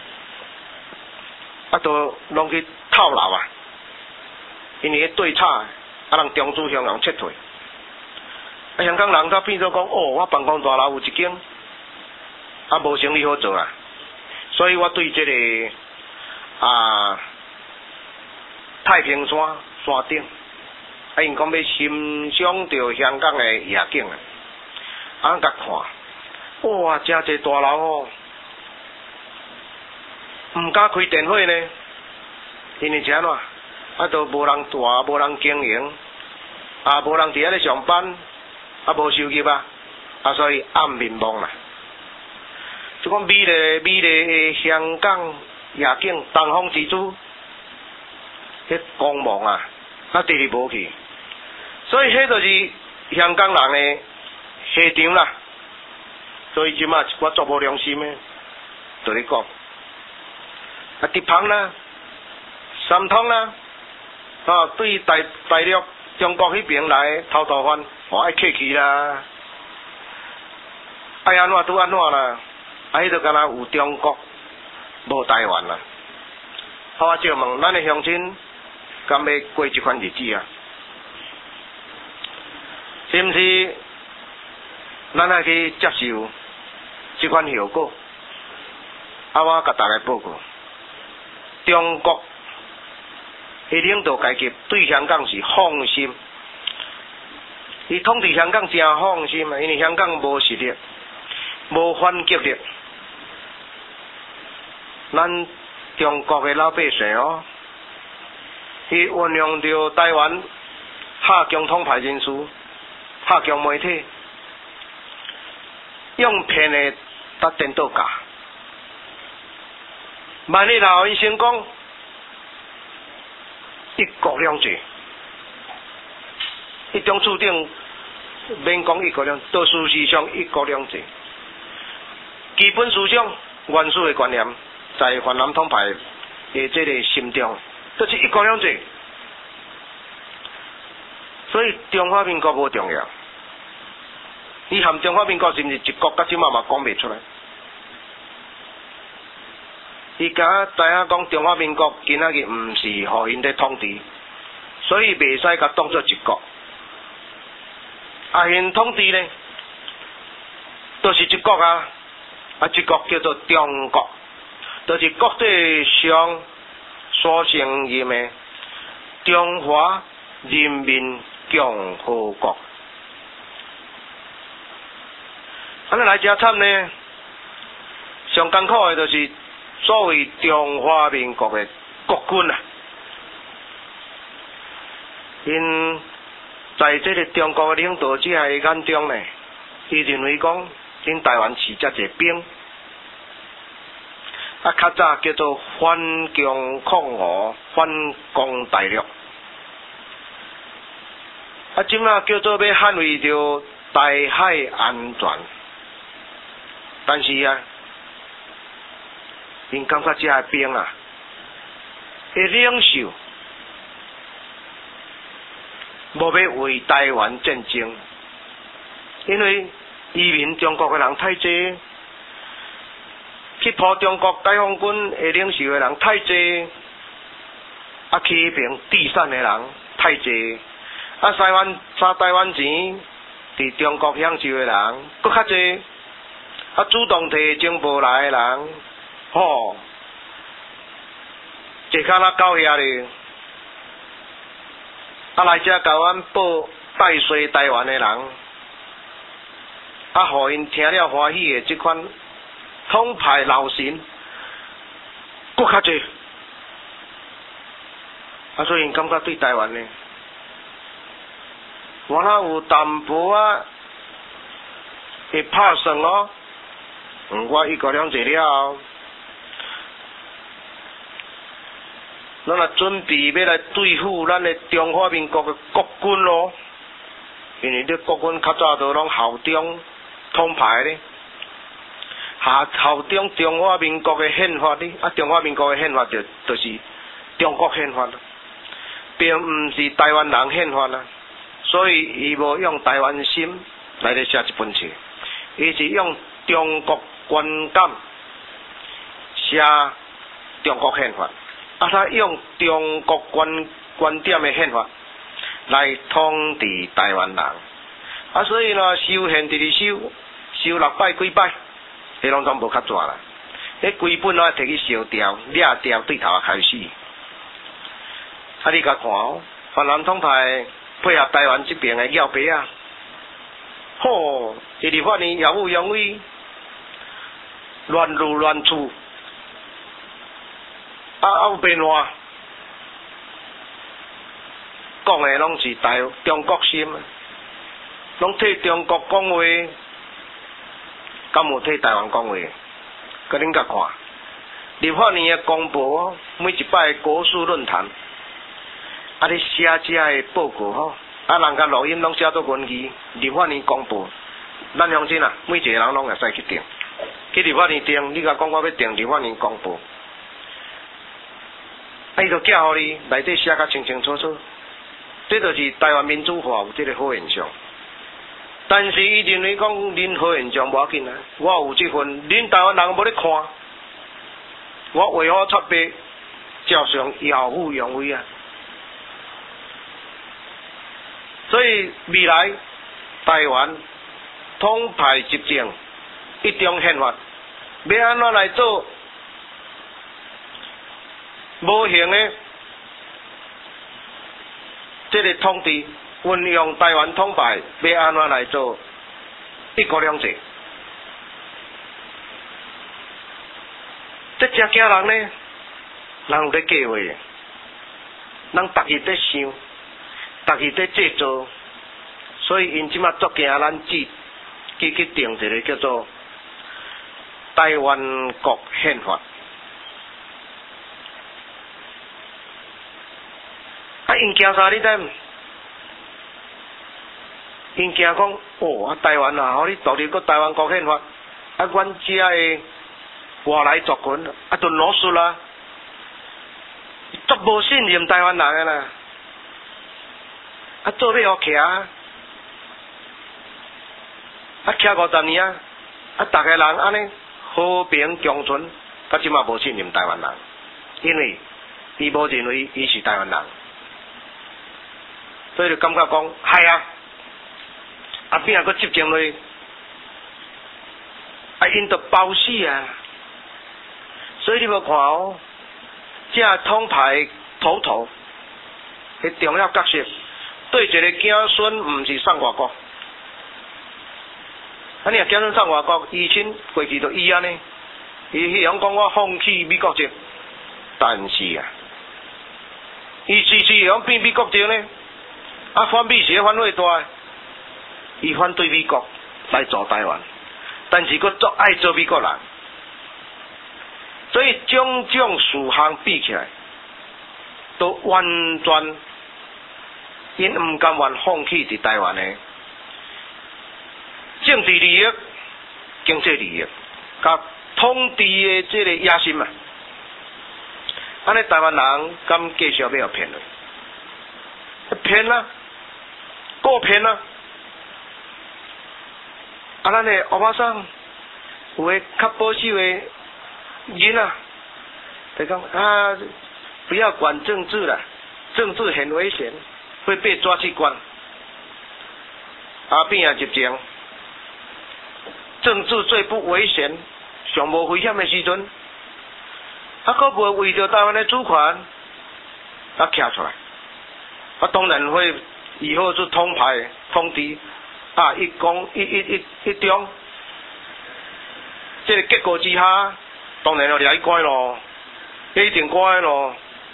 啊，都拢去套牢啊！因为对炒，啊，人中资向人撤退。啊，香港人才变做讲，哦，我办公大楼有一间，啊，无生意好做啊。所以我对这个太平山顶，啊，因讲要欣赏到香港的夜景啊，啊，甲看，哇，真侪大楼哦，唔敢开电火呢，因为是安怎？啊，都无人住，无人经营，啊，无人伫遐咧上班，啊，无收入啊，啊，所以暗面望啦。就讲美丽的香港夜景，东方之珠，迄光芒啊，啊，直直无去。所以迄就是香港人的下场啦。所以即马我足无良心的，对你讲，啊，直棒啦，三通啦。啊，对大陆中国迄边来偷渡犯，我爱客气啦，爱安怎拄安怎啦，啊，迄就敢若有中国，无台湾啦。好，我就问咱的乡亲，敢要过这款日子啊？是毋是？咱爱去接受这款效果？啊，我甲大家报告，中国。伊领导阶级对香港是放心，伊统治香港真放心啊，因为香港无实力，无反击力。咱中国的老百姓哦，伊运用着台湾下强统派人士、下强媒体， 用骗的搭颠倒架。万一若因成功，一国两制，一中注定免讲一国两，到事实上一国两制，基本思想、原始的观念，在泛蓝统派的这个心中，就是一国两制。所以中华民国无重要，你含中华民国是毋是一国？到即嘛讲袂出来。伊甲知影讲中华民国今仔日毋是互因咧统治，所以袂使甲当作一国。因统治呢，都是一国啊！一国叫做中国，就是国际上所承认的中华人民共和国。安尼来遮惨呢，上艰苦的就是所谓中华民国的国军啊，因在这个中国的领导者的眼中呢，伊认为讲，因台湾饲遮济兵，较早叫做反共抗俄、反攻大陆，即马叫做要捍卫着台海安全，但是啊，因感觉遮兵啊，的领袖无要为台湾战争，因为移民中国的人太济，去扑中国解放军的领袖的人太济，起平地产的人太济，沙台湾钱伫中国享受的人搁较济，主动摕情报来的人，一骹仔到遐咧。来遮甲阮报带衰台湾的人，互因听了欢喜的即款统派老神，搁较济，所以因感觉对台湾呢，我若有淡薄会拍算咯，我一国两制了后。咱也准备要来对付咱的中华民国的国军咯，因为这国军较早都拢效忠统派咧，效忠中华民国的宪法咧，中华民国的宪法就是中国宪法，并毋是台湾人宪法啦，所以伊无用台湾心来咧写一本册，伊是用中国观感写中国宪法。他用中国观点的宪法来统治台湾人，所以呢，修宪直修6摆几摆，迄拢总无较大啦。迄规本摕去烧掉、掠掉，对头开始。你甲看哦，泛蓝统派配合台湾这边的要白啊，伊立法院耀武扬威，乱入乱出。有变化，讲的拢是中国心，拢替中国讲话，敢有替台湾讲话？甲恁甲看，立法院的公布每一摆的国事论坛，你写遮的报告人家录音拢写做文字，立法院公布，咱乡亲每一个人拢会使去订，去立法院订，你甲讲我要订立法院公布。伊就寄互你内底写甲清清楚楚，这就是台湾民主化有这个好现象。但是伊认为讲恁好现象无要紧啊，我有这份，恁台湾人无咧看，我为好出兵，照常耀武扬威啊。所以未来台湾统派执政，一中宪法要安怎来做？无形的这个统治，运用台湾统派要安怎来做一国两制？这遮家人呢，人有咧计划，人逐日咧想，逐日咧制作，所以因即马足惊咱去定一个叫做台湾国宪法。因惊啥你知？因惊讲，台湾啊，互你独立个台湾国宪法，阮遮个外来族群就老输啦，足无信任台湾人个啦，做要互徛，徛50年逐个人安尼和平共存，即马无信任台湾人，因为伊无认为伊是台湾人。所以就感觉讲，系边个执政落，因着包死啊！所以你无看这统派头头，迄重要角色，对一个子孙毋是送外国，你若子孙送外国，以前过去就伊安尼，伊迄样讲我放弃美国籍，但是伊时会样变美国籍呢？反美是反对大，伊反对美国来做台湾，但是佫足爱做美国人，所以种种事项比起来，都完全因毋甘愿放弃伫台湾的政治利益、经济利益，甲统治的这个野心啊！安尼台湾人敢继续要骗落？骗啊！够骗啊！咱的欧巴桑有诶较保守诶人啊，就讲不要管政治啦，政治很危险，会被抓去关。变入政，政治最不危险、上无危险诶时阵，佫袂为着台湾诶主权徛出来，当然会以后就统派统治。一公一中，这个结果之下，当然就掠去关咯，一定关咯。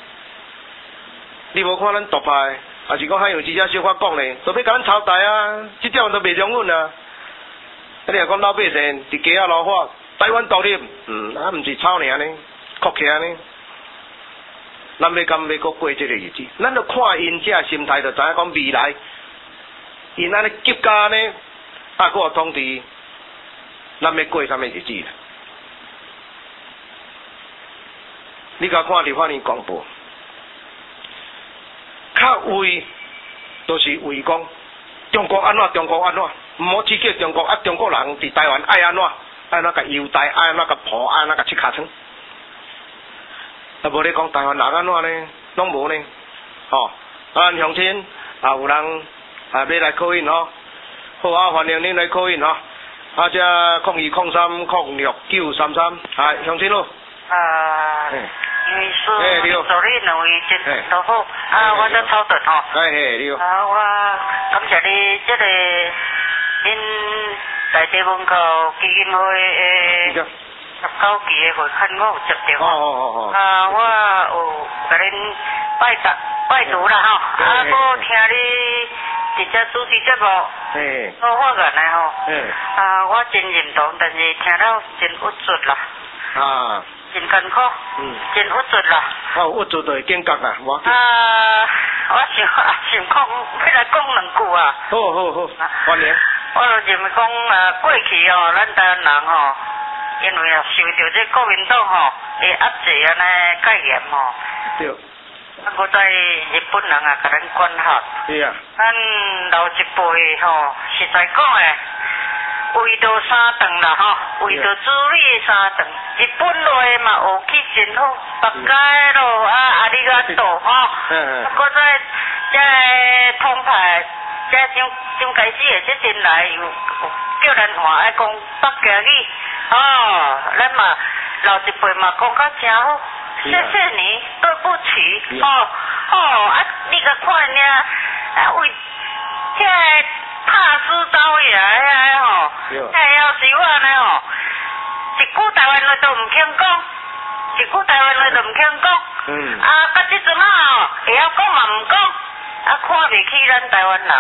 你无看咱独派，还是讲海洋之家小可讲咧，都要甲咱抄台啊，这点都袂容阮啊。你若讲老百姓伫街仔路发台湾独立，毋是抄尔呢，哭起来呢。咱要敢要搁过这个日子，咱就看因这心态，就知影讲未来。因安尼急加呢，佫有通知，咱要过啥物日子啦？你甲看立法院广播，较为就是为讲中国安怎，中国安怎，毋好刺激中国中国人伫台湾爱安怎，爱怎甲优待，爱安怎甲抱，爱安怎甲切尻川，无咧讲台湾人安怎呢？拢无呢，咱乡亲有人。要来考印好欢迎恁来考印这0203069333，乡亲咯。 因为说做你两位真都好，我都操作你好。 我感谢你这个恁在地门口基金会19期的会刊我有接到。我有甲恁拜读啦我听你。伫遮主持节目，我发言的我真认同，但是听了真郁卒啦，真艰苦，真郁卒啦。 郁卒就会见觉啦，我想讲要来讲两句啊。 好，欢迎。 我就认为讲过去咱台湾人因为受到这国民党的压制安尼戒严对。 我在日本人甲咱管辖。 是啊。 咱老一辈实在讲诶，为着三顿啦为着子女的三顿，日本话嘛学起真好，大家咯阿里嘎多搁在这统派，这刚开始的这阵来有叫咱话爱讲北京语咱嘛老一辈嘛讲较真好。谢谢你，对不起。你甲看呢，为这拍死走爷这要是我呢一句台湾话都唔肯讲，一句台湾话都唔肯讲。到这阵会晓讲嘛唔讲，看袂起咱台湾人。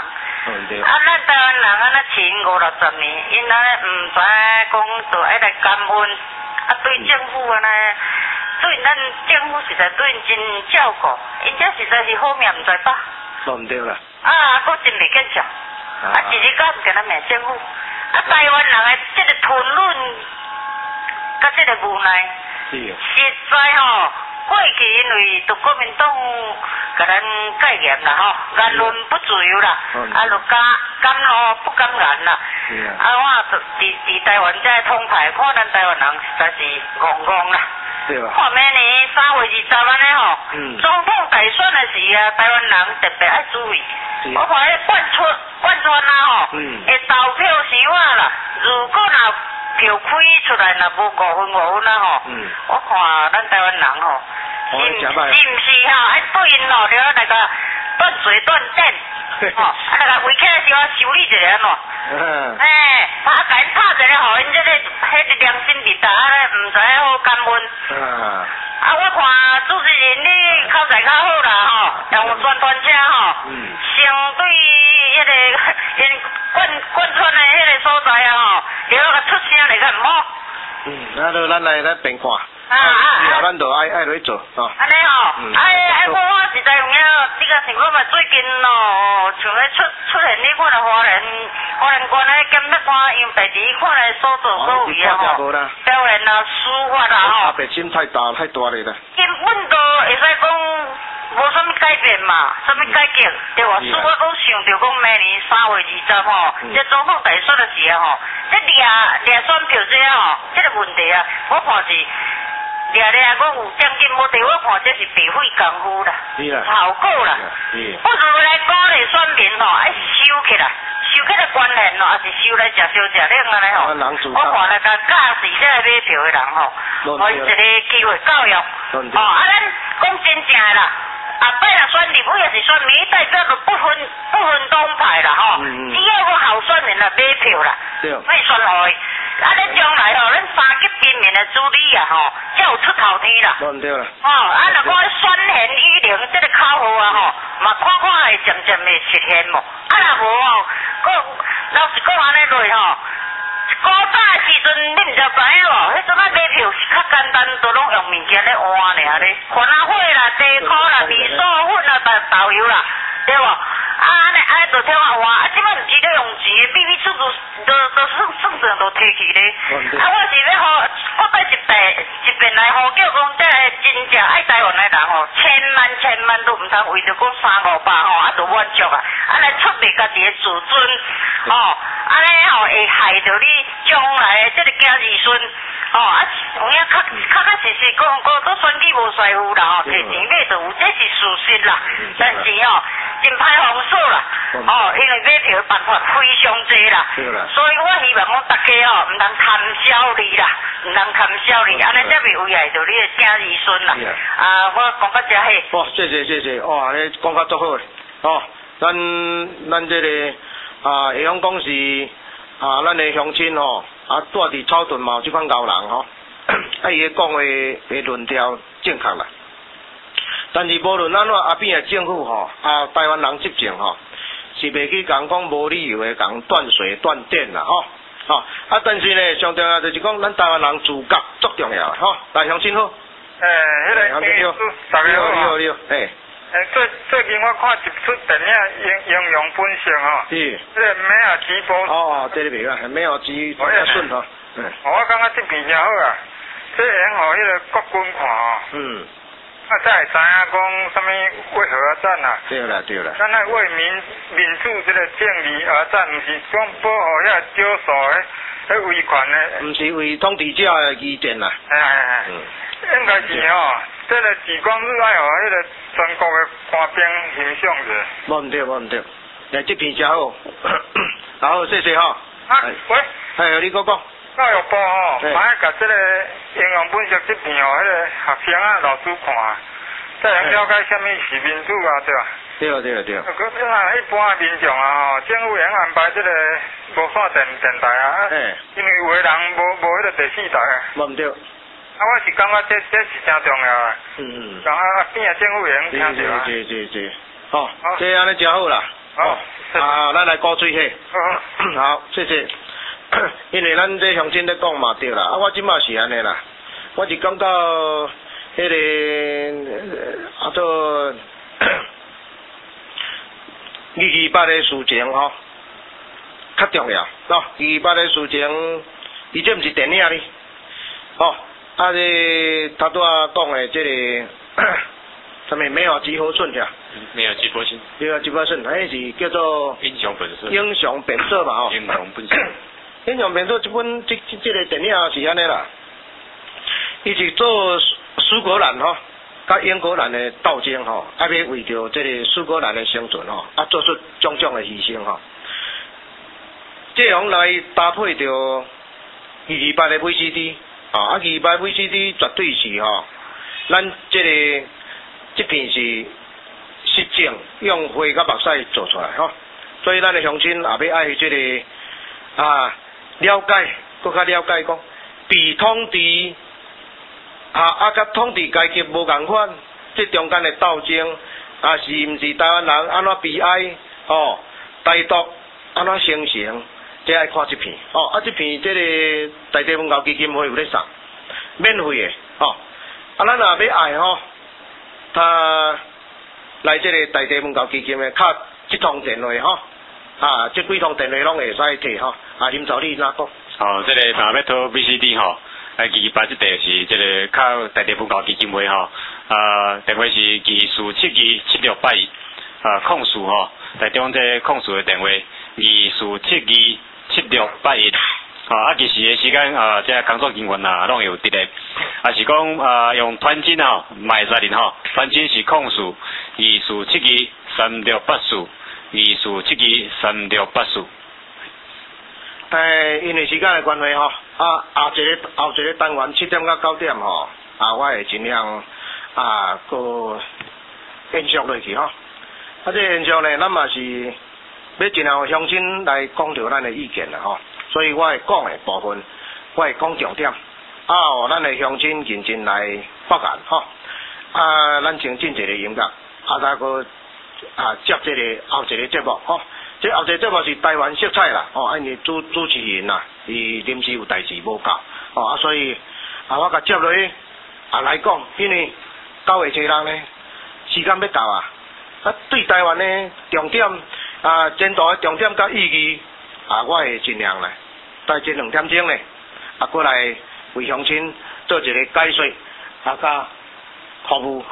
对。 啊，咱台湾人安尼饲50-60年，因安尼毋知讲就爱来感恩，啊对政府安尼，对咱政府实在对因真照顾，因这实在是好命毋知饱。 毋对啦。 啊，佫真袂见笑，啊一日到毋惊咱骂政府，啊台湾人的这个吞忍，甲这个无奈，实在吼。过去因为就国民党甲咱戒严啦吼，言论不自由啦，啊，就敢怒不敢言啦。啊，我伫台湾这通牌，看咱台湾人实在是戆戆啦。 对吧？ 看明年3月20安尼吼，总统大选的时啊，台湾人特别爱注意。我看迄贯穿啊吼，会投票时晚啦，如果若票开出来，若无5分啊吼，我看咱台湾人吼。是毋是吼？爱对因吼，了那个断水断电，吼，啊那个围起来时候修理一下喏。啊，甲因拍一下吼，因这个迄良心伫达，毋知好感恩。啊，我看主持人你口才较好啦吼，用宣传车吼，相对迄个因贯穿的迄个所在啊吼，了个出声来较毋好。 那就咱来变看。以后咱就爱落去做，吼。 安尼吼，我实在有影，这个情况嘛，最近咯，像咧出现你看到花莲县咧检察官用第2看咧所作所为啊吼，表现啊、司法啊吼， 白心太大咧啦。 根本都会使讲无啥物改变嘛，啥物改革对吧？所以我讲想着讲明年3月20吼，这总统大选的时候吼，这掠选票这吼，这个问题啊，我看是。掠讲有奖金无地，我看这是白费功夫啦，效果啦。不如来鼓励选民吼，爱收起来关联咯，也是收来食烧食冷安尼吼。我看来甲驾驶这个买票的人吼，互因一个机会教育。啊，咱讲真正的啦，后摆若选立委也是选民，代表就不分党派啦吼。只要个候选人来买票啦，卖选互伊。啊！咱将来吼，咱3级军民的主理啊吼，才有出头天啦。 对啦。 啊，若讲选贤与能这个口号啊吼，嘛看会渐渐会实现无。啊，若无吼，老实讲安尼落吼，古早的时阵你毋知知影无？迄阵仔买票是较简单，都拢用物件咧换尔咧，番仔火啦、地箍啦、味素粉啦、豆油啦，对无？安尼就听我换，啊，即摆毋是咧用钱的，秘密处都算算都提起咧。啊，我是咧吼，我再一遍来呼叫讲，这真正爱台湾的人吼，千万都毋通为着讲300-500吼，啊，就满足啊，啊来出卖家己的自尊，吼，安尼吼会害着你将来的这个囝儿孙，吼，啊，有影确实讲都选举无税负啦，吼，摕钱买就有，这是事实啦，但是吼。真歹防守啦，因为买票的办法非常多啦，所以我希望讲大家吼，毋通贪小利啦，毋通贪小利，安尼才袂危害到你的囝儿孙啦。啊，我讲到这嘿。 哦，谢谢，哇，你讲甲足好嘞，哦，咱这个下乡讲是咱的乡亲吼，住伫草屯嘛有即款高人吼，伊讲话的论调正确啦。但是无论咱阿边的政府吼，台湾人执政吼，是袂去讲无理由的讲断水断电啦吼，但是呢，上重要就是讲咱台湾人自觉足重要吼，大乡亲好。 迄个你好，大家好。 你好， 最近我看一出电影应用分析吼， 是， 迄个美亚直播。 这里边啊，美亚直播较顺吼。 我感觉这边真好啊，这样吼，迄个国军看吼。才会知影讲什么为何而战啊？ 对啦。 咱来为民主这个正义而战，毋是讲保护遐少数迄维权的。毋是为统治者的意见啦。 应该是吼，这个时光日爱互迄个全国的官兵形象者。 无毋对，这篇真好，好，谢谢吼。喂，你讲。 教育部吼，马上甲这个应用分析这片吼，迄个学生啊、老师看，才能了解什么是民主啊，对吧？ 对。 一般的民众啊吼，政府应安排这个无线电台啊，因为有的人无迄个第4台啊。 无对。 我是感觉这是真重要啊。讲边个政府会用听着啊。 是。好，这安尼真好啦。 好， 咱来鼓吹下。好，谢谢。因为咱这乡亲咧讲嘛对啦，我即马是安尼啦，我是感觉迄个做228的事情吼较重要，228的事情，伊这毋是电影呢，这头拄仔讲的这个什么没有几何寸呀？ 没有几波性， 没有几波寸，迄是叫做英雄本色， 英雄本色嘛英雄本色， 英雄本色这本这个电影是安尼啦，伊是做苏格兰甲英格兰的斗争要为着这个苏格兰的生存做出种种的牺牲这样来搭配着228的 VCD，228 VCD 绝对是咱这片是实证用花甲目屎做出来所以咱的乡亲也要爱这个了解，更加了解讲被统治甲统治阶级无共款，这中间的斗争是毋是台湾人安怎悲哀台独安怎形成，这爱看这片这片这个在地文教基金会有咧送，免费的咱若要爱他来这个在地文教基金的敲这通电话这几通电话拢会使摕林助理哪讲？ 这个若要讨 VCD 228这地是这个靠在地文教基金会电话是24727681控诉台中这控诉的电话24727681其实的时间这工作人员拢有伫咧，是讲用传真买使人传真是控诉24723684 24723684。 因为时间的关系后一个单元7点到9点我会尽量个延续落去这延续呢，咱嘛是要尽量乡亲来讲着咱的意见啦所以我会讲的部分，我会讲重点咱的乡亲认真来发言咱先进一个音乐再个接这个后一个节目这后一个节目是台湾色彩啦因为主持人伊临时有代志无到所以我甲接落去来讲，因为9月7日呢时间要到对台湾的重点前途的重点甲意义我会尽量咧在这2点钟咧过来为乡亲做一个解说甲服务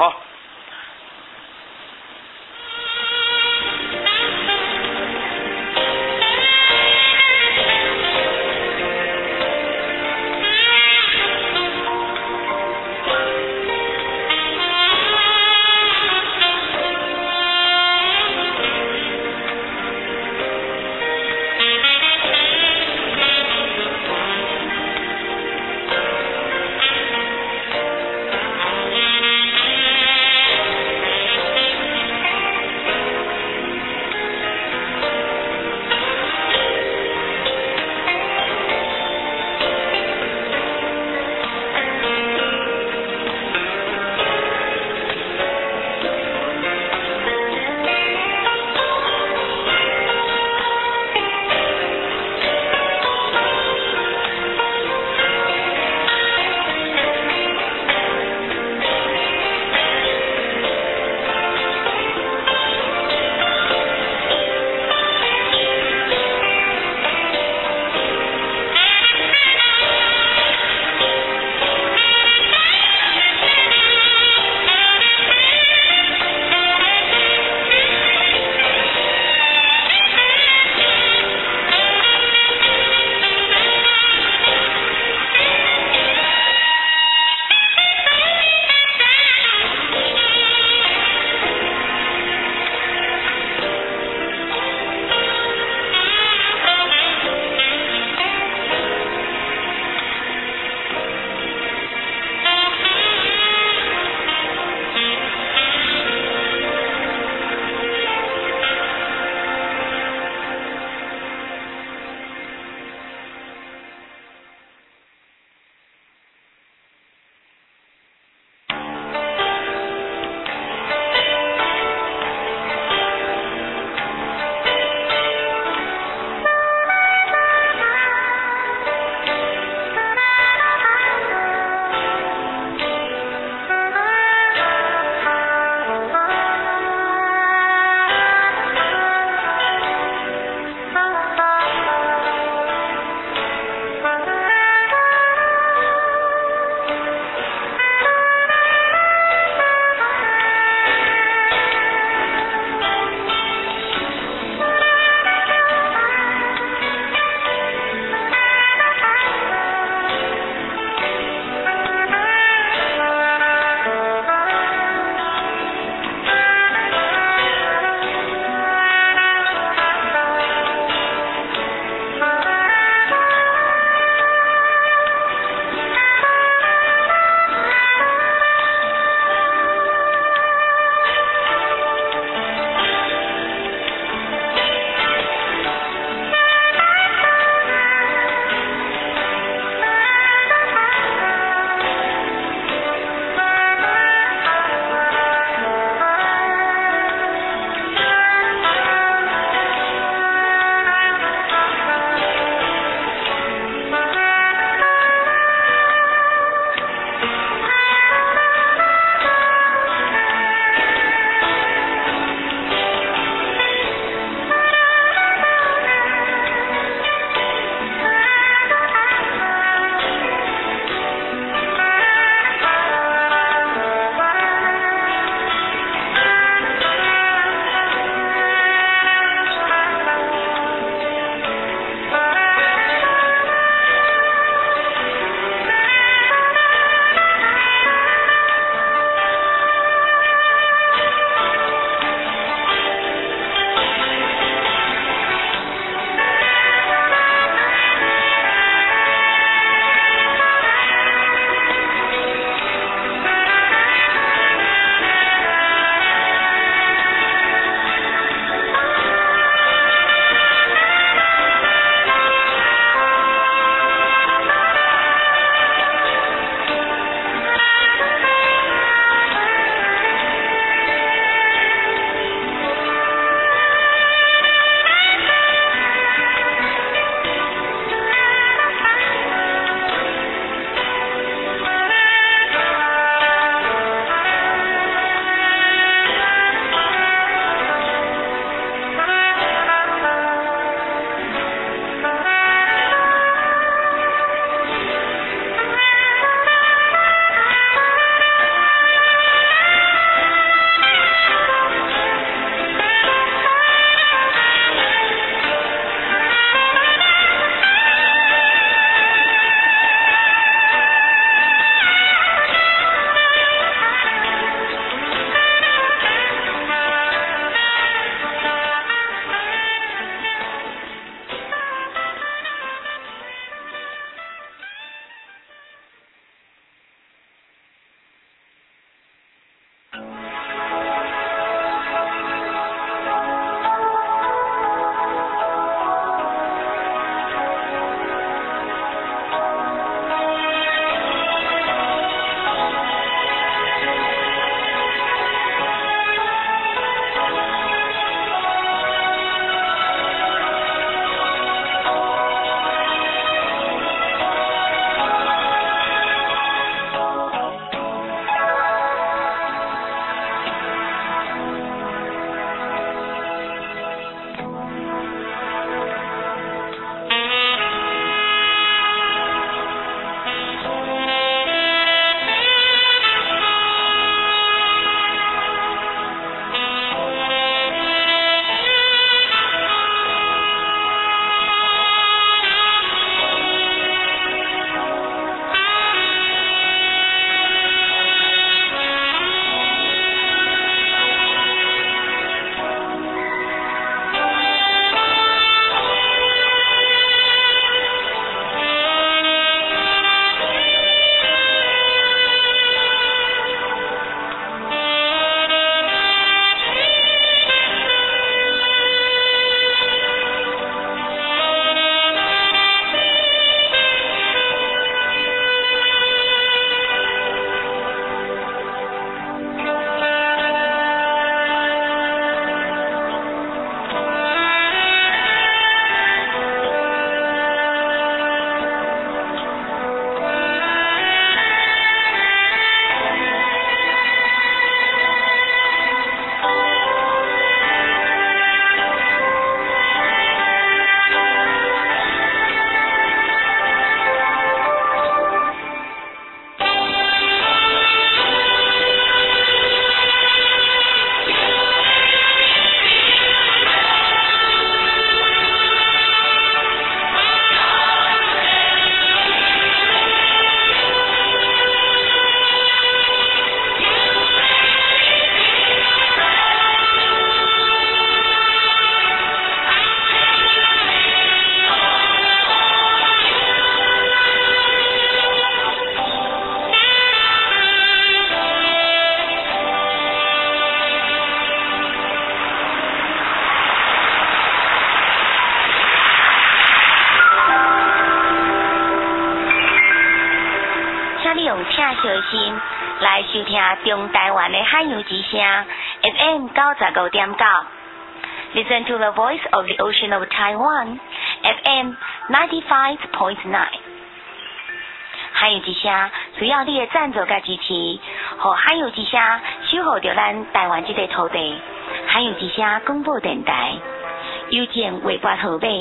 来收听中台湾的海洋之声 FM 95.9。Listen to the voice of the ocean of Taiwan FM 95.9。海洋之声需要你的赞助甲支持，和海洋之声守护着咱台湾这个土地。海洋之声广播电台邮件汇拨号码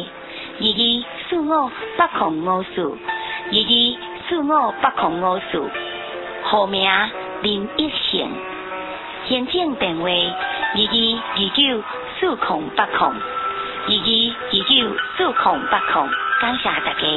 2245505422455054，户名林一成，行政电话2229408022294080，感谢大家。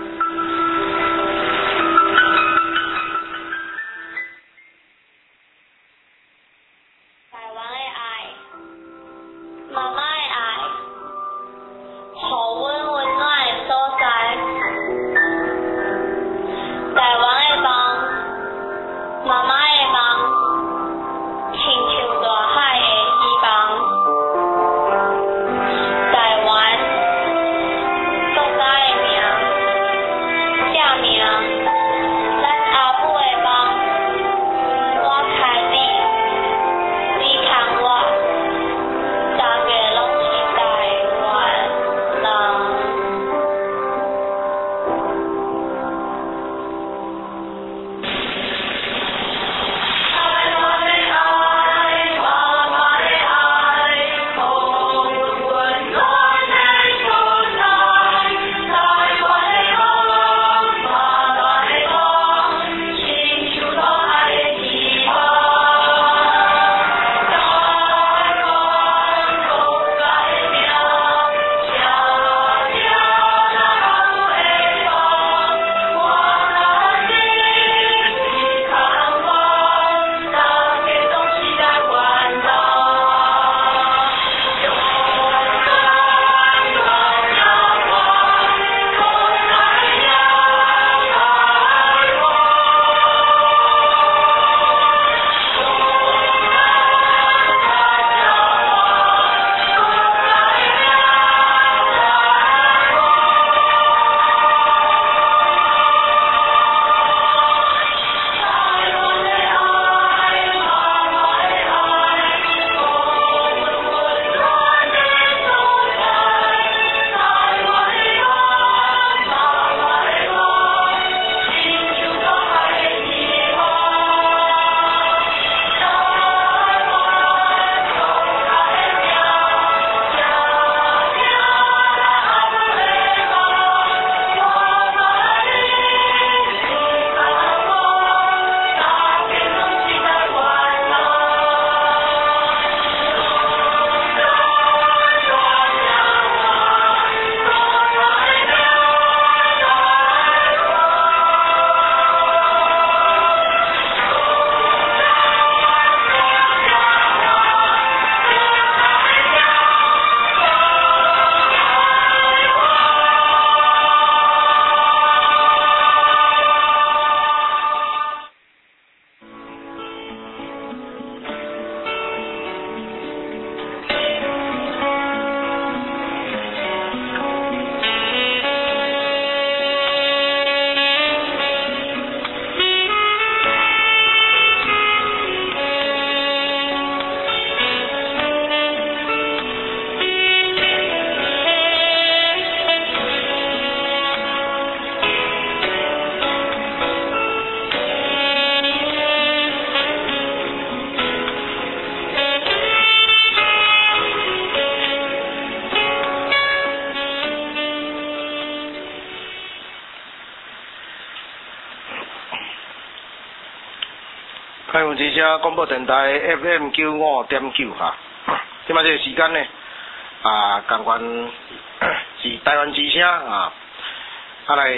海洋之声广播电台 FM 95.9哈，即摆这个时间呢，同款是台湾之声来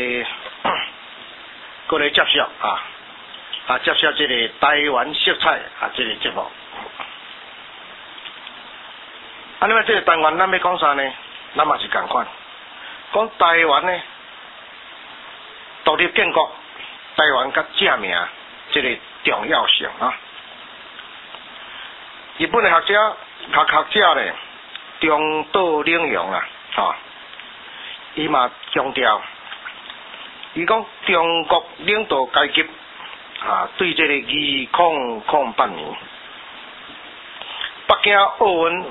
过来接受接受这个台湾色彩这个节目。那么这个单元咱要讲啥呢？咱嘛是同款，讲台湾呢独立建国，台湾甲正名这个重要性日本的学者呢，中岛领洋伊嘛强调，伊讲中国领导阶级对这个2008年北京奥运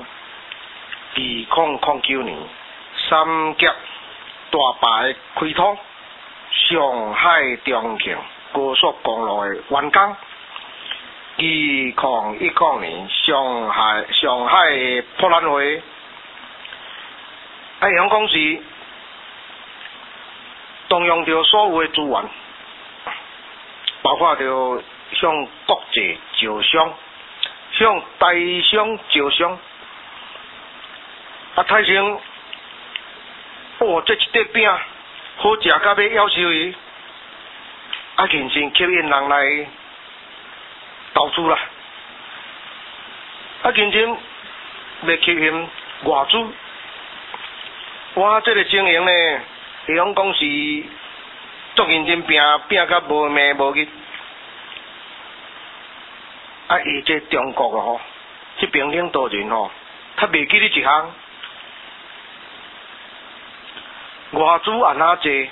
2009年三峡大坝的开通，上海重庆高速公路的完工，2019年上海的博览会，香港是动用到所有的资源，包括着向国际招商，向台商招商。台城，这一块饼好食到要夭寿伊，认真吸引人来投资啦，认真要吸引外资。我这个经营呢，会用讲是足认真拼到无眠无日。伊这中国这边领导人较袂记哩一项，外资按哪济？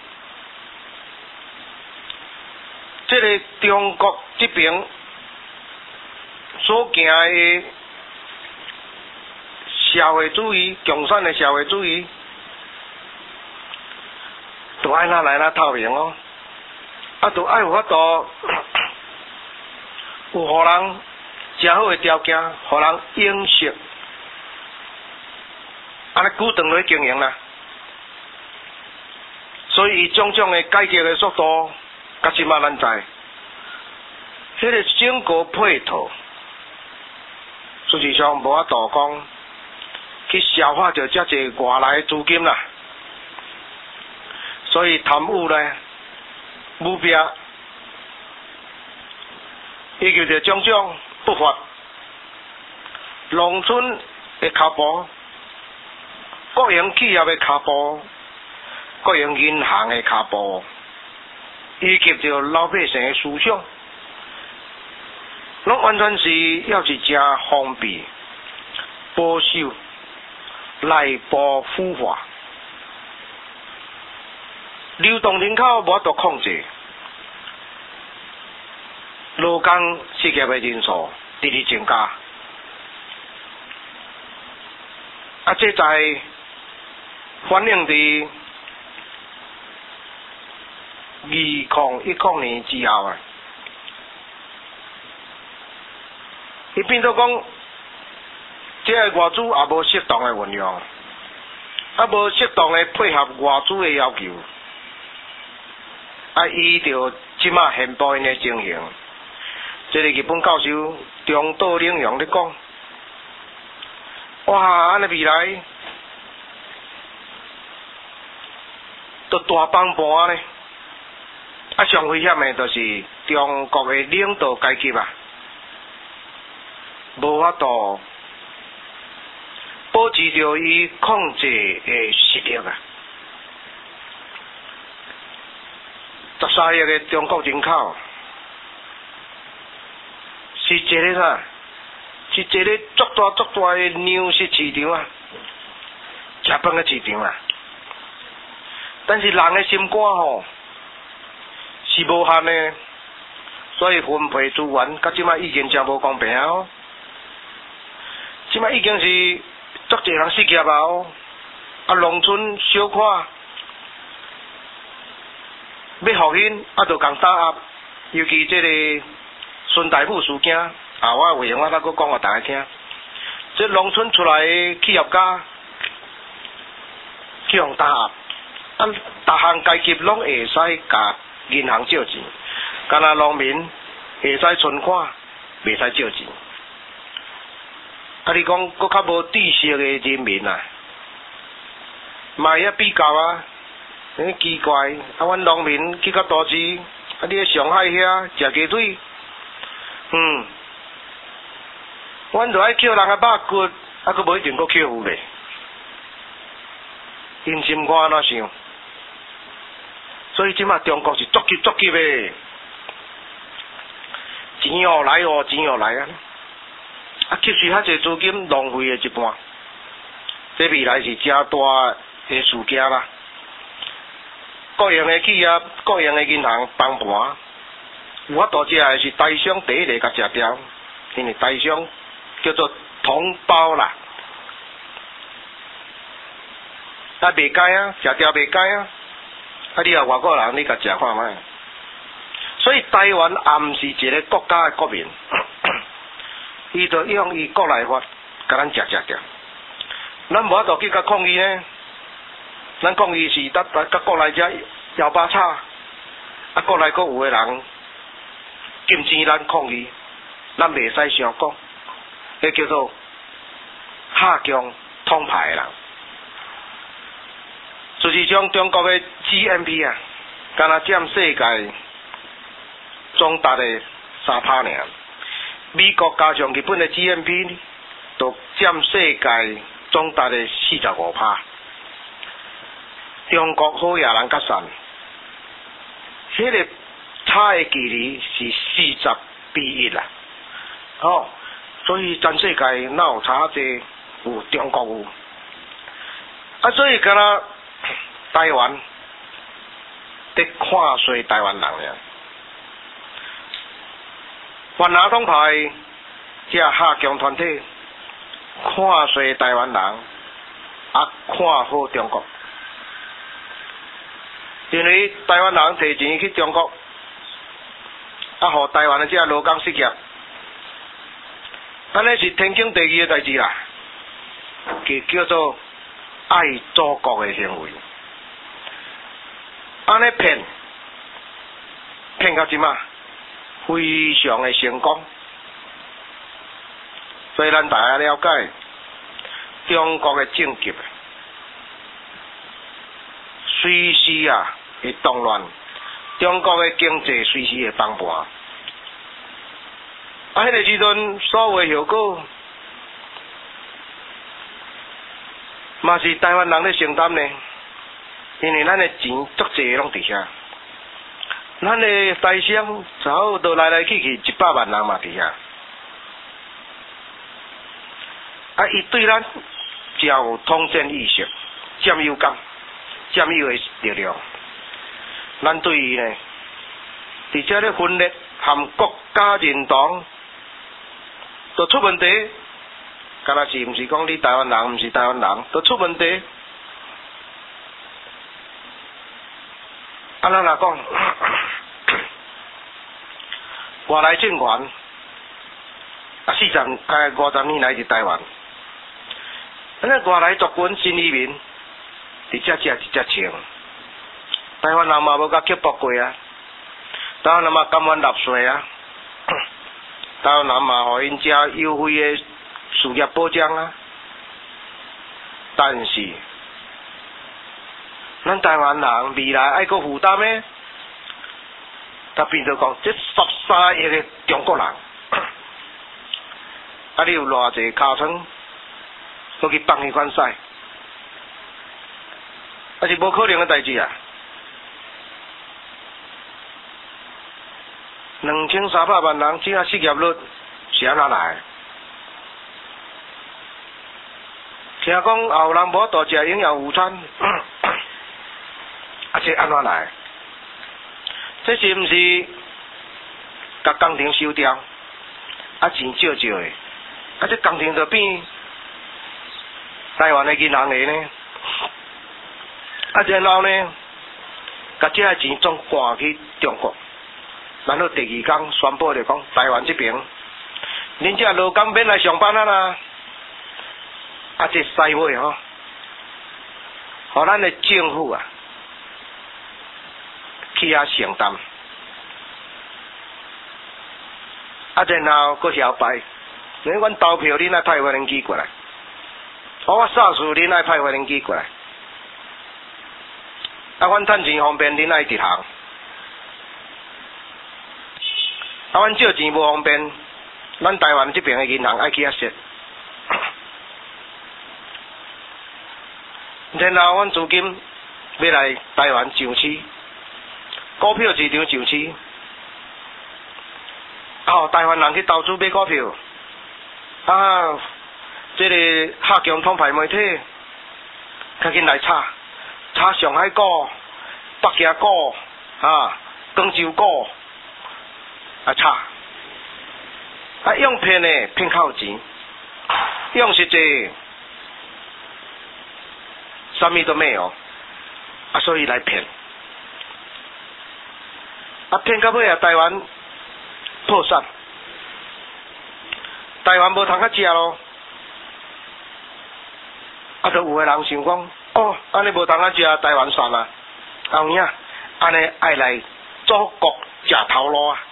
这个中国这边所行的社会主义、共产的社会主义，就爱哪来哪透明就爱有法度，有互人真好的条件，互人应识，安尼久长来经营啦。所以伊种种的改革的速度，甲即马咱知，迄个整个配套，实际上无法度讲去消化着遮济外来资金啦。所以贪污呢，舞弊，伊就着种种不法，农村的脚步，国营企业的脚步。国营银行的脚步，以及着老百姓的思想，拢完全是要是真封闭、保守、内部腐化，流动人口无法度控制，劳工失业的人数直直增加，这在反映伫2019年之后伊变做讲，这个外资也无适当的运用，无适当的配合外资的要求，依照即马现部因的情形，这个日本教授中岛领洋咧讲，哇，安尼未来都大崩盘呢。上危险的就是中国的领导阶级无法度保持着伊控制的实力13亿的中国人口是一个啥？是一个足大的粮食市场食饭的市场但是人的心肝是无限的，所以分配资源，到即马已经真无公平即马已经是足侪人失业农村小可要复兴，就共打压，尤其这个孙大武事件我为我再搁讲互大家听，这农村出来的企业家去互打压，逐项阶级拢会使甲银行借钱，干那农民会使存款，袂使借钱。你讲搁较无知识的人民嘛会比较奇怪，阮农民去到都市，你喺上海遐食鸡腿，阮就爱捡人的肉骨，佫无一定佫捡有咧，因心肝安怎想？所以即马中国是足急的，钱又来钱又来吸取遐济资金，浪费的一半，这未来是真大的事件啦。国营的企业、国营的银行崩盘， 有法度食的是台商第一个甲食掉，因为台商叫做同胞啦，啊袂解啊，食掉袂解啊，啊你啊外国人你甲食看卖，所以台湾也毋是一个国家的国民，伊就用伊国内法甲咱食掉，咱无法度去甲抗议呢，咱抗议是甲国内遮摇把叉，啊国内阁有个人禁止咱抗议，咱袂使相讲，迄叫做下强统派的人。就是将中国的 GNP 啊，敢若占世界总值的3%尔。美国加上日本的 GNP， 都占世界总值的45%。中国好野人较散，迄个差的距离是40:1啦。哦，所以全世界哪有差济？有中国有。啊，所以敢若台湾在看衰台湾人呀，泛蓝统派这下强团体看衰台湾人，啊看好中国，因为台湾人摕钱去中国，啊，互台湾的这劳工失业，安尼是天经地义的代志啦，叫做爱祖国的行为。安尼骗到即马，非常的成功。所以咱大家了解中国的政局，随时啊会动乱，中国的经济随时会崩盘。啊，迄个时阵所有效果，嘛是台湾人咧承担呢。因为咱的钱足济拢伫遐，咱的台商早都来去100万人嘛伫遐，啊，伊对咱真有统战意识、占有感、占有的力量，咱对伊呢，伫遮咧分裂含国家认同，都出问题。敢若是毋是讲你台湾人，毋是台湾人，都出问题。啊，咱若讲外来政权啊50年来伫台湾，咱个外来族群新移民伫遮食伫遮穿，台湾人嘛无甲刻薄过啊，台湾人嘛甘愿纳税啊，台湾人嘛互因遮优惠的事业保障啊，但是咱台湾人未来爱搁负担的，甲变做讲这13亿的中国人，啊，你有偌济尻川，搁去放迄款屎，啊是无可能的代志啊！2300万人，这失业率是安怎来？听讲后人无多食营养午餐。啊，这安怎来？这是毋是甲工程收掉？啊，钱少少的，啊，这工程就变台湾的银行的呢？啊，然后呢，甲这钱总赶去中国，然后第2天宣布就讲台湾这边，恁这劳工免来上班啊啦！啊，这西尾吼，互咱的政府啊。去遐承担，啊，然后搁摇摆，因为阮投票恁爱派发联机过来，我扫事恁爱派发联机过来，啊，阮趁钱方便恁爱直行，啊，阮借钱无方便，咱台湾这边的银行爱去遐踅，然后阮资金要来台湾上市。股票市场上市，啊，台湾人去投资买股票，啊，这个下强统派媒体，较紧来炒上海股、北京股、啊，广州股， 差，用骗的骗靠钱，用实际什么都没有，所以来骗，骗到尾台湾破产，台湾无通较食咯，就有个人想讲，安尼无通较食，台湾散啊，后影，安尼爱来祖国食头路啊，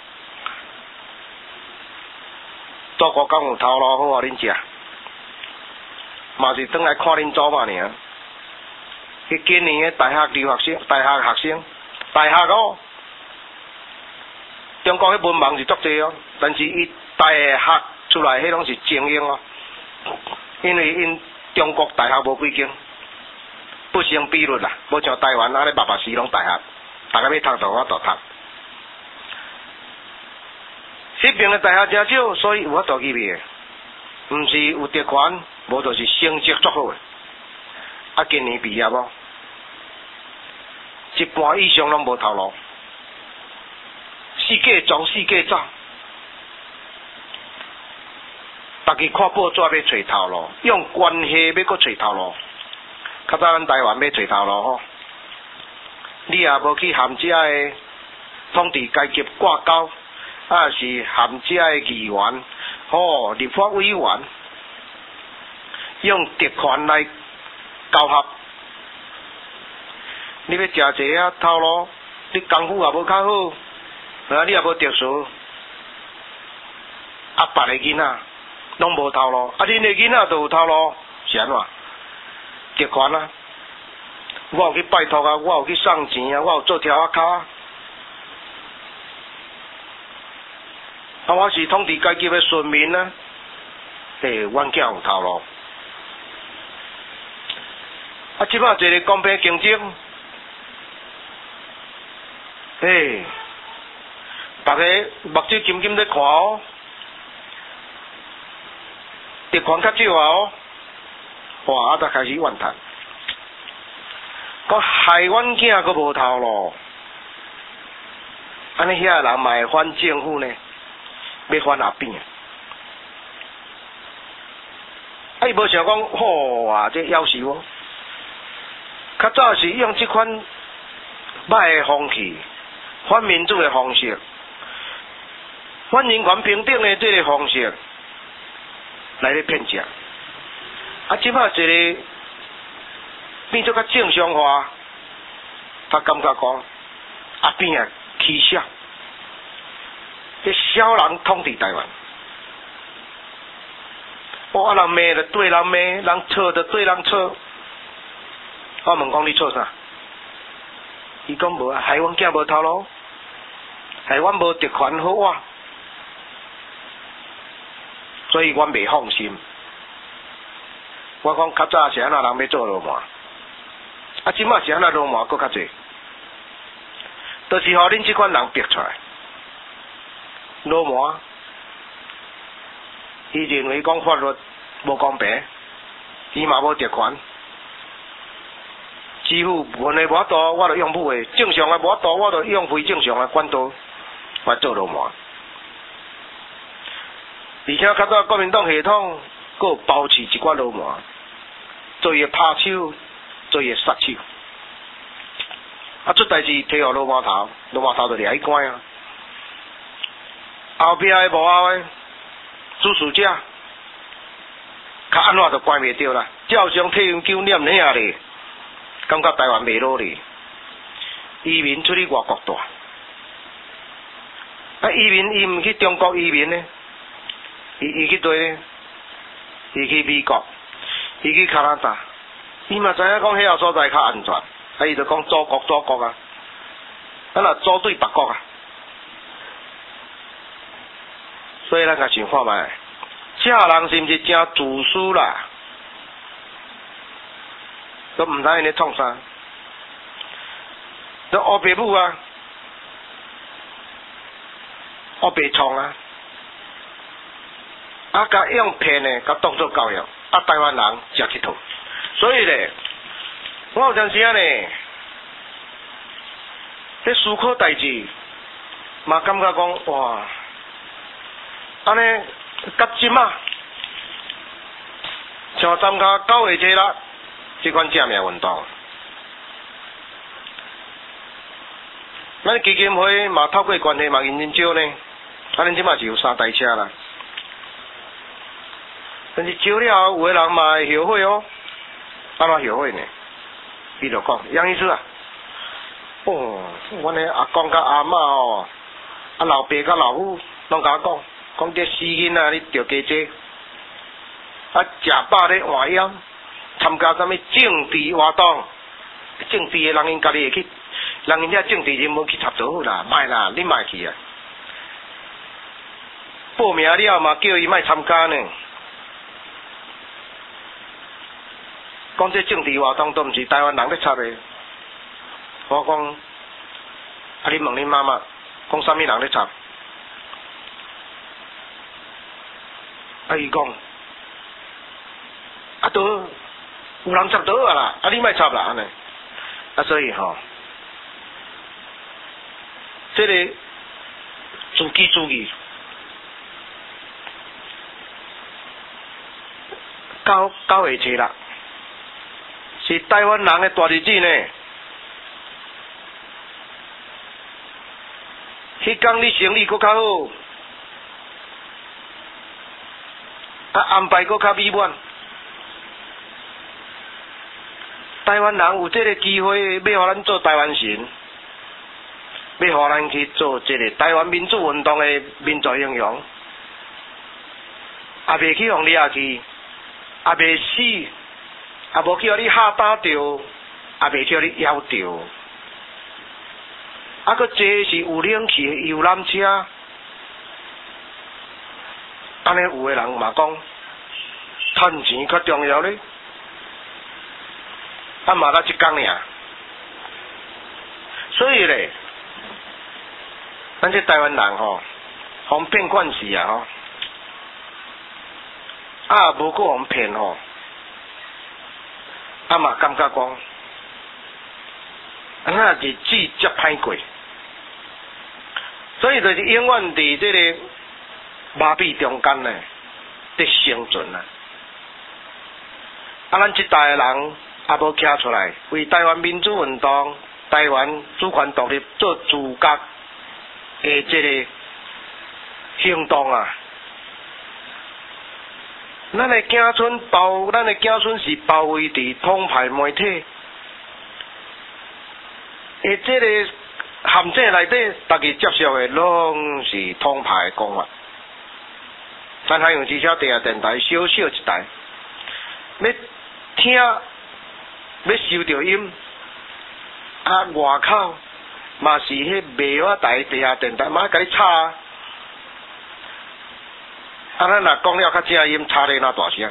祖国敢有头路好互恁食，嘛是转来看恁祖嘛尔。去今年的大学留学生，大学中国迄文盲是足济哦，但是伊大学出来迄拢是精英哦，因为因中国大学无几间，不成比率啦，无像台湾安尼密死拢大学，大家要读就我就读。迄边的大学真少，所以有法度去灭，毋是有特权，无就是成绩足好的。今年毕业哦，一半以上拢无头路，四界撞四界走，大家看报纸要找头路，用关系要搁找头路。较早咱台湾要找头路吼，你也无去含遮的统治阶级挂钩，是含遮的议员、立法委员，用特权来交合。你要食济头路，你功夫也无较好，你也无特殊，别个囡仔拢无头路，恁的囡仔就有头路，是安怎？特权啊！我有去拜托啊，我有去送钱啊，我有做条仔骹。我是统治阶级的顺民啊，阮囝有头路。即摆一个公平竞争，大家目睭金金在看哦，特权较少哦，哇！才开始怨叹，讲害阮囝阁无头路，安尼遐人嘛会反政府呢，要反阿扁。伊无想讲，哇！这夭寿哦。较早是用这款歹的风气、反民主的方式、反人权平等的这个方式来咧骗食。即摆一个变做较正常化，他感觉讲阿扁啊欺笑，这小人统治台湾。人骂就对人骂，人错就对人错。我问讲你错啥？伊讲无啊，害阮囝无头路，害阮无特权好活，所以阮袂放心。我讲较早是安那人要做流氓，即摆是安那流氓搁较济，就是互恁即款人逼出来。流氓，伊认为讲法律无公平，伊嘛无特权。支付文的无法度，我就用武的；正常的无法度，我就用非正常的管道来做流氓。而且较早国民党系统佫有包持一寡流氓，做伊拍手，做伊杀手。出代志摕互流氓头，流氓头就掠去关啊。后壁的幕后的主事者，较安怎就关袂着啦。照常退休金念哪咧？感觉台湾袂落哩，移民出去外国住。移民伊毋去中国移民呢？伊去对呢？伊去美国，伊去加拿大，伊嘛知影讲迄个所在较安全，伊就讲祖国啊，咱若组对别国啊。所以咱甲想看觅，这人是毋是真自私啦？都毋知因咧创啥，都黑爸母啊，黑爸创啊，甲用骗的，甲当作教育，台湾人食乞讨。所以咧，我有阵时啊咧，咧思考代志，嘛感觉讲哇， 安尼甲即啊，像参加9月7日即款正命运动，咱基金会嘛透过关系嘛认真少呢，咱即嘛是有3台车啦，但是少了有个人嘛会后悔哦，安怎后悔呢？伊就讲杨医师啊，阮的阿公甲阿嬷哦，啊老爸甲老母拢甲我讲这死囡仔你着加济，啊食饱咧换枵，参加啥物政治活动，政治的人因家己会去，人因遐政治人物去插座好啦，莫啦，你莫去啊！报名了嘛，叫伊莫参加呢。讲这政治活动都毋是台湾人咧插的，我讲，啊你问恁妈妈，讲啥物人咧插？啊伊讲，啊都有人插倒啊啦，啊你莫插啦安尼，啊所以吼，这个自己注意，9月7日。是台湾人的大日子呢。迄天你生意搁较好，安排搁较美满。台湾人有这个机会，要互咱做台湾神，要互咱去做这个台湾民主运动的民族英雄，也袂去互你下去，也袂死。也无叫你吓打着，也袂叫你夭着。啊，搁这是有冷气的游览车，安尼有的人嘛讲，趁钱较重要咧。啊嘛，才一天尔。所以咧，咱这台湾人吼，互骗惯势啊吼，啊无搁互骗吼。啊嘛，感觉讲，日子真歹过，所以就是永远伫这个麻痹中间呢，得生存啊！啊，咱这代的人也无站出来，为台湾民主运动、台湾主权独立做自觉的这个行动啊！咱的子孙是包围伫统派媒体，这个陷阱内底，大家接受的拢是统派的讲法。咱海洋之声地下电台小小一台，要听要收到音，啊外口嘛是迄卖话台地下电台，嘛甲你吵啊！啊，咱若讲了较正音，吵咧哪大声？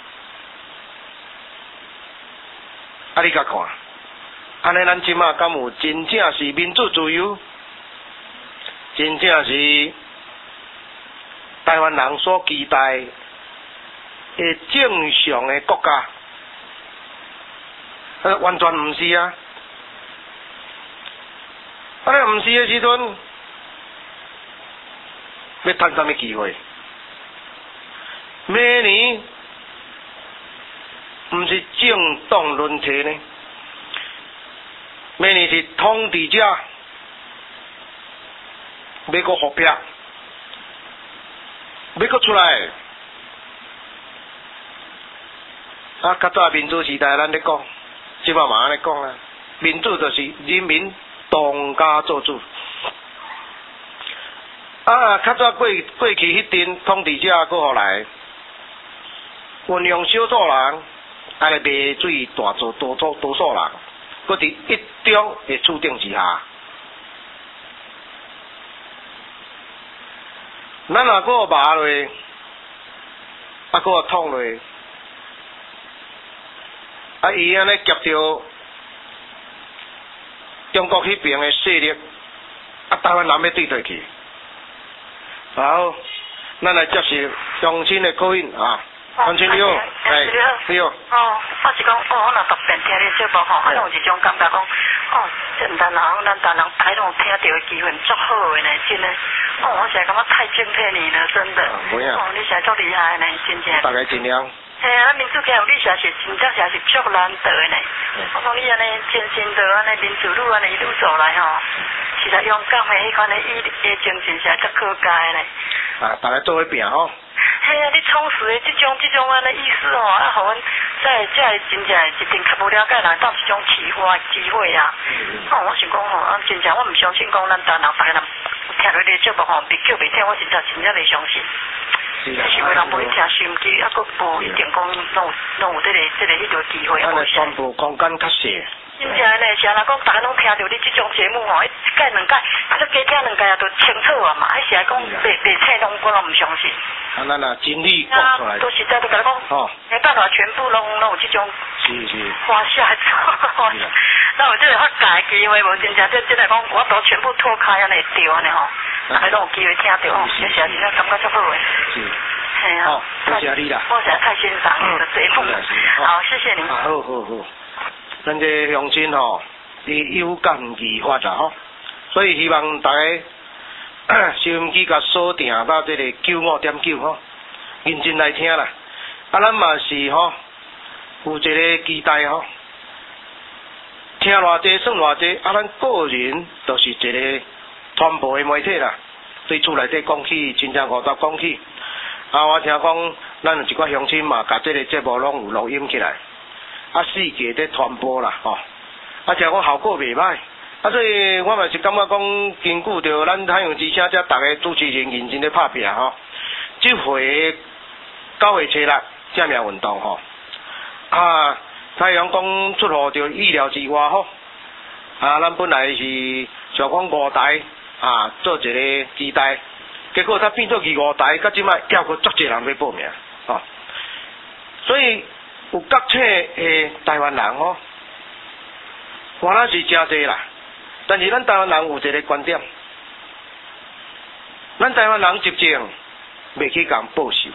啊，你甲看，安尼咱即马敢有真正是民主自由，真正是台湾人所期待的正常的国家？完全毋是啊！安尼毋是的时阵，要趁啥物机会？明年毋是政党轮替呢，明年是统治者要搁复辟，要搁出来。啊，较早民主时代咱咧讲，即摆嘛安尼讲啊，民主就是人民当家做主。啊，较早过去迄阵统治者搁互来。运用少数人，安尼卖水大做多数人，搁伫一中的处境之下，咱若搁骂落，啊搁捅落，啊伊安尼夹着中国迄边的势力，啊台湾人要对去，好，咱来接受乡亲的口音啊。 黄青你好，你好。 我是讲，我若特别听你节目吼，我有一种感觉讲，这咱人台拢听到的机会足好的呢，真的。我现在感觉太敬佩你了，真的。你现在足厉害呢，真正。 大家尽量。 咱民主界有你实是真正是足难得的呢。我讲你安尼真心的安尼民主路安尼一路走来吼，实在勇敢的迄款的精神实在足可嘉的呢。 大家做伙拼吼。 嘿啊，你充实的这种安尼意思吼，互阮才真正一定较无了解人到这种启发的机会啊。我想讲吼，真正我毋相信讲咱大家人听到你节目吼，别叫袂听，我真正袂相信。是有人无去听收音机，佫无一定讲拢有这个迄个机会。 咱的传播空间较小。 真正呢，是安那讲，大家拢听到你这种节目吼，一届两届，再加听两届也都清楚啊嘛。还是来讲白册拢我拢毋相信。 咱真理讲出来。 都实在都甲你讲，办法全部拢有这种花下做。那有这个发家的机会无？真正这来讲，我都全部脱开安尼对安尼吼，大家拢有机会听到，这是真正感觉足好诶。系啊， 多谢你啦。 我实在太欣赏你的节目了。好，谢谢您。 好。咱这乡亲吼，伊有感而发啦吼，所以希望大家收音机甲锁定到这个95.9吼，认真来听啦。咱嘛是吼有一个期待吼，听偌济算偌济，咱个人就是一个传播的媒体啦。对厝内底讲起，真正50讲起。我听讲，咱有一寡乡亲嘛，甲这个节目拢有录音起来。世界在传播啦，听讲效果袂歹，所以我嘛是感觉讲，根据着咱太阳之声遮大家主持人认真咧拍拼吼，这回9月初6正面运动吼，太阳讲出乎着意料之外吼，咱本来是想讲5台做一个期待，结果它变做25台，到即摆还佫足侪人要报名，所以。有觉醒的台湾人吼，原来是真侪啦。但是咱台湾人有一个观点，咱台湾人执政袂去共报仇，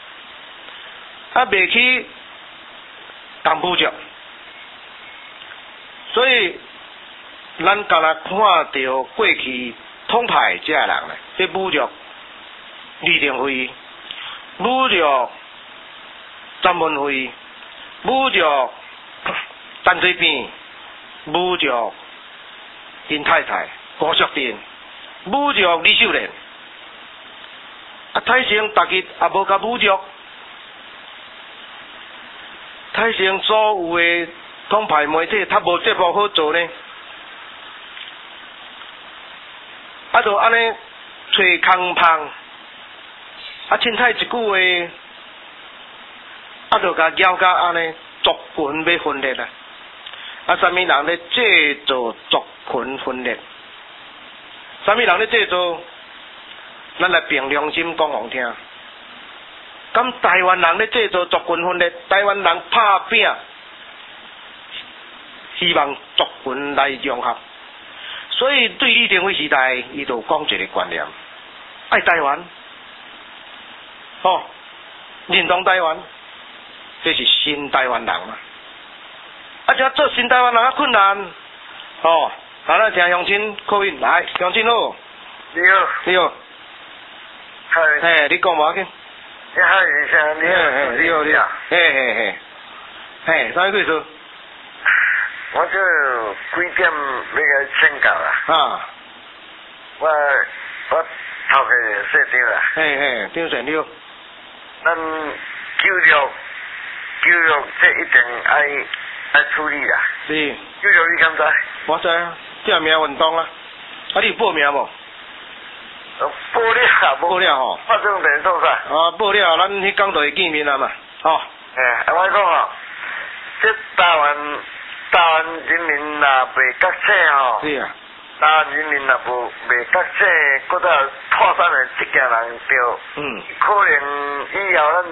袂去共侮辱，所以咱敢若看到过去统派这人咧，去侮辱李登辉，侮辱张文辉。侮辱陈水扁，侮辱林太太、郭淑珍，侮辱李秀莲，泰城逐日也无甲侮辱，泰城所有的统派媒体，他无节目好做呢，就安尼吹空芳，凊彩一句话。就甲搅甲安尼族群要分裂啦，啥物人咧制造族群分裂？啥物人咧制造？咱来凭良心讲互听。咁台湾人咧制造族群分裂，台湾人拍拼，希望族群来融合。所以对李登辉时代，伊就讲一个观念：爱台湾，认同台湾。这是新台湾人嘛，这做新台湾人困难，咱听乡亲口音来，乡亲好，你好，嗨，你讲无紧， 你好， 嘿，啥意思？ 我这几点要个请教啦，我头个说对啦， 对选了， 咱教育这一定爱处理啦。 是。 教育你敢知？ 我知啊，正面运动啊。你有报名无？ 报了， 报了吼。 发生电做啥？ 报了，咱迄天就会见面啊嘛。 我讲这台湾人民若袂觉醒吼。 是啊。 台湾人民若袂觉醒，搁再拓散的这件人着，可能以后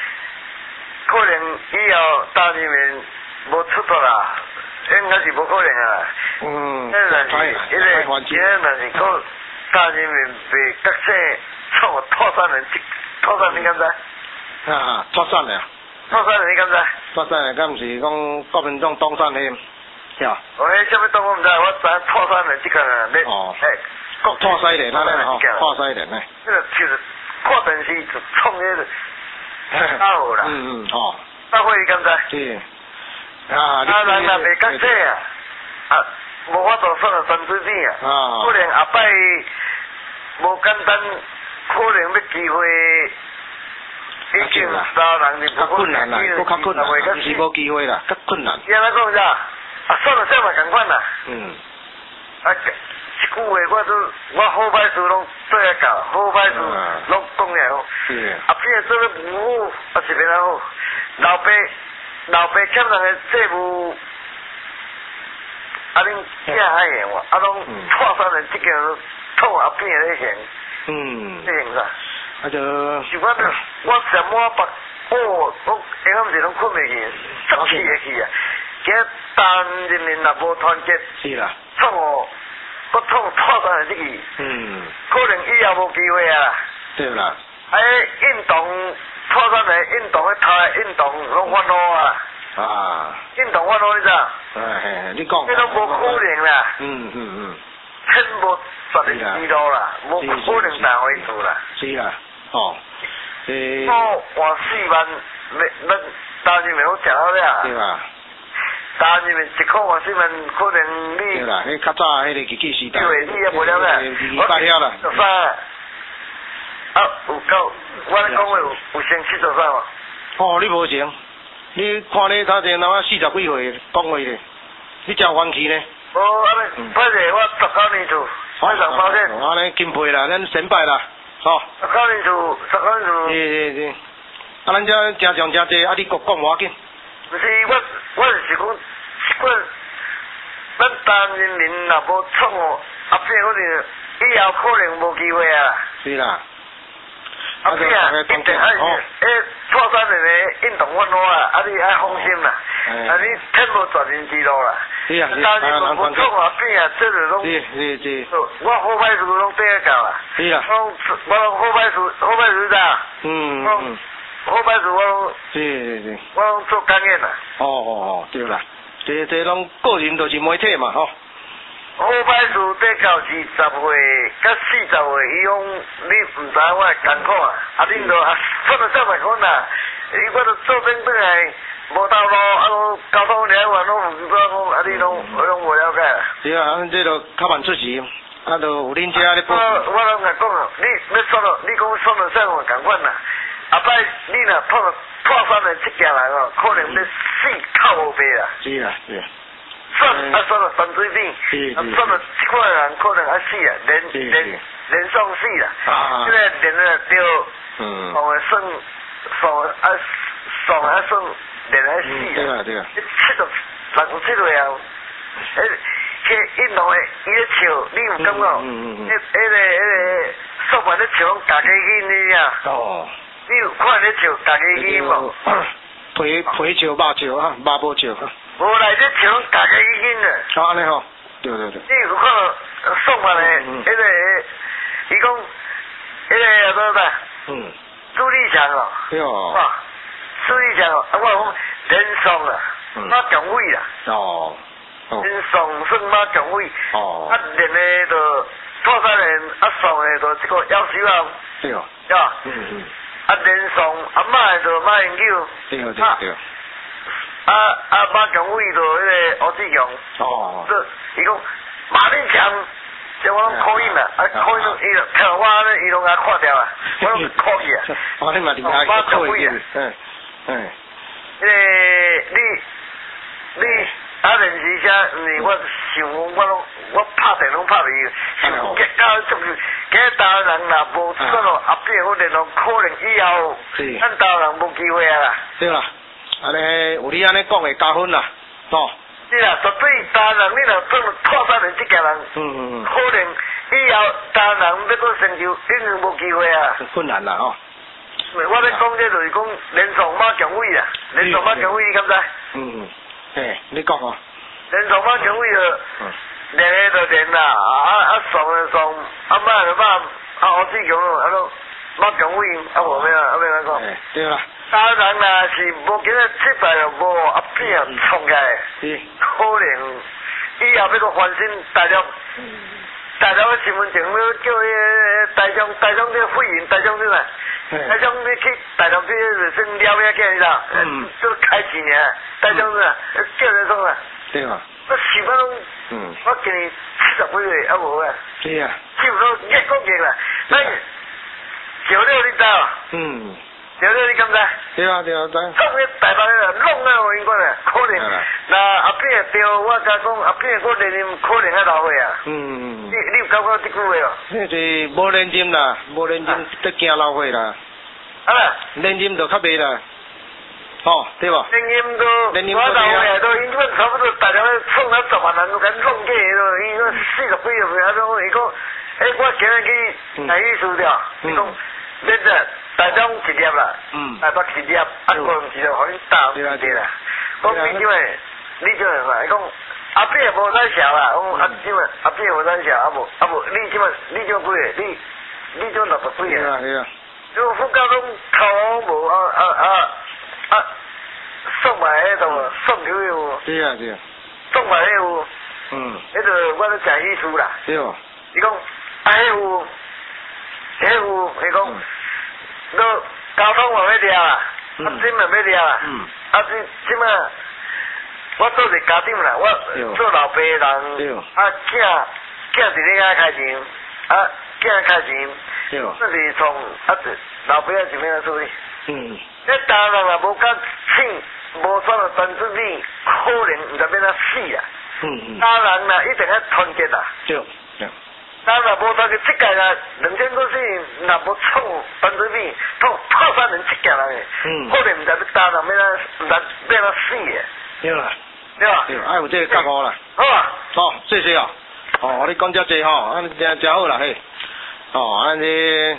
台湾人民无出头啦，应该是无可能啊。但是若是讲台湾人民袂觉醒，创拓散你敢知？ 脱选的。 脱选你敢知？ 脱选的，敢毋是讲国民党当选的，是啊。 哦，迄什么党我毋知，我知脱选的即个咧。哦。 国拓西联啊，吼，拓西联呢。 这个就是看电视就创迄个大号啦。 哦。 大会你敢知？ 是。 人若袂讲这啊，无法度选到陈水扁啊。可能下摆无简单，可能要机会。已经3人就较困难啦，佫较困难，毋是无机会啦，较困难。 你安怎讲啥？选到啥嘛共款啦。一句话我好歹事拢做下到，好歹事拢讲下好。变做咧唔好，是变好。老爸欠人个债务，恁囝还还我，拢拖三人即个痛变咧还。你还啥？就我什么把我下暗时拢困袂去，生气会去啊！今日台人民若无团结，是啦，创我创拖三人即个，可能以后无机会啊。对啦，运动拖三人运动，台运动拢烦恼啊！运动烦恼你知？你讲，这都无可能啦。天无实力之路啦，无可能大回事啦。是啦。哦，我换4万，咱台人民拢食好了。对啦。台人民1块换4万，可能你。对啦，迄较早迄个机器时代。对，你也无了啦。我知晓啦。13。有够，我咧讲话有先70岁无？哦，你无成，你看你头前若40几岁讲话咧，你真欢喜呢。无，歹势，我19年厝，我上保险。安尼钦佩啦，咱先拜啦。哦，19年厝。是。咱这真上真济，你讲无要紧。不是，我就是讲，咱台人民若无创哦，变可能以后可能无机会啊。是啦。变一定错3年的运动烦恼啊，你爱放心啦。你天无绝人之路啦。是啊，台人民无创变啊，这就拢。是。我好歹事拢对得到啦。是啊。我好歹事咋？好歹事我拢。是。我拢做工业啦。哦，对啦。这拢个人就是媒体嘛，吼。好歹事得到20岁到40岁，伊讲你唔知我会艰苦啊，恁就赚了300块啦，我就做等转来无道路，交通了我拢唔知讲，你拢无了解。是啊，咱这就较慢出事，就有恁遮咧。我拢甲讲啊，你要算了，你讲算了啥我共款啦，下摆你若破3年这件人哦，可能要死靠无白啦。是啦。算了陈水扁，算了这块人可能死啊，连送死啦。现在连了掉，算连死啦。对啊。70岁啊，迄运动的伊咧笑，你有感觉？迄个说话咧笑拢家己去你啊。哦。你有看咧笑家己去无？皮笑肉笑啊，肉无笑。无来这笑家己去紧啊。安尼吼。对。你有看说话咧？迄个，伊讲，迄个叫啥？朱立强哦。对哦。朱立强哦，我讲连宋啊，马强伟啦。哦。连宋算马强伟。哦。连咧就拖3年，宋咧就这个夭寿啊。对哦。对吧？连宋马就马英九。对。马强伟就迄个胡志强。哦。伊讲马立强，叫我考验啦，考验伊就听我咧，伊拢甲看掉啊，我拢考去啊。马强伟啊。迄个你连时下，我想我拍电拢拍袂去，想到足去，今日台湾人若无算咯，变可能可能以后咱台湾人无机会啊啦。对啦，安尼有你安尼讲会加分啦，吼。是啦，绝对台湾人你若拖3年这家人，可能以后台湾人要搁成就，一定无机会啊。困难啦吼。我咧讲这就是讲连宋马强伟啦，连宋马强伟你敢知？你讲哦。连宋马强伟就连个就连啦，宋，马就马，胡志强咯， 冇强威，啊无咩啊，咩讲？ 对啦。 当然啦，是无今日失败又无阿变冲起来，可能以后要个翻身，大陆个身份证要叫迄台中这会员，台中这啦，台中你去大陆这就算了遐个啦，都开钱尔，台中啊，叫人讲啊， 对嘛？ 我想讲，我今年70几岁，啊无啊， 对啊， 差不多1个月啦，咱96你知道？96你敢知？ 对啊，知。 创个台北个弄啊，我应该啊，可能。那阿扁对我甲讲，阿扁我连任可能还老岁啊。你有感觉这句话哦？ 那是无连任啦，无连任得惊老岁啦。 啊啦， 连任就较袂啦。哦，对吧？ 连任都我老岁都因为差不多大家创了10万人都敢弄起咯，伊个40几岁啊种，伊讲，我今日去台语输掉，伊讲，你这。台中一粒啦，台北一粒，啊，可能是就互你打对啦。讲你即位，你即位话，伊讲阿扁无咱小啦，讲阿即位阿扁无咱小，啊无，你即位你种几个？你种60几个？ 对啊。 就副教拢头无送埋迄度送酒有。 对啊。 送埋迄有。迄个我咧讲意思啦。 对哦。 伊讲迄有，伊讲。都交通嘛要抓啦，真嘛要抓啦，即嘛我做一家长啦，我做老爸人，囝伫咧遐开钱，囝开钱，这是从老爸这边做哩。你当然啦，无甲请，无算到3%，可能毋知变哪死啊。当然啦，一定要团结啦。当然无他个这届啦，2000多岁若无创1%，破3人这届啦个，可能毋知要打人，毋知变哪死个。 对啦， 对吧？ 对，有这个觉悟啦。 好啊。 好，谢谢啊。你讲遮济吼，真好啦嘿。你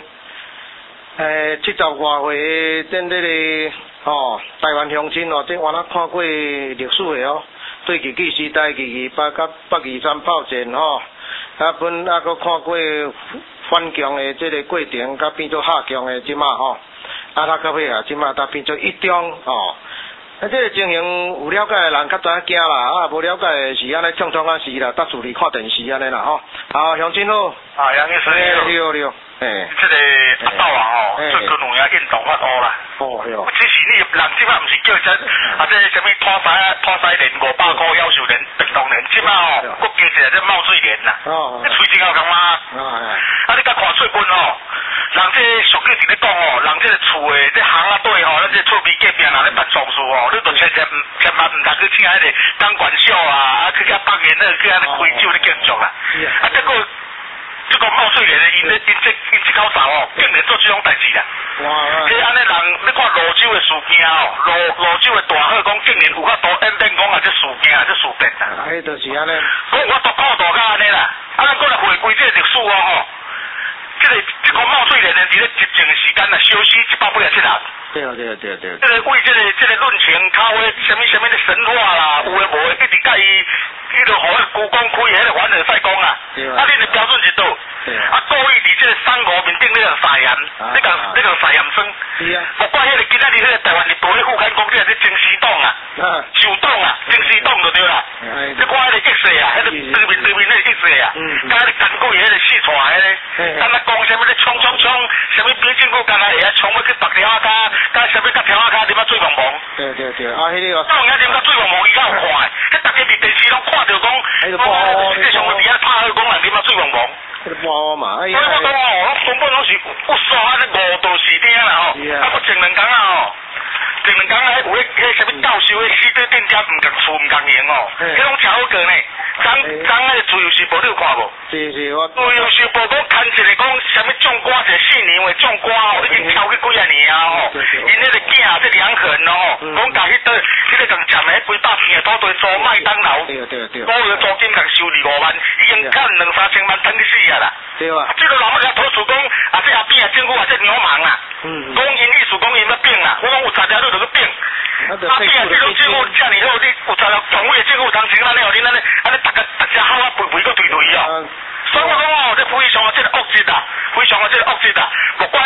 70外岁等这个台湾乡亲这我若看过历史的哦，对日据时代228甲823炮战本佫看过反强的这个过程，甲变做下强的即马较尾啊，即马变做一中这个情形有了解的人较知影惊啦，无了解的是安尼创啊是啦，搭厝里看电视安尼啦好，乡亲好。 杨医生。 你好。 这个阿斗啊最近有影运动发乌啦。只是你人即摆毋是叫这什么拖西连500块要求连运动连，即摆国叫一个这冒水连啦。你喙真好讲嘛。你甲看出本人这俗语是咧讲人这厝的这行啊对咱这厝边隔壁若咧办丧事你就千万毋通去请迄个当管小去遐北园去遐咧开酒咧庆祝啦。这个冒水连的，因这口哨竟然做这种代志啦！这安尼人，你看泸州的事件泸州的大号讲，竟然有较多演变讲这事件这事变啦。 就是安尼。 讲我都看到甲安尼啦，咱过来回归这个历史这个冒水连的，伫咧集中的时间休息187人。 对。 这个为这个论情靠的什么的神话啦，有诶无诶，一直甲伊就互迄故宫开迄个凡尔赛宫啊。恁的标准是倒？故意伫这个35面顶那个撒盐，那个撒盐霜。不管迄个今仔日迄个台湾日报咧副刊讲这是精细党啊，手党啊，精细党就对啦。你看迄个意思啊，迄个对面那个意思啊，甲迄个根据迄个四川迄个，敢若讲什么咧冲，什么边政府敢若会冲要去拔条骹，甲什么甲条骹啉水濛濛。 对，迄个。 这种嘢啉水濛濛伊较有看，迄大家伫电视拢看到讲，这上个伫遐拍好讲人啉水濛濛。 不好嘛， 我讲我根本拢是不爽5度4点啦前2天前2天有迄什么教授迄4对店家唔共厝唔共赢迄种超好个呢。昨迄个自由时报你有看无？ 是我。 自由时报讲牵一个讲什么种瓜，一个4年的种瓜已经超去几啊年啊因迄个囝这梁恒讲甲迄个共占的几百片的土地租麦当劳， 对。 每月租金共收2-5万，已经赚2-3千万，等去死啊啦！ 对啊。 这个人要甲土司讲，这阿扁政府这流氓啊！讲因意思讲因要变啦，我讲有10条你就去变。阿扁这种政府遮尔好，你有10条权威的政府通情安尼互恁安尼大家好啊，肥个对所以我讲这非常这个恶质啊，不管迄个5金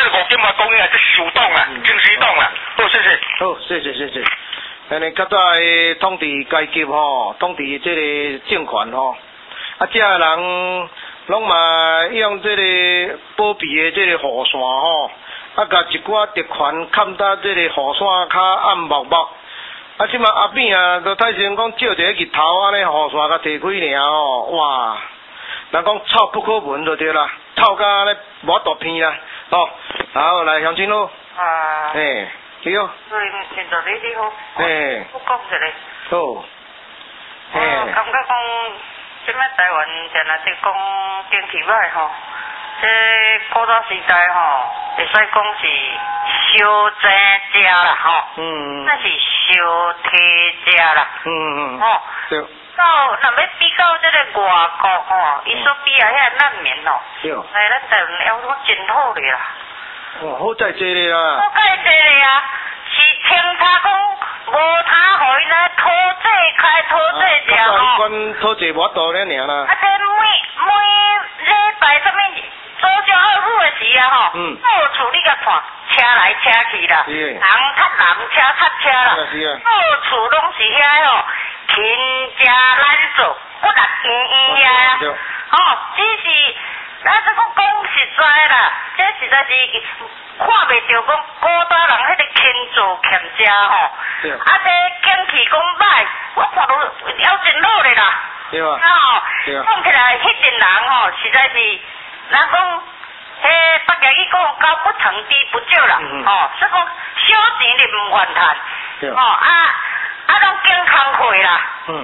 我讲嘅即手动啦，精水动啦。好，谢谢。 好，谢谢谢谢。安尼较早的统治阶级吼，统治即个政权吼，啊，遮个人拢嘛用即个保庇的即个雨伞吼，啊，甲一寡特权砍到即个雨伞较暗漠漠。啊，即马阿扁啊，都太先讲照一个日头安尼雨伞甲摕开尔吼，哇！人讲臭不可闻就对啦，臭甲安尼无大片啦，哦，好来乡亲咯。 啊。 嘿。对哦。 对，现在你好。 嘿。 我讲一个。 好。嘿。 感觉讲，即摆台湾定若是讲天气歹吼，这古早时代吼，会使讲是烧蒸食啦吼。那是烧提食啦。哦。 对。 到若要比较即个外国吼，伊所比啊遐难民吼，哎，咱台湾要讲真好咧啦。 哦，好在这里啦。 好在这里啊，是清查讲无他互因来讨债开讨债食吼。 管讨债无多了尔啦。 啊，这每礼拜什么早上二虎的时啊吼，到处你甲看，车来车去啦，人踢人，车踢车啦，到处拢是遐吼。勤加懒做，骨力圆圆呀！哦，只是咱这个讲实在啦，这实在是看袂着讲古早人迄个勤做俭食吼。啊，这景气讲歹，我看到要真努力啦。 对啊。 哦，讲起来，迄阵人吼，实在是，人讲，迄北京语讲高不成低不就啦。哦，所以讲小钱你唔愿赚。哦啊，拢健康会啦。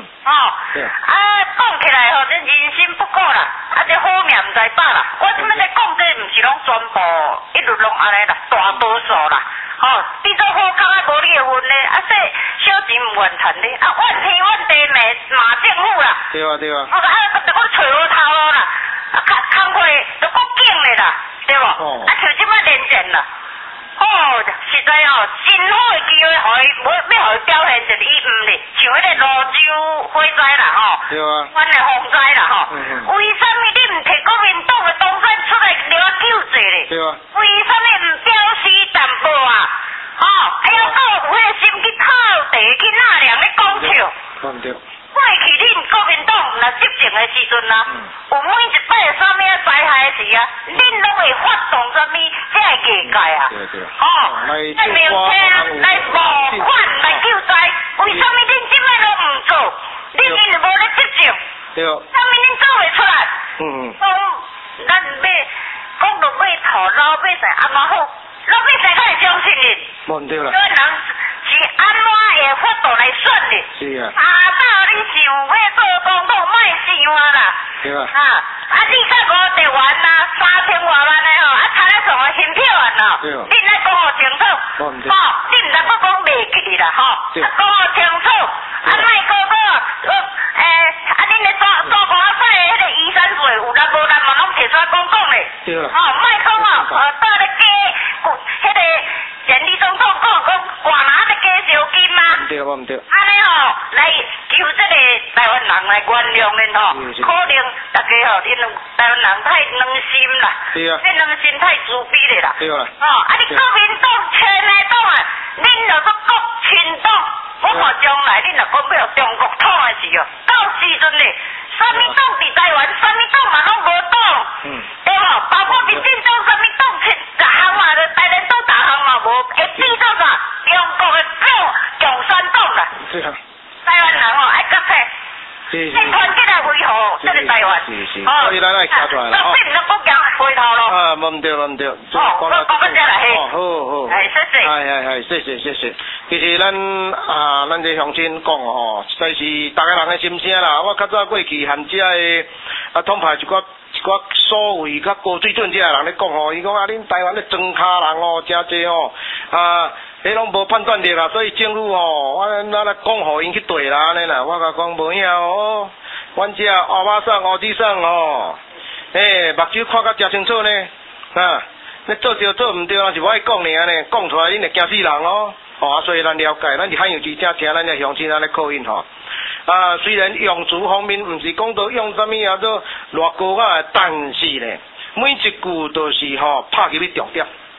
讲起来吼，这人心不够啦，啊，这好命唔知把啦。我即摆在讲这，唔是拢全部一律拢安尼啦，大多数啦。哦，比做好康啊，无你的份咧，啊，这小钱唔愿赚咧，啊，怨天怨地骂政府啦。 对啊对啊。 啊，就讲找好头路啦，啊，工会就讲紧咧啦，对无？啊，像即摆连战啦。哦，实在哦，真好的机会，互伊要互伊表现一伊毋咧，像迄个泸州火灾啦吼，阮的洪灾啦吼，为什么你毋摕国民党的当选出来了救济咧？为什么毋表示淡薄啊？吼，还要有迄个心去靠地去纳凉咧讲笑？过去恁国民党若执政的时阵啊，有每一摆有啥物啊灾害的时啊，恁拢会发动啥物这个价啊？哦，来明天来募款来救灾，为啥物恁即摆拢唔做？恁因无咧执政，啥物恁做袂出来？讲咱讲到尾头老百姓安怎好？老百姓敢会相信恁？ 冇对啦。 所以人是安怎会发度来选哩？ 是啊。 你想要做总统，莫想啊啦！ 对啊。 你甲5台湾啊，3000多万的吼，差咧上个新票案咯。恁来讲好清楚。你毋知佫讲袂记哩啦吼。讲好清楚。莫个恁咧做官仔迄个遗产税有难无难嘛，拢摕出来讲咧。 对啦。 莫讲倒咧加迄个前李总统讲挂哪咧加奖金嘛。 唔对。 安尼吼来求这个台湾人来原谅恁吼，可能大家吼，因台湾人太软心啦，太软心太自卑咧啦。你国民党前的党啊，恁就说国亲党，我看将来恁若讲要中国统的时候，到时阵咧，啥物党伫台湾，啥物党嘛拢无党，对无？包括民进党啥物党，逐项嘛，台湾党逐项嘛无，会变做啥？中国的共产党啦。台湾人吼爱甲体，团结来维护这个台湾。 所以咱来卡出来啦。 所以毋能讲回头咯。 无唔对。 我讲到这啦嘿。 好。谢谢。其实咱这乡亲讲吼，实在是大家人的心声啦。我较早过去含遮个统派一寡所谓较高水准遮个人咧讲吼，伊讲恁台湾咧装卡人哦，真济哦迄拢无判断力啦，所以政府吼，我来讲互因去对啦，安尼啦，我甲讲无影哦，阮遮乌马桑、乌鸡桑吼，目睭看甲真清楚呢，你做对做毋对，若是我爱讲尔呢，讲出来恁会惊死人哦，所以咱了解，咱是汉阳之正听咱的乡亲安尼口音吼，虽然用词方面毋是讲到用啥物啊做偌高啊，但是呢，每一句都是吼拍入去重点。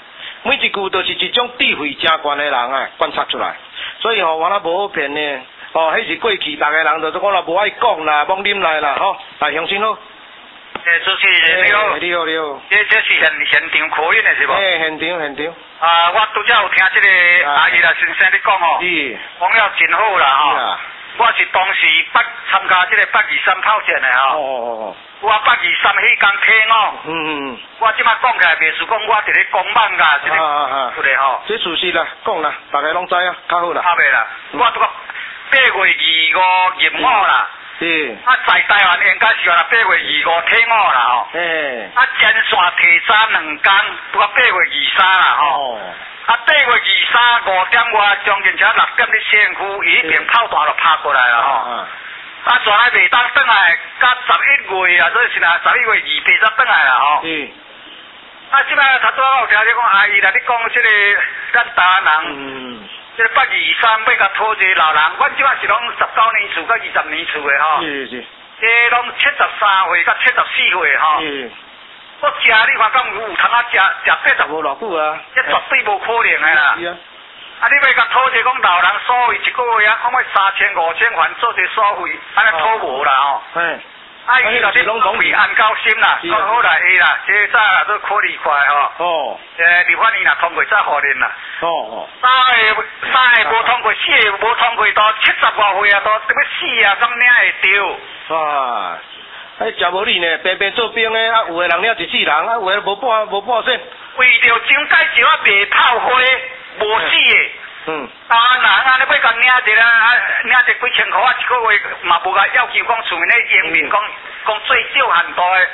每一句都是一种智慧真悬的人啊，观察出来。所以吼，我那无好骗呢。哦，迄是过去，大家人就是讲啦，无爱讲啦，罔啉来啦，吼。来，乡亲好。 主持人你好。 你好，你好。 这是现场口音的是无？ 现场。 啊，我拄则有听这个阿姨啦先生你讲哦，讲了真好啦吼。我是当时参加这个823炮战的吼。我823迄天天哦。我即摆讲起来，袂是讲我伫咧讲网噶，这个出来吼。 这事实啦，讲啦，大家拢知啊，较好啦。 较袂啦，我拄个8月25入伍啦。在台湾应该是话8月25退伍啦吼。前线提早2天，拄个8月23啦吼。8月23 5点外，将近车6点的县区已经炮弹就拍过来了吼。全来袂当转来，到11月啊，所以是啦，11月28才转来啦吼。即摆头拄仔有听你讲阿姨啦，你讲即个咱台湾人，即个823要甲讨一个老人，阮即摆是拢19年厝甲20年厝的吼。这拢73岁甲74岁吼。我食你看敢有通啊食80无偌久啊？这绝对无可能的啦。你要甲讨一个讲老人所费一个月啊，看要3000、5000还做一所费，安尼讨无啦吼。伊就你拢为安高心啦，讲好啦，啦，这早啦都考虑快吼。立法院啦通过再互恁啦。3个无通过，4个无通过，都70外岁啊，都要死啊，咁领会着。哇！ 真无理呢，平做兵的，啊有的人了一世人，啊有的无半身。 为着蒋介石啊卖炮灰，无死的。人安尼要甲领一个啊，领一几千块啊一个月，嘛无甲要求讲厝面咧营面讲最少限度的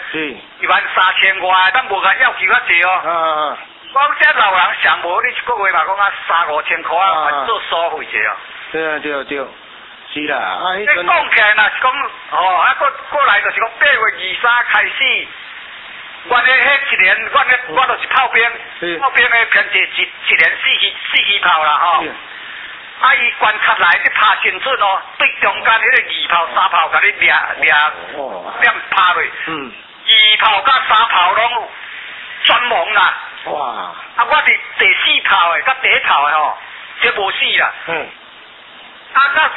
，13000外，咱无甲要求较济哦。讲这老人上无你一个月嘛讲啊3、5千块啊，还做所费者哦。 对。是啦， 你讲起来若是讲，过来就是讲8月23开始，阮迄一年，我就是炮兵的偏一年4支炮啦吼。伊观察来你拍精准哦，对中间迄个2炮、3炮，甲你掠拍落。2炮甲3炮拢全亡啦。哇！我伫第4炮的甲第1炮的吼，这无死啦。到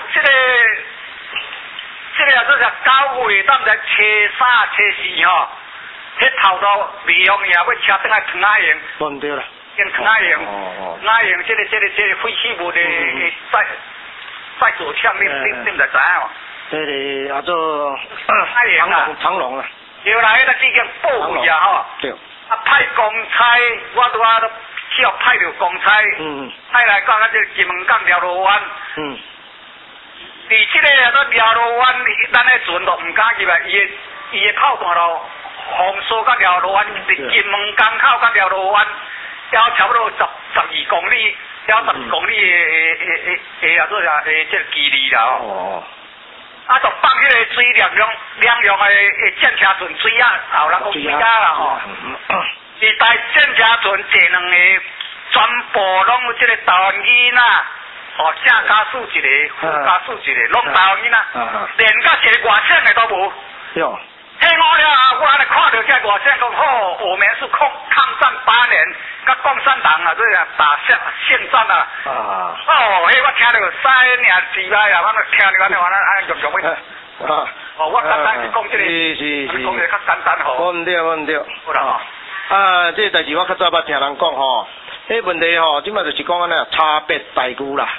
这个啊，做是9月，咱在初3、初4吼，迄炮都未用呀，要车转来汤仔营。对啦。用汤仔营，汤仔营这个废弃物的再做枪，你唔知知哦？ 这个啊做长龙啊。 后来迄个已经报废啊吼。对。派公差，我拄啊都需要派着公差。派来到这金门港寮路湾。伫即个啊，寮路湾，咱迄船都唔敢入来，伊的炮弹咯，风速甲寮路湾，伫金门港口甲寮路湾，了差不多12公里，了12公里的啊，做啥这个距离啦哦。就放迄个水量的战车船水啊，后人讲水啊啦吼。伫台战车船坐2个，全部拢即个台湾囡仔。正加数一个，副加数一个，拢台湾囡仔，连甲一个外省的都无。哟，迄我了，我安尼看到这外省讲好，我们是抗战8年，甲共产党啊，这个打胜战啊。迄我听到3年之内啊，我听到安尼安用要。我简单是讲这个，是讲个较简单吼。 我唔对。好啦，这代志我较早捌听人讲吼。迄问题吼，即摆就是讲安尼差别待遇啦。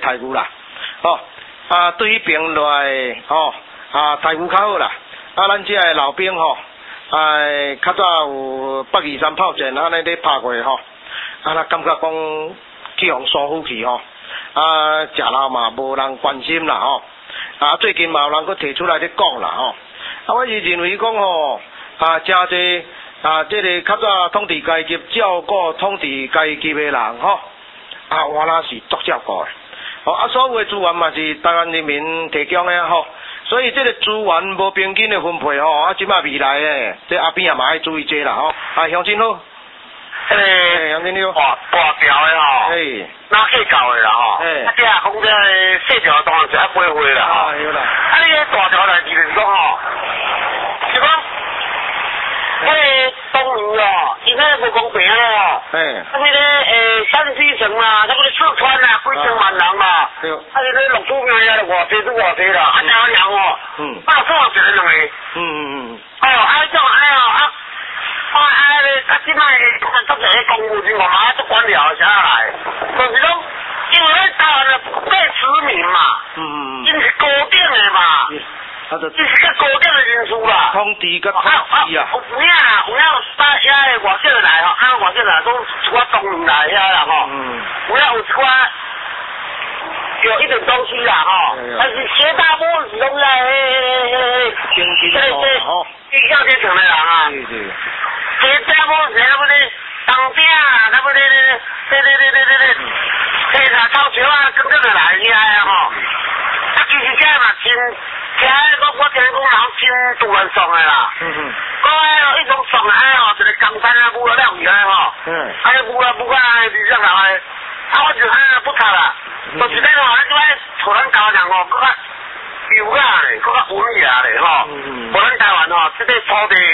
对于兵来待遇较好啦。咱这个老兵吼，较早有823炮战安尼咧拍过吼，感觉讲去互疏忽去吼，食老嘛无人关心啦吼。最近嘛有人佫提出来咧讲啦吼。我是认为讲吼，真济。这个较早统治阶级照顾统治阶级的人吼，原来是足照顾的。所有的资源嘛是台湾人民提供的吼，所以这个资源无平均的分配吼，即摆未来的这阿边也嘛爱注意这啦吼。乡亲好，乡亲你好。 大条的吼，哪细条的啦吼，这讲这细条当然是爱飞回啦吼。你这大条代志就是讲吼，是讲。东吴哦，因那无公平哦。那个山西省嘛，那个四川啊，几千万人嘛。对。那陆主命也偌济都偌济啦，台湾人哦。做一个两个。迄种即摆作者个公务员，我马上都官僚下来，就是讲，因为咱台湾的被殖民嘛，因是固定的嘛，伊是较固定的因素啦。 统治甲统治啊。 有影把遐个外省来吼，外省来讲一寡东人来遐啦吼，有一寡有一点东西啦吼，但是绝大部分是拢要阶层的人啊。绝大部分是那不咧当兵啊，那不咧草桥啊，跟着来遐啊吼。其实遮嘛真，我听讲人真突然爽的啦。迄种爽的吼，一个江山啊，舞了厉害吼。舞啊，是这样来。我就不差啦。就是咱吼，咱即摆互咱台湾人吼，搁较优雅咧，搁较文雅咧吼。无咱台湾吼，即个土地，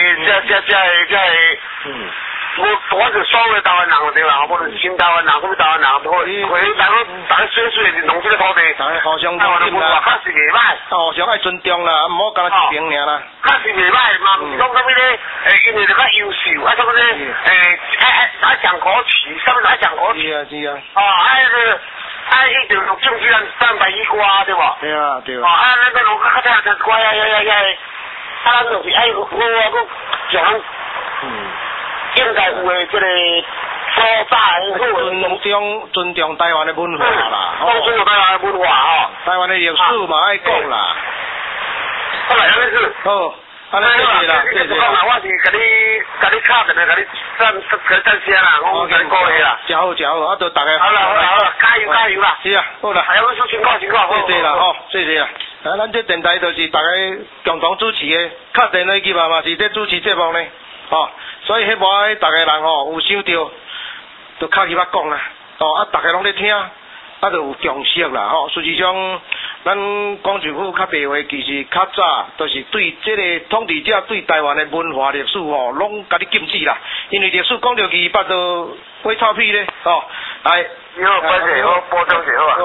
我是所有台湾人就对啦，无论新台湾人，什么台湾人，大家水是弄这个土地， 大家互相尊重啦，确实袂歹， 互相爱尊重啦，唔好干一边尔啦。 确实袂歹嘛，唔是讲什么咧，因为就较优秀，什么咧，爱讲国旗，什么爱讲国旗。 是啊。 迄条陆政治300亿瓜对无？ 对啊。 那个陆较差才瓜咱就是爱我讲。应该有的这个所在， 尊重台湾的文化啦， 尊重台湾的文化吼。 台湾的历史嘛爱讲啦。 好来，安尼是。 好，安尼谢谢啦，谢谢。 我是甲你敲电话，甲你赞声啦，我甲你鼓励啦。 真好，啊，就大家。 好啦，加油啦。 是啊，好啦。 还有说情况， 谢谢啦，吼，谢谢啦。咱这电台就是大家共同主持的，敲电话机嘛是在主持节目呢，吼。所以迄无大家人吼有想到，就敲起捌讲啦，大家拢咧听，就有共识啦吼。实际上，咱广州府较白话，其实较早就是对这个统治者对台湾的文化历史吼，拢甲你禁止啦。因为历史讲到200就会臭屁咧，来。 你好，关姐好，播张姐好啊。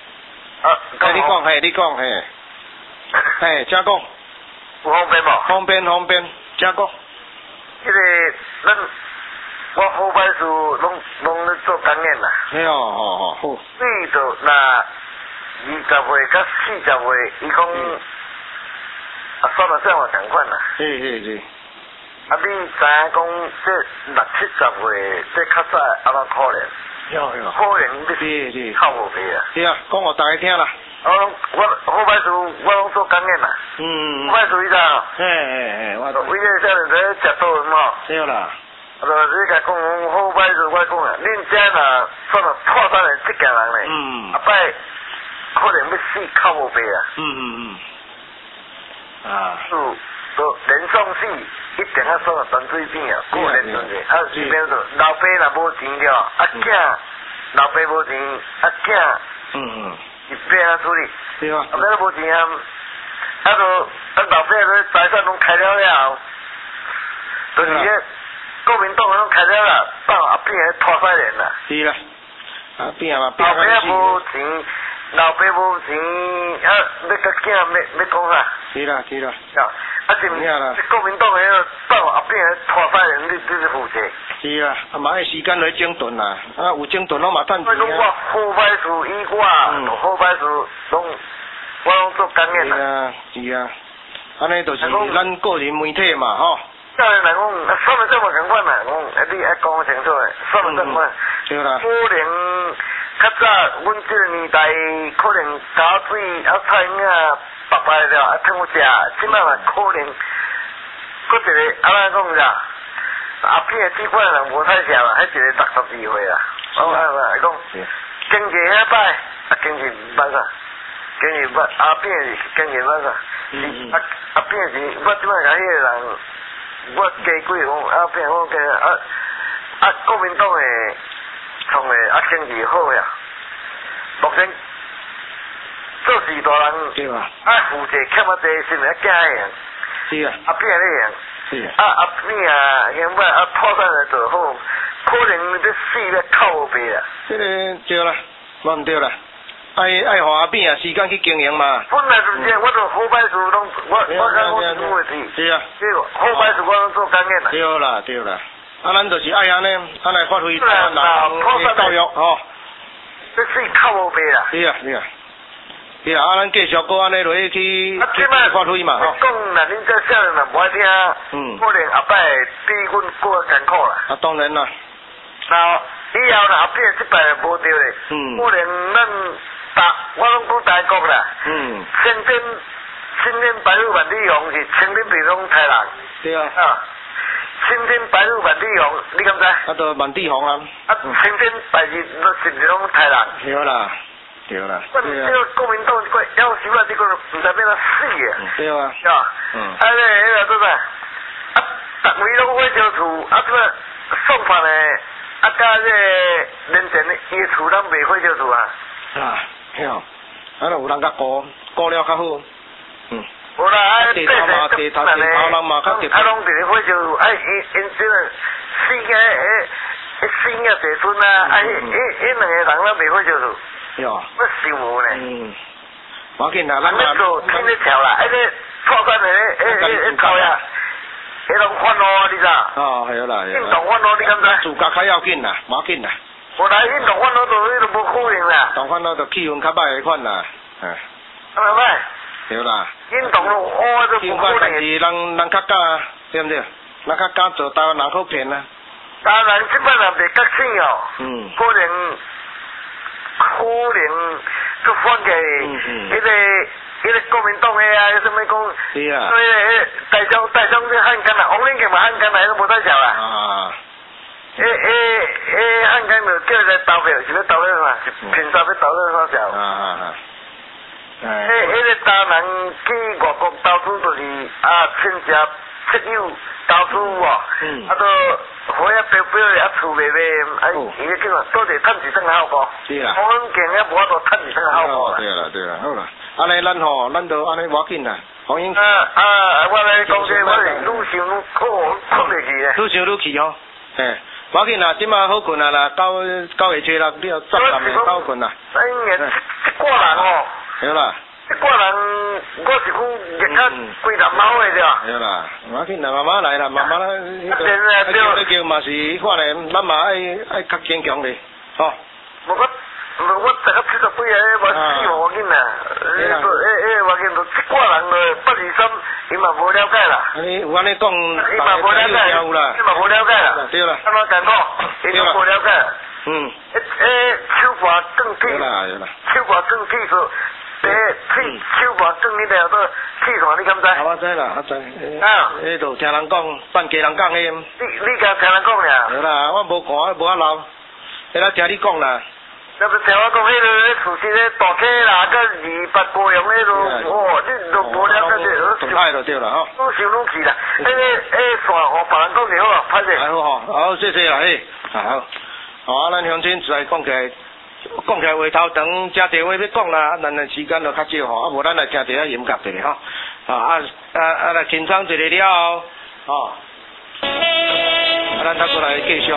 你讲，请讲。 有方便无？ 方便，请讲。 迄个我后摆事拢咧做工演啦。 好。 你就那20岁到40岁，伊讲算了我同款啦。 是。 你知影讲这60-70岁，这较早安怎可能？可能你靠无白啊。 是啊，讲互大家听啦。 我后摆事我拢做工演啦。后摆事伊咋？为个少年仔食倒嘛。 对啦。 你甲讲后摆事我讲啊，恁遮若算了破产的这家人咧，后摆可能要死靠无白啊。就连送死，一定要算了断水片啊，过连顺的。这边说老爸若无钱了，囝老爸无钱，囝是变啊处理。 对啊。 后尾无钱啊，老爸个财产拢开了，就是个国民党拢开了，到变拖衰人啦。 是啦。变嘛。 老爸无钱。老爸无钱，要甲囝要讲啥？ 是啦。 是国民党迄个到变拖衰人，你是负责。 是啦，嘛迄时间来整顿啦，有整顿拢嘛趁钱。 我好摆事以外，好摆事我拢做工演啦。 是啊，安尼就是咱个人媒体嘛，吼。 当然来讲，算了这么同款啦，你爱讲清楚诶，算了这么。 对啦。 可能较早，阮这个年代可能加水菜影白白了，通食，即摆嘛可能，搁一个安怎讲啥？片基本人无太食啦，迄一个62岁啦。来讲，经济遐歹，经济毋捌啥，经济捌片是经济捌啥？片是我即摆甲迄个人，我加几讲片我加国民党诶。创诶经济好呀，目前做事大人对啊， 负责欠济是毋是惊样？ 是啊， 变咧样， 后边啊，现在破产来做好，可能要死咧靠无白啊。 这个对啦，无唔对啦。爱互阿扁啊时间去经营嘛。 本来就是这样，我做好摆事拢，我讲我是做问题。 是啊。 这个好摆事我拢做经验啦。 对啦对啦，咱就是爱安尼，来发挥台湾人的教育吼。 这是靠无白啦。 是啊是啊。是啊，咱继续搁安尼落去发挥嘛吼。 讲那恁这少年人无爱听，可能后摆比阮过艰苦啦。 啊，当然啦。 然后以后后边这摆无对咧，可能咱。我拢讲大国啦，青天白日满地红是青天白龙太人， 对啊， 青天白日满地红，你敢知？ 啊，都满地红啊， 青天白日都是拢太人， 对啦，对啦， 这个国民党这个要死啊，这个唔知变哪死啊， 对啊， 是吧？那个做啥？逐位拢火烧厝，这个送法呢，加这年前伊个厝咱袂火烧厝啊。 啊，吓，有人甲顾了较好， 无啦， 地头嘛，地头人嘛较直。 拢伫咧火烧，因这个四个地村啊，迄两个人咱袂火烧厝。 哟。 我想无呢。 无要紧啦，咱啊。做天咧跳啦，个破关的头呀，迄种烦恼啊，你知？ 哦，系啦。 运动烦恼你敢知？ 自家较要紧啦，无要紧啦。 无来运动烦恼都无可能啦。 动烦恼就气氛较歹的款啦， 安尼歹？ 对啦。 运动我都无可能。 但是人较敢，对不对？人较敢做台湾人好骗啊。 台湾人即摆若袂觉醒哦，可能去反个迄个国民党的啊，什么讲？ 是啊。 所以台中这汉奸啦，王连强嘛汉奸啦，都无得笑啦。 啊。 汉奸就叫来投票，是要投了嘛？凭啥要投了啥笑？个台湾人去外国投资就是亲戚戚友投资哦，都好呀表厝卖伊个叫做多赚一顿好无？ 是啦。 我们见无法度赚一顿好无？ 对啦对啦，好啦，安尼咱就安尼无要紧啦，欢迎。 我来讲这我是愈想愈困袂去咧。 愈想愈去吼，无要紧啦，即马好困啊啦，9月初6你要10个好困啦。 这挂人哦。 对啦。 这挂人，我是讲日较规南猫的对吧？ 对啦，无要紧啦，慢慢来啦，慢慢来。叫嘛是反正咱嘛爱较坚强咧，吼。 我大概70几个，无死无紧啦。我紧都这挂人了823，伊嘛无了解啦。 有安尼讲， 伊嘛无了解，伊嘛无了解啦。 对啦。 安怎讲讲？伊都无了解。手法更替，手法更替说。手无算你了都气团，你敢知？ 我知啦，我知。迄就听人讲，扮家人讲迄。 你甲听人讲俩？ 对啦，我无看，我无遐老，迄啦听你讲啦。 那不听我讲，迄个厝是咧大溪啦，甲200高阳迄落，你都无了解这。 太就对啦吼。 愈想愈气啦，迄个线互别人讲就好啊，歹势。 好吼，好谢谢啦嘿，好，咱乡亲来讲起来话头长，真侪话要讲啦，咱的时间就较少吼，无咱来听一下音乐咧吼，来轻松一下了吼，咱再过来继续。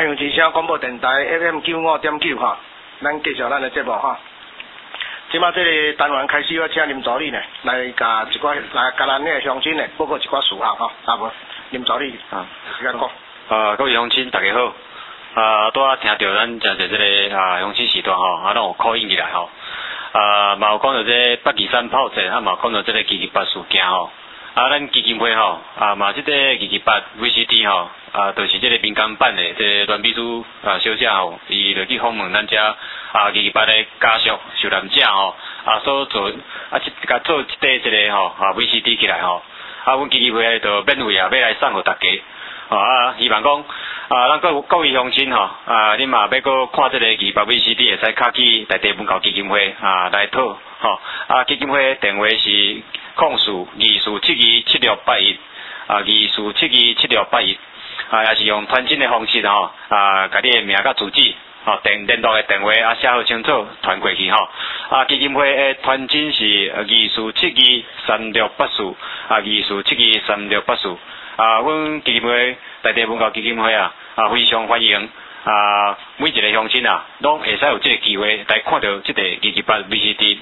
阳之声广播电台 FM95.9哈，咱继续咱的节目哈。即马这个单元开始，我请林助理呢来甲一寡来甲咱的乡亲呢报告一寡事项哈，好无？林助理时间讲。 各位乡亲大家好。拄仔听到咱真侪这个乡亲时段吼，拢有call in起来吼。嘛有讲到这北旗山炮战，嘛有讲到这个基基八事件吼。咱基金会吼，嘛这个基基八 VCD 吼，就是这个民间版的这个阮秘书小姐吼，伊就去访问咱遮基基八的家属受难者吼，所做甲做一块这个吼VCD 起来吼，阮基金会就免费要来送互大家。希望讲咱各位乡亲吼，恁嘛要搁看这个基八 VCD， 会使敲去内地文教基金会来讨吼。基金会电话是0472727681，24727681，也是用传真的方式吼，甲你的名甲住址吼，联络的电话写好清楚传过去吼。基金会的传真是24723684，24723684。阮基金会内地文教基金会非常欢迎每一个乡亲拢会使有这个机会来看到这个基基八 VCD。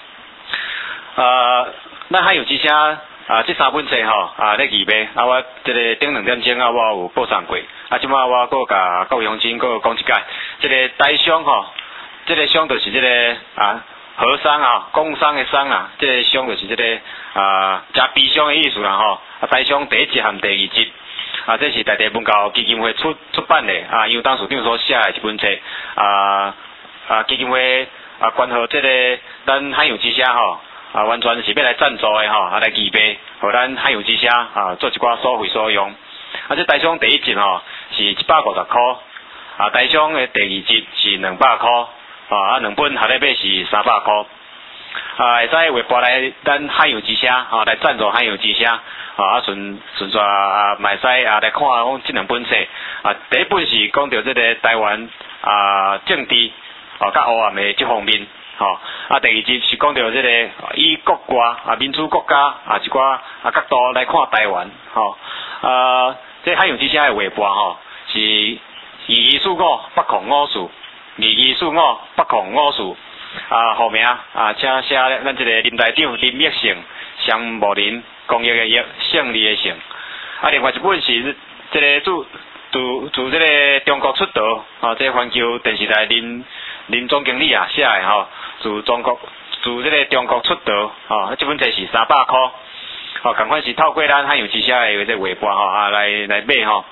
咱还有之声这3本册吼咧预备，我这个顶2点钟我有播送过，即摆我搁甲各位乡亲搁讲一解，这个台商吼，这个商就是这个和商工商的商这个商就是这个加悲伤的意思啦吼。台商第1集和第2集，这是内地文教基金会出版的由当处长所写的一本册，基金会关乎这个咱海洋之声吼，完全是要来赞助的吼，来预备，互咱海洋之声做一寡所费所用。这台商第1集吼是150块，台商的第2集是200块，2本合咧买是300块。会使汇拨来咱海洋之声来赞助海洋之声，顺续嘛会使来看讲这2本册。第1本是讲到这个台湾政治甲黑暗的这方面，第2集是讲到这个以国外民主国家一寡角度来看台湾，这海洋之声的汇拨是2245北控5事，2245北控5事。号名请写咱这个林台长林益胜，商务林公益的益，胜利的胜。另外一本是这个自这个中国出道这个环球电视台林总经理写的吼，自这个中国出道这本册是300块，同款是透过咱海洋之声的这汇拨来买吼。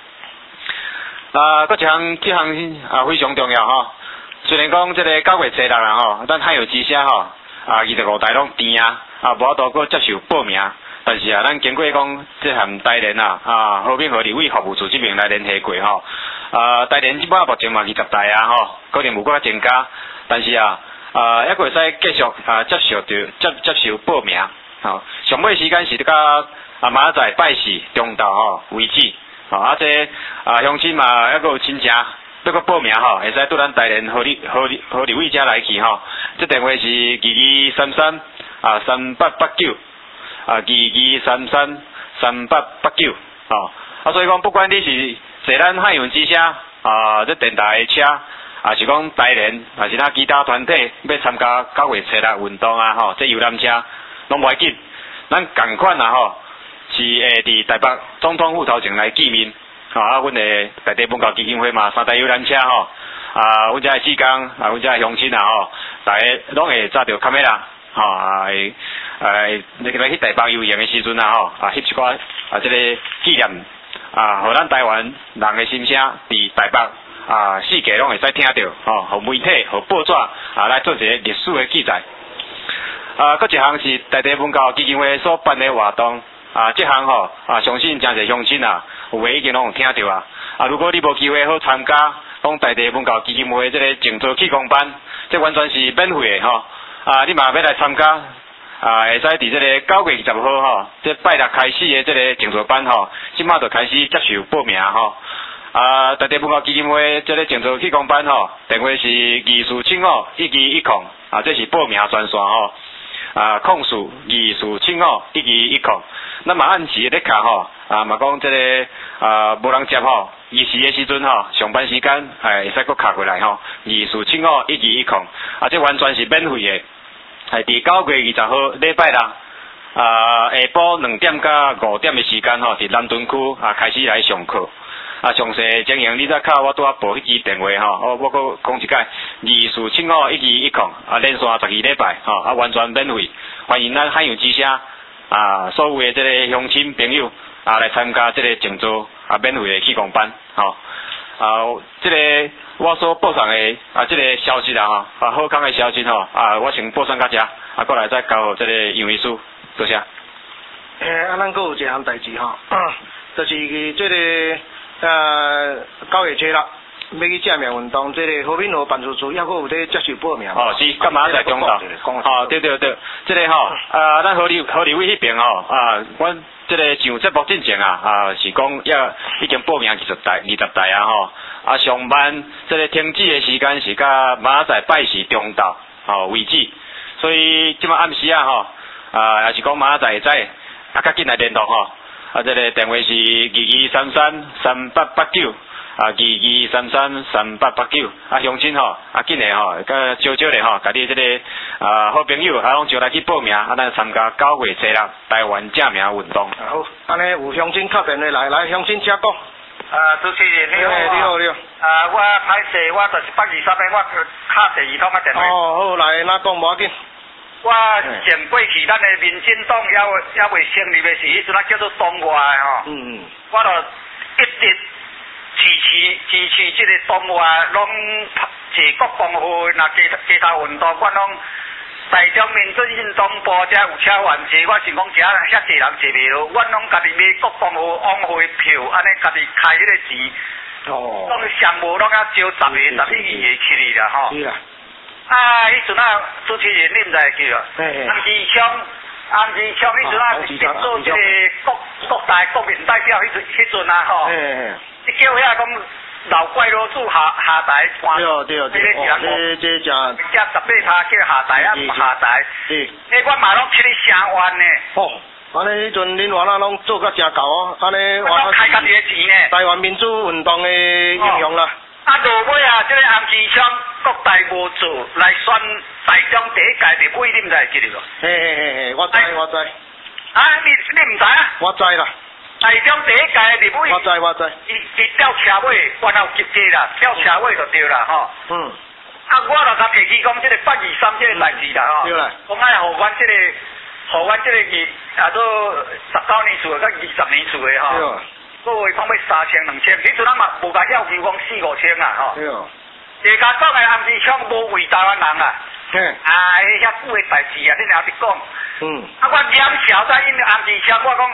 搁一项这项非常重要吼。虽然讲这个9月初6吼，咱海洋之声25台拢甜无法度搁接受报名，但是咱经过讲这项台联和平和立委服务处这边来联系过吼，台联即摆目前嘛20台吼，可能有搁增加，但是还会使继续接受报名吼，上尾时间是到明仔载拜4中昼为止，这乡亲嘛还搁有亲戚。要搁报名会使拄咱台联和立委遮来去这电话是22333889，22333889所以讲不管你是坐咱海洋之声这电台的车，是讲台联是咱其他团体要参加9月初6运动这游览车拢袂紧，咱同款是会伫台北总统府头前来见面。阮的内地文教基金会嘛，3台游览车阮遮的志工阮遮的乡亲大家拢会揸着卡梅拉来去台北游行的时阵翕一寡这个纪念互咱台湾人的心声伫台北世界拢会使听到互媒体互报纸来做一个历史的记载。搁一项是内地文教基金会所办的活动。这项相信真侪乡亲有诶已经拢有听到如果你无机会好参加，讲内地文教基金会这个静坐气功班，这完全是免费的你嘛要来参加会使伫这个9月20号这拜6开始的这个静坐班即马就开始接受报名内地文教基金会这个静坐气功班电话是24751210这是报名专线控诉二事清吼1210，那么按时咧卡吼嘛讲这个无人接吼，伊时的时阵吼上班时间会使搁卡回来吼二事清1210，这完全是免费的，伫9月20号礼拜六。下晡2点到5点的时间吼，伫南屯区开始来上课。详细情形你再敲我拄仔报迄支电话吼，我搁讲一解，24751210连续12礼拜吼，完全免费，欢迎咱海洋之声所有的这个乡亲朋友来参加这个静坐免费的气功班吼。这个我所报上的这个消息啦吼，好康的消息吼，我先报上到遮，过来再交互这个杨秘书。多谢。 咱阁有一项代志吼，就是这个9月7日要去正面运动，这个和平路办事处还阁有咧接受报名。 是，干嘛在中道？对，这个吼，咱河里尾迄边吼，阮这个上节目之前是讲已经报名20台吼，上班这个停止的时间是到明仔载拜四中昼为止，所以即马暗时吼。也是讲明仔载会知，较紧来联络吼。这个电话是22333889，22333889。乡亲吼，紧诶吼，甲少少咧吼，甲你这个好朋友拢招来去报名，咱参加9月7日台湾正名运动。 好，安尼有乡亲敲电话来，乡亲请讲。 主持人你好。你好。我歹势，我就是8月3日，我敲第2通电话。 好，来，咱讲无要紧。 我前过去咱的民进党还未成立的是迄阵叫做党外吼，我就一直支持这个党外，拢坐国光会，若街头运动，我拢台中民主运动部遮有车员坐，我是讲遮遐济人坐袂落，我拢家己买国光会往会票，安尼家己开迄个钱，拢上无拢啊招10个、11个去哩啦吼。迄阵主持人你毋知会记咯？安志昌迄阵是做这个国大国民代表，迄阵吼，你叫遐讲老怪老主下台搬，对，这正加 18他叫下台下台，我嘛拢去你声援呢。 安尼迄阵恁原来拢做甲真够哦，安尼我开家己的钱呢。 台湾民主运动的英雄啦。 落尾这个安志昌国大无做来选台中第一届立委，你毋知会记得咯？ 我知。你毋知啊？ 我知啦。 台中第一届立委。 我知。 伊吊车尾，然后急急啦，吊车尾就对啦吼。我就甲提起讲这个823这个代志啦吼。对啦。讲爱互阮这个做19年厝到20年厝的吼。各位讲要3000、2000，迄阵咱嘛无甲要求讲4、5千啊吼。大家讲的安志昌无为台湾人啊。遐久的代志啊，你若伫讲。我嫌小在因安志昌，我讲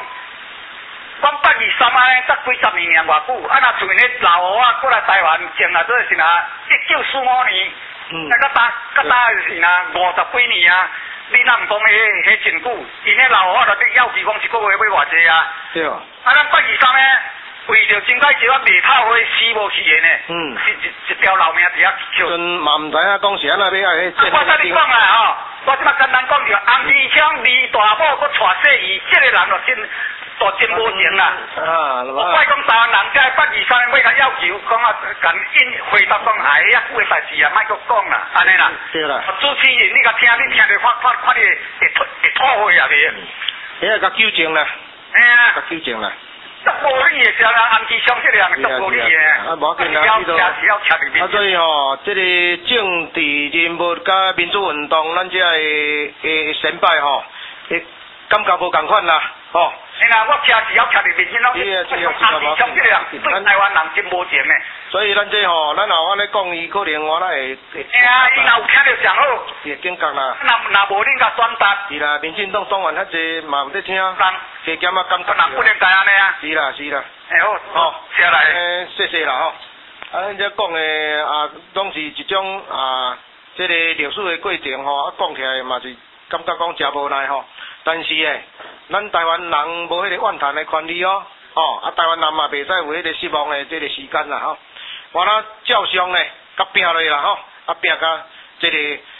823安尼，才几10年偌久，若像迄老胡过来台湾种做是1945年，甲打是50几年啊。你若毋讲迄真久，因迄老胡就要求讲一个月要偌济啊。对。咱823呢，为着真解一碗袂透火死无去的呢。是一条老命伫遐笑。阵嘛毋知影讲是安那要爱迄。 我甲你讲啊吼，我即马简单讲着，安志昌离大某搁娶细姨，这个人就真无情啦。我怪讲台湾人这823要甲要求讲甲因回答讲遐久的代志啊，莫搁讲啦，安尼啦。对啦。主持人，你甲听着看你会吐血啊袂？ 遐甲纠正啦。甲纠正啦。 足无理的，像安志昌这个人足无理的。 无要紧啦，所以吼，这个政治人物甲民主运动，咱这会成败吼，感觉无共款啦，吼。我车是要车入面，安志昌这个人对台湾人真无情的。所以咱这吼，咱后安尼讲，伊可能我会。伊若有听着上好。会警觉啦。若无恁甲选择。是啦，民进党党员较济嘛有在听。人加减啊，感觉。人不能该安尼啊。是啦。好，谢来。谢谢啦吼。咱这讲的拢是一种这个历史的过程吼，讲起来嘛是感觉讲真无奈吼。但是咱台湾人无迄个怨叹的权利哦，台湾人嘛袂使有迄个失望的这个时间啦吼。我照常甲拼落啦吼，拼甲这个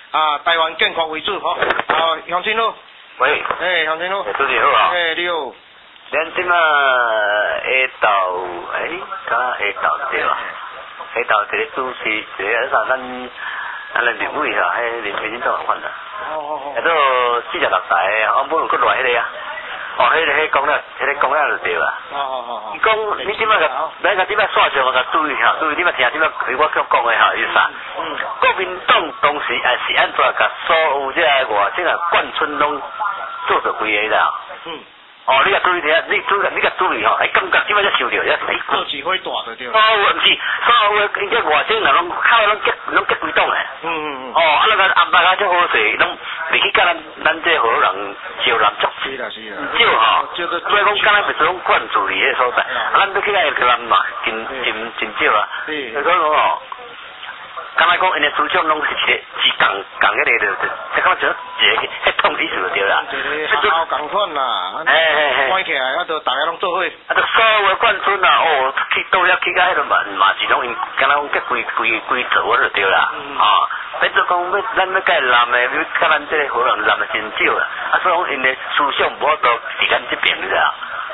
台湾建国为主吼。乡亲佬。 喂。 乡亲佬。 主持好啊。 你好。 咱即马下昼对吧？下昼一个主持，一个啥咱立委哈，迄林美金都有款啦。下到46台，我本有搁来迄个啊。迄讲了，就对啦。伊讲你即摆咱即摆线上甲注意下，注意你摆听即摆我讲的哈，意思啊。国民党当时是安怎甲所有这外省眷村拢做做规个啦？你甲注意听，你甲注意吼，感觉即摆才受着， 做指挥大就对。 毋是，所有因这外省人拢靠拢结归党诶。那个安排较好势，拢袂去甲咱这好人招人足。是啦。少吼，所以讲敢若袂种关注你迄所在，咱要去甲伊人嘛，真少啊。所以讲吼。刚才讲，因的思想拢是共迄个的，即讲就一个迄统意思就对啦。 好共款啦，关起来，就大家拢做伙。 就所有眷村啊，去到遐去甲迄个嘛是拢因，敢若讲结规做就对啦。变做讲咱要甲伊揽的，要甲咱这个好人揽的真少啦。所以讲因的思想无到时间这边啦。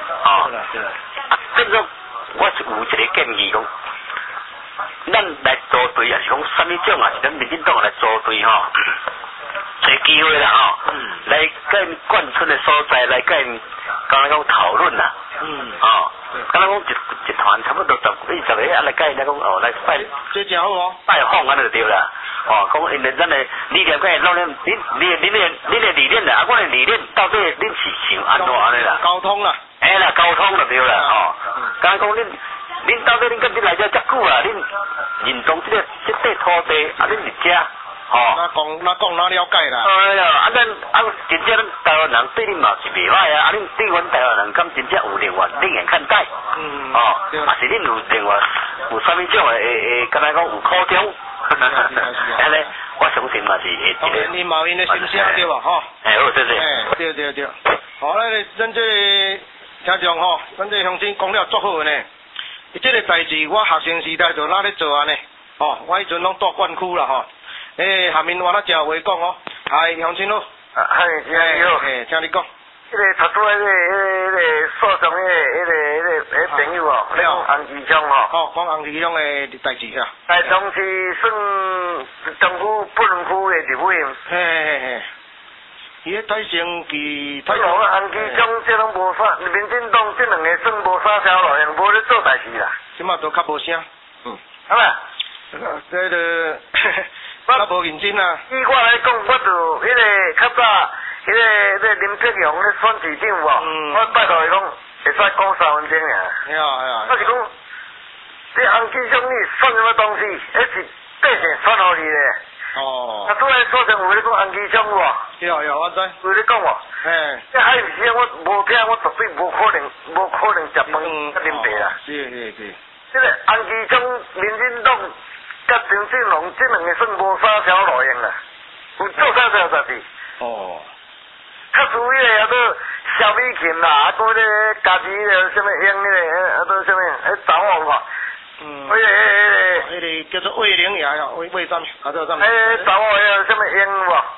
变做我是有一个建议讲。咱来组队也是讲什么种啊？是咱民进党来组队吼，找机会啦吼，来甲因眷村的所在来甲因，刚才讲讨论啦，刚才讲一团差不多10、20个，来甲因来讲来拜， 这真好哦， 拜访安尼就对啦。讲因为咱的理念甲因老念，你的理念啦，我的理念到底恁是想安怎安尼啦？ 沟通啦， 啦，沟通就对啦，刚才讲恁到底恁跟你来遮遮久啊？恁认同这块土地，恁入遮， 那讲哪了解啦？ 咱真正咱台湾人对恁嘛是袂歹啊，恁对阮台湾人敢真正有另外另眼看待？还是恁有另外有啥物种诶，敢若讲有苦衷？安尼，我相信嘛是会一个。 你毛因的心声对吧？ 好，对。 对。好，咱这听众吼，咱这乡亲讲了足好呢。这个代志我学生时代就哪咧做安尼，我迄阵拢住灌区啦吼。下面我真话讲哦，乡亲佬，请你讲。 迄个读书迄个所上迄个朋友哦，你讲洪其昌吼。 讲洪其昌的代志啊。 台中市算政府不能区的立委。 伊个台中其洪其昌这拢无啥，民进党这两个算无啥条路用，无咧做代志啦。 即马都较无声。 好啦。 这个较无认真啊。 以我来讲，我就迄个较早，迄个林柏雄咧选市长无，我拜托伊讲会使讲3分钟尔。我是讲，这洪其昌你选什么东西，迄是百姓选互你咧。拄来所长有咧讲洪其昌无？ 有，我知。 有咧讲无？这海时我无听，我绝对无可能食饭甲啉茶啦。 是。 这个洪其昌、民进党甲陈振龙这两个算无啥条路用啦，有做啥代志？较属于个做小米琴啦，个咧家己个什么用个，做什么查某无？ 迄个叫做魏灵爷哦，魏什么？做什么？ 查某个什么用无？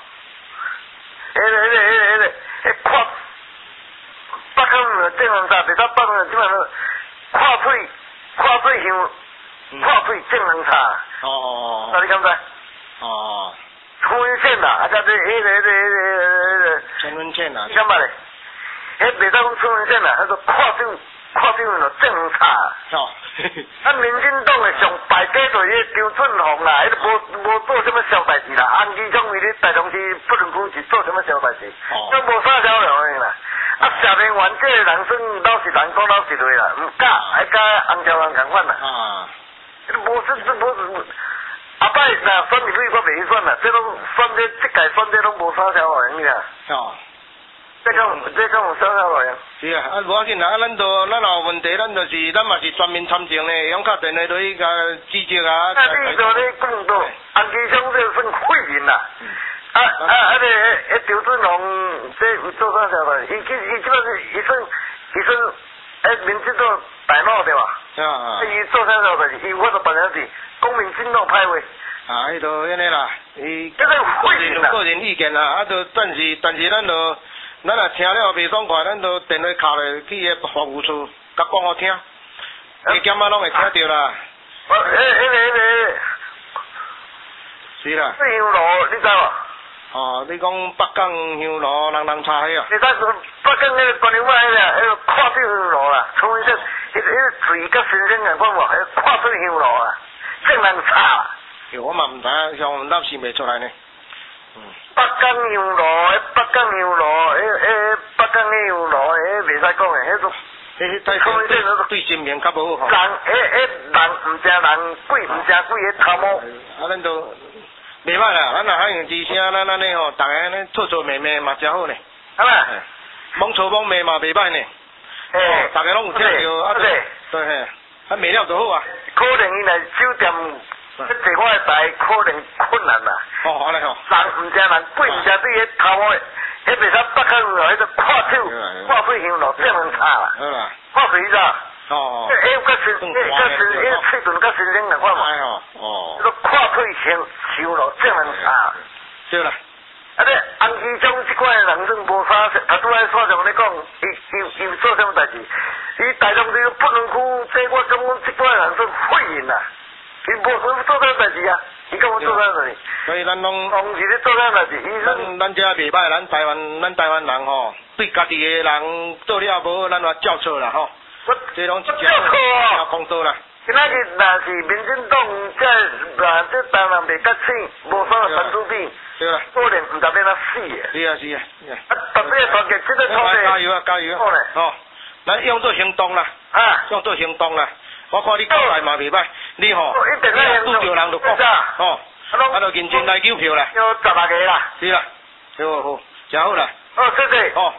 看，北港正能茶，袂当北港即马看水香，看水正能茶。那你敢知？春文线啦，甲这春文线啦。 啥物咧？袂当讲春文线啦，叫做看水就正能茶。民进党的上败家就是张俊宏啦，无做什么小代志啦。洪其昌为咧台中市不能区是做什么小代志？都无啥条路啦。社民员这个人算老实人讲老实话啦，唔假，还甲洪朝阳同款啦。无后摆若选立委我袂去选啦，这拢选这届选这拢无啥条路用啦。这种有啥条路用？ 是啊，无要紧啦，咱有问题，咱嘛是全面参政咧，用敲电话落去甲指责啊。 你就咧讲到洪其昌这算废人啦。张俊宏这有做啥条路？伊即摆是伊算民进党大佬对吧？伊做啥条路？伊我就办了是讲民进党歹话， 迄就安尼啦，伊这个个人意见啦，啊，就但是咱就咱若听了袂爽快，咱就电话敲来去个服务处，甲讲好听，加减啊拢会听到啦。是啦。 香炉，你知无？ 哦，你讲北港香炉人插迄啊？ 你睇北港迄个观音湾迄个跨水香炉啦，从迄个水甲新鲜人看无，迄个跨水香炉啊，正人插。 我嘛唔知影，像我们是袂出来呢。 北港香炉，北港香炉，北港香炉，袂使讲诶，迄种。 对心情较无好。 人唔正人，鬼唔正鬼，迄头毛。 啊，咱都袂歹啦，咱若海洋之声，咱安尼吼，逐个安尼吵吵骂骂嘛真好呢。 好啦， 猛吵猛骂嘛袂歹呢。逐个拢有听到，啊对嘿，啊骂了就好啊。 可能伊来酒店。坐我诶台可能困难啦。 安尼吼。 人唔正人，鬼唔正鬼，迄头毛，迄袂使北港香，迄个跨水香炉，正能插啦。 好啦。 跨水咋？ 哦。 甲新，喙唇甲新鲜人看嘛。迄个跨水香炉，正能插。 对啦。 啊！你红旗中即款诶人算无啥，拄仔所长咧讲，伊做啥物代志？伊大同这个不能区，这我感觉即款诶人算废人啦。伊无做啥代志啊？伊讲我做啥代志？ 所以咱拢当时咧做啥代志？ 咱这袂歹，咱台湾人吼，对家己诶人做了无好，咱话照错啦吼。这拢一条公道啦。 今仔日若是民进党这当然袂甲醒，无啥陈主编， 对啦， 可能唔知变哪死诶。 是啊。 特别团结，这个团结。 加油啊！加油！哦，咱用做行动啦。用做行动啦。我看你交代嘛袂歹，你吼，拄着人就讲，哦，啊，就认真来救票啦。 有10来个啦。 是啦，好，真好啦。 谢谢。 好，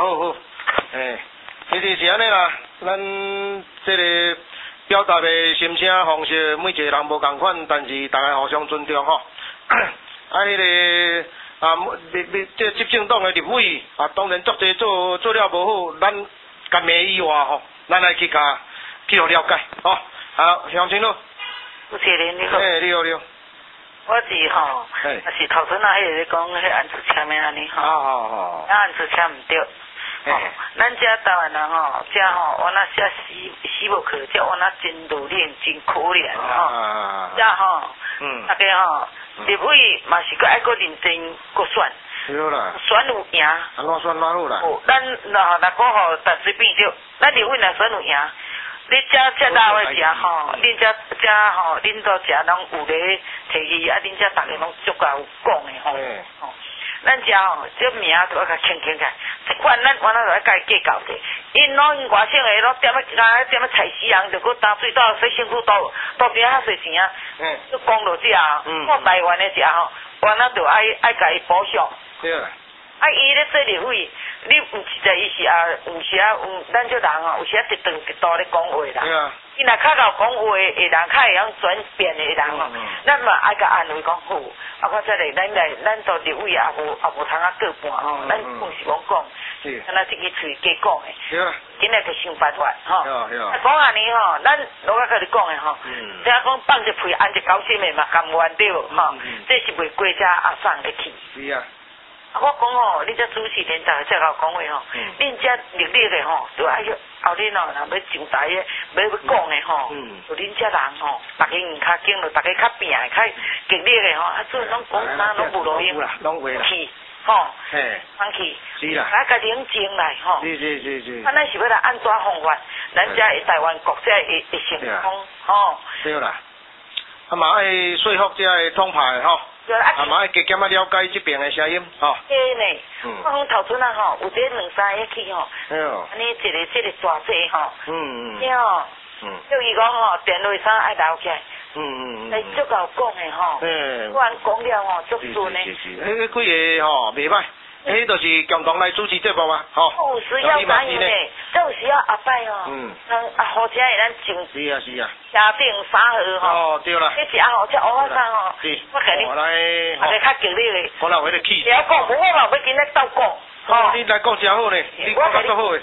其实是安尼啦，咱这个表达的心声方式，每一个人无共款，但是大家互相尊重吼。迄个这执政党的立委当然做这做了无好，咱甲骂以外吼，咱来去互了解，吼。好，乡亲咯。 主持人你好。 你好。 我是吼，也是头先迄个咧讲迄安置车咩安尼吼。 好。 安置车毋对。咱遮台湾人吼，遮吼，我那写死无去，遮我那真努力，真可怜吼。遮吼，大家吼，立委嘛是搁爱搁认真搁选。 对啦。 选有赢。 我选哪好啦？ 咱若讲吼，但随便着，咱立委若选有赢。你遮大位食吼，恁遮吼，恁都食拢有咧提议，啊，恁遮逐个拢足够有讲的吼。咱遮吼，这名都要甲轻起来，即款咱原来就要甲伊计较者。因外省的拢点啊菜市人，就搁打水倒洗身躯倒边遐侪钱啊。你讲到这啊，看台湾的遮吼，原来就爱甲伊补偿。 对啊。 啊，伊咧做立委，你毋是在伊是有时咱这人吼，有时一顿一道咧讲话啦。 对啊。 伊若较够讲话的人，较会晓转变的人吼，咱嘛爱甲安慰讲好。啊，我再来，咱做立委也无通啊过半吼，咱讲是讲讲，敢若一支喙加讲的。 对啊。 今日就想办法吼。讲安尼吼，咱我甲你讲的吼，只讲放一屁安一狗心的嘛，甘愿对无吼？这是为国家阿送入去。 是啊。 我讲吼，你这主持人才甲我讲话吼，恁这历历的吼，都爱要后日吼，若要上台的，要讲的吼，就恁这人吼，大家唔较紧咯，大家较拼的，较激烈的吼，啊，做拢讲啥拢无路用，去吼，放弃， 是啦， 大家冷静来吼， 是， 咱是要来按怎方法，咱这台湾国家会成功吼， 对啦，啊嘛爱说服这个统派吼。啊嘛，加减啊了解这边的声音，吼。 对呢，我讲头先啊吼，有这2、3个去吼，安尼一个大济吼，对吼，叫伊讲吼，电话啥爱留起来，来足够讲的吼，不然讲了吼，足顺的。 迄几个吼袂歹。迄就是共同来主持节目啊，吼。 有需要啥样嘞？这有需要阿伯哦，好车的咱上。 是啊。 车顶3号吼。 哦，对啦。 迄只吼，这乌衫吼。 是。 我给你。 来， 较激烈的。 我来回来气。 你讲，我嘛要跟你斗讲。 哦，你来讲真好呢，你讲得足好诶。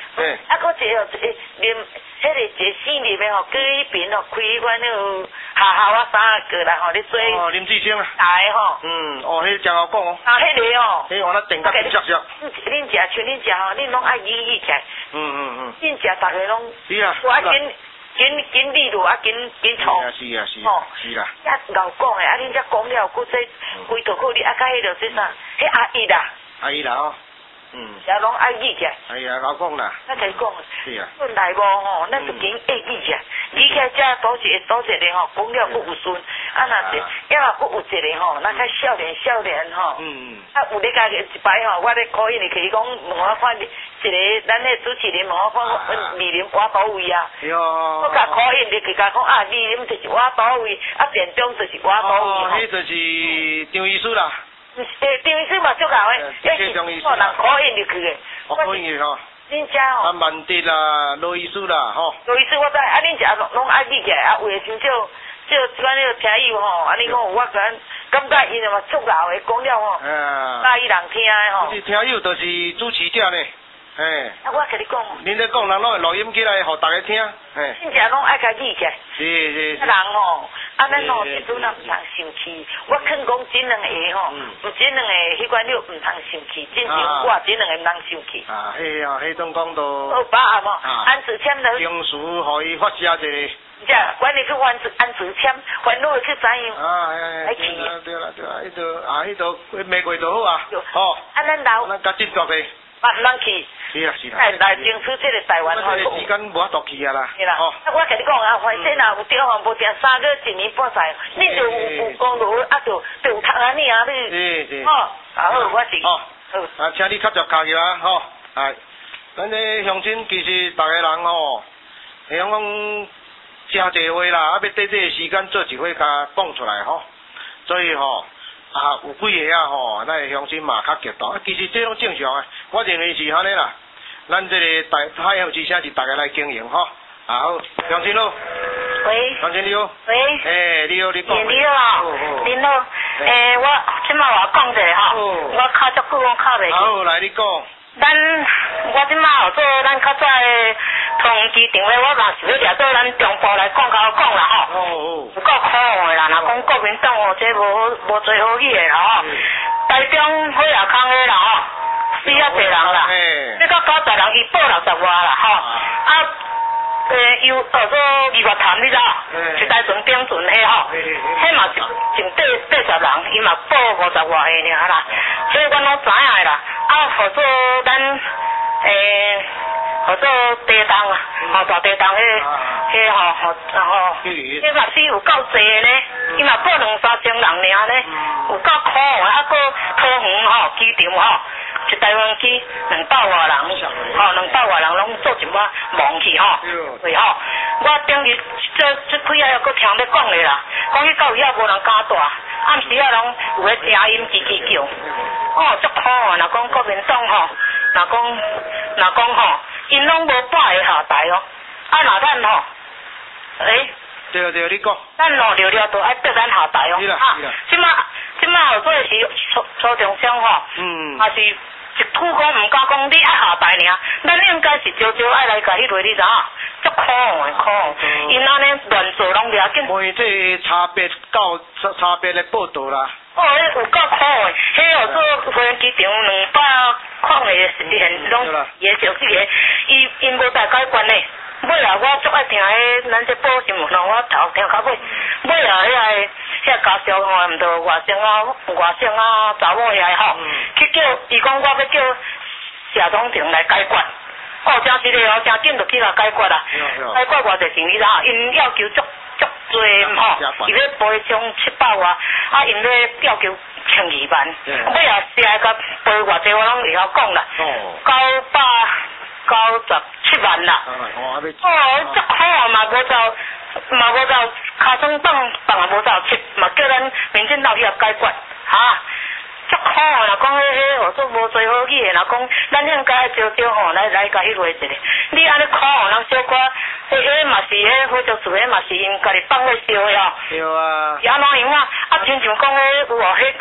啊，搁一个啉，迄个一四粒的吼，搁迄边吼开迄款迄下校啊三个来吼，你做。 哦，林志升啊。 大个吼。 迄真好讲哦。 啊，迄个哦。 迄我那定甲比较少。 恁食像恁食吼，恁拢爱议起来。恁食逐个拢。 是啊。 我紧理路啊，紧创。 是啊。是啦。 遐牛讲诶，啊恁遮讲了，搁这规道口你啊，甲迄个这啥？迄阿姨啦。阿姨啦哦。也拢爱议起来。哎呀，老讲啦。咱才讲。是啊。本来无吼，咱就紧爱议起来。议起来遮倒一个吼，讲了搁有顺。啊，若是要搁有一个吼，咱较少年吼。啊，有咧家己一摆吼，我咧可以去讲问我看一个咱咧主持人问我看李林我倒位啊。我甲可以你去甲讲啊，李林就是我倒位，啊田中就是我倒位。迄就是张医师啦。张医师嘛足够诶，迄是人可以入去诶。可以吼。恁遮吼。啊，万迪啦，罗医师啦，吼。罗医师我知，啊，恁遮拢爱议起来，啊，有诶真少即款迄个听友吼，啊，你讲有法感觉因嘛足够诶，讲了吼，介意人听诶吼。是听友，就是主持者呢。啊，我甲你讲。恁咧讲，人拢会录音起来，互大家听。恁遮拢爱甲议起来。是。人吼。啊，咱吼一阵咱毋通生气，我肯讲这两个吼，这两个迄款了毋通生气，真正我这两个毋通生气。啊，迄种讲到。好把握，安子签了。情绪互伊发泄一下。遮，管你去安子签，烦恼去怎样？哎，去。对啦，迄度玫瑰就好啊。哦。啊，咱老。咱较执着的。毋通去。是啦。来争取这个台湾好。时间无法度去啊啦。是啦。啊，我甲你讲啊，反正啊有对吼，无定3个1年半载，你就有功劳，啊就有读啊你啊你。是。哦，好，我是。哦。好。啊，请你较着脚去啊，吼。啊，咱这乡亲其实逐个人吼，会晓讲真侪话啦，啊要对这个时间做一回甲讲出来吼，所以吼。啊，有几个啊吼，咱的乡亲嘛较激动，其实这种正常诶，我认为是安尼啦。咱这个海后之声是大家来经营吼。啊好，乡亲好。喂。乡亲你好。喂。你好，你讲。你好。你好。我即摆话讲者吼，我敲足久我敲袂。好，来你讲。我即摆有做咱较早诶通机场诶，我嘛是要掠做咱中部来讲啦吼。有够可恶诶啦，若讲国民党吼，这无最好去诶啦吼。台中火药坑诶啦吼，死啊侪人啦，这到90人伊报60外啦吼。啊，又做二月潭你知？一台船顶船迄吼，迄嘛真80人，伊嘛报50外个尔啦。所以阮拢知影啦。啊，合作咱合作地动啊，吼大地动迄吼，迄嘛是有够济呢，伊嘛报2-3千人尔呢，有够可恶啊！搁桃园吼机场吼，一台湾机200外人，吼200外人拢做一晚忙去吼，对吼。我顶日这几下又搁听要讲咧啦，讲迄到遐无人敢住，暗时啊拢有咧声音叽叽叫，哦足可恶！若讲国民党吼，若讲吼，因拢无摆个下台哦，啊若咱吼，对，你讲。咱咯聊聊都爱逼咱下台哦，啊，即摆有做是初中生吼，也是一句讲毋敢讲，你爱下台尔，咱应该是朝朝爱来甲迄落你知影，足可恶的可恶，因安尼乱做拢袂要紧。因这差别的报道啦。哦，有够可恶的，迄号做飞机场200块的现拢也就是个，因无大解决呢。尾啊，我足爱听迄咱这报新闻咯，我头听到尾。尾啊，遐家属吼，毋着外省啊，查某遐吼，去叫伊讲我要叫社总庭来解决。哦，真是嘞哦，真紧就去来解决啦。解决偌济钱你知影？因要求足侪吼，伊要赔偿700外，啊，因要要求12万。尾啊，是来甲赔偌济我拢会晓讲啦。997万啦。哦，足可恶嘛，无走，卡总党也无走，嘛叫咱民进党去甲解决，哈。足可恶啦，讲迄合作无最好去的，若讲咱应该朝朝吼来甲迄落一个。你安尼可恶，人小可，迄嘛是迄火烛厝，迄嘛是因家己放咧烧的哦。对啊。是安怎样啊？啊，亲像讲迄有哦，迄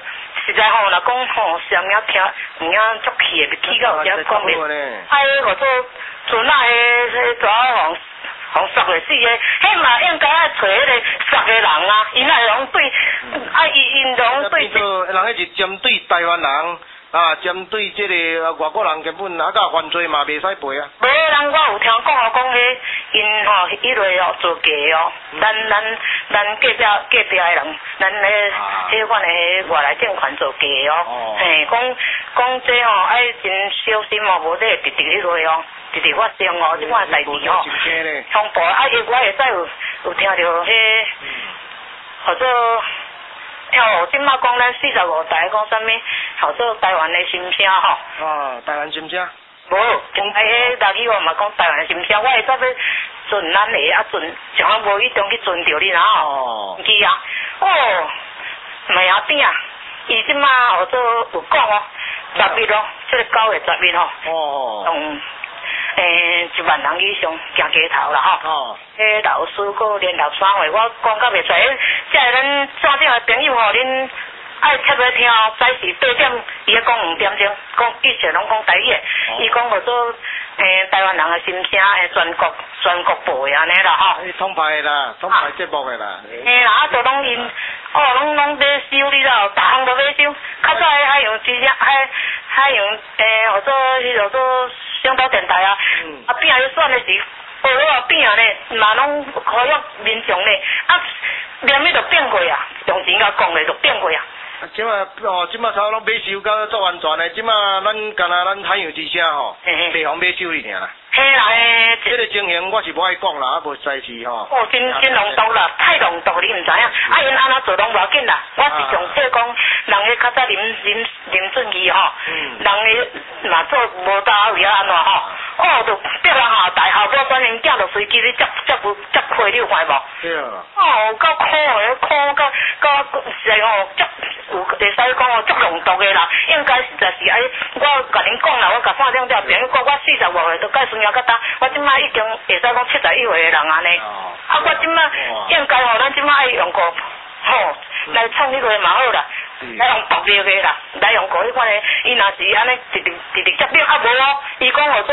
实在吼，若讲吼，上面听有影足气的，气到有只讲袂。啊，或者船啊，迄蛇互杀袂死的，迄嘛应该爱找迄个杀的人啊，因爱拢对，因拢对。人迄是针对台湾人。啊，针对这个外国人根本啊，甲犯罪嘛，袂使赔啊。 无人我有听讲讲迄因吼迄类哦做假哦，咱隔壁的人，咱迄款的外来政权做假哦，嘿，讲这吼爱真小心哦，无这直迄类哦，直发生哦，这款代志哦，恐怖啊！我会使有听到迄，或者。哦，即马讲咱45台讲啥物，号做台湾的心声吼。 哦，台湾心声。 无，前排迄大语我嘛讲台湾的心声，我会使要准咱的啊准，像无迄种去准着你啦吼。哦。是啊，哦，卖啊饼，伊即马号做有讲哦，10日哦，这个9月10日吼。哦。1万人以上行街头啦吼。哦。迄老师个联络单位，我讲甲袂出，即个咱正正的朋友吼，恁爱贴来听哦。早时8点，伊咧讲5点钟，讲记者拢讲台语的，伊讲号做台湾人的心声，全国播的安尼啦吼。 统派啦，统派节目的啦。 嘿啦，啊，就拢因拢咧收你啦，逐项都咧收。较早海洋之声，海洋号做迄号做上岛电台啊，啊饼咧选的是。学了饼咧，嘛拢呼吁民众咧，啊，连迄都变过啊，用钱甲讲咧就变过啊。 即马即马差不多买收到足完全的，即马咱干那咱海洋之声吼，地方买收你尔啦。 嘿啦嘿。 这个情形我是无爱讲啦，啊无在事吼。 哦，真浓毒啦，太浓毒你毋知影，啊因安那做拢无要紧啦，我是上说讲，人个较早啉准去吼，人个嘛做无大位啊安怎吼。哦，就逼人下台，后尾转因囝就随机咧接亏，你有看无？对啊。哦，够苦的，苦到实在吼，有会使讲哦，足浓毒的啦。应该实在是爱，我甲恁讲啦，我甲3点钟朋友讲，我45岁都介孙仔较大，我即摆已经会使讲71岁的人安尼。啊，我即摆应该吼，咱即摆爱用过吼来创迄个嘛好啦。来用独立的啦，来用过迄款的，伊若是安尼直接变啊无哦，伊讲号做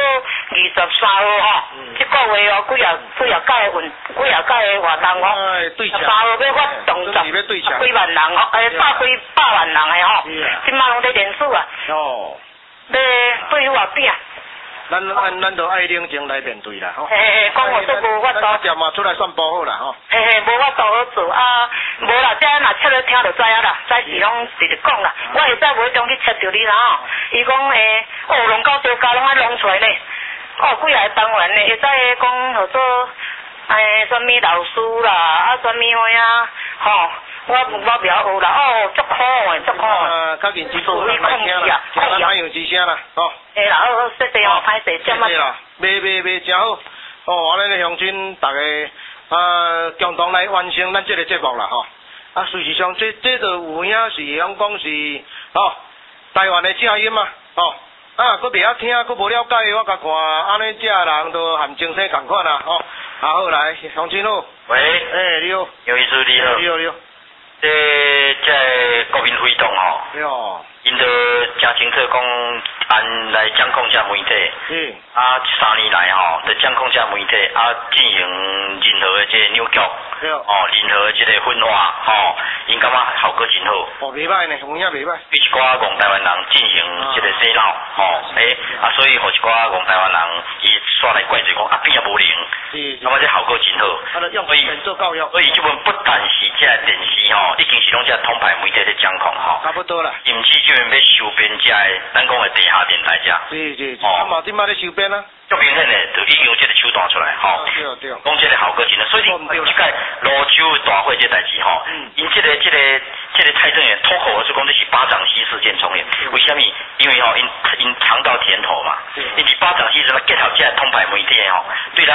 23号吼，这个月哦几啊届的活动哦，13号要发动作，几万人哦，百万人的吼，即马拢在联署啊，要对付饼。 咱就爱冷静来面对啦，吼。 嘿，讲我做无法度。 啊，条嘛出来宣布好啦，吼。 嘿，无法度好做啊，无啦，这若切咧听就知影啦，早时拢直直讲啦，我会使无中去切着你啦吼。伊讲弄到这家拢爱弄出来呢，几个单元呢，会使讲号做什么老师啦，啊什么话啊，吼。我袂晓学啦，足苦诶，足苦诶。 较认真做，来听啦，听咱海洋之声啦，吼。 嘿啦，好，谢谢哦，歹势， 点啊？卖真好，安尼咧乡亲大家共同来完成咱这个节目啦，吼。啊，事实上这就有影是讲是台湾的声音嘛，啊，佫袂晓听，佫无了解，我甲看安尼这人都含精神共款啦，吼。啊好来，乡亲好。 喂。 你好。 有意思，你好。 你好。 这国民会堂吼，因着真清楚讲，按来掌控这媒体，3年来吼，就掌控这媒体，进行任何的这扭曲，任何的这个分化，因感觉效果真好。 袂歹呢，有影袂歹。 对一寡戆台湾人进行这个洗脑，所以互一寡戆台湾人伊煞来怪罪讲边也无灵，那么这效果真好。 做教育。 所以这本不但是这电视吼，已经是拢这统派媒体在掌控吼。 差不多啦。 毋是这边要收编这的，咱讲的地下电台这。 是。啊嘛，今摆咧收编啊。 足明显的，就已经有这个手段出来吼。 对。 讲这个效果真好，所以你即个泸州大会这代志吼，因这个蔡正元脱口而出讲这是巴掌溪事件重演，为什么？因为因尝到甜头嘛。因是巴掌溪什么结合这统派媒体吼，对咱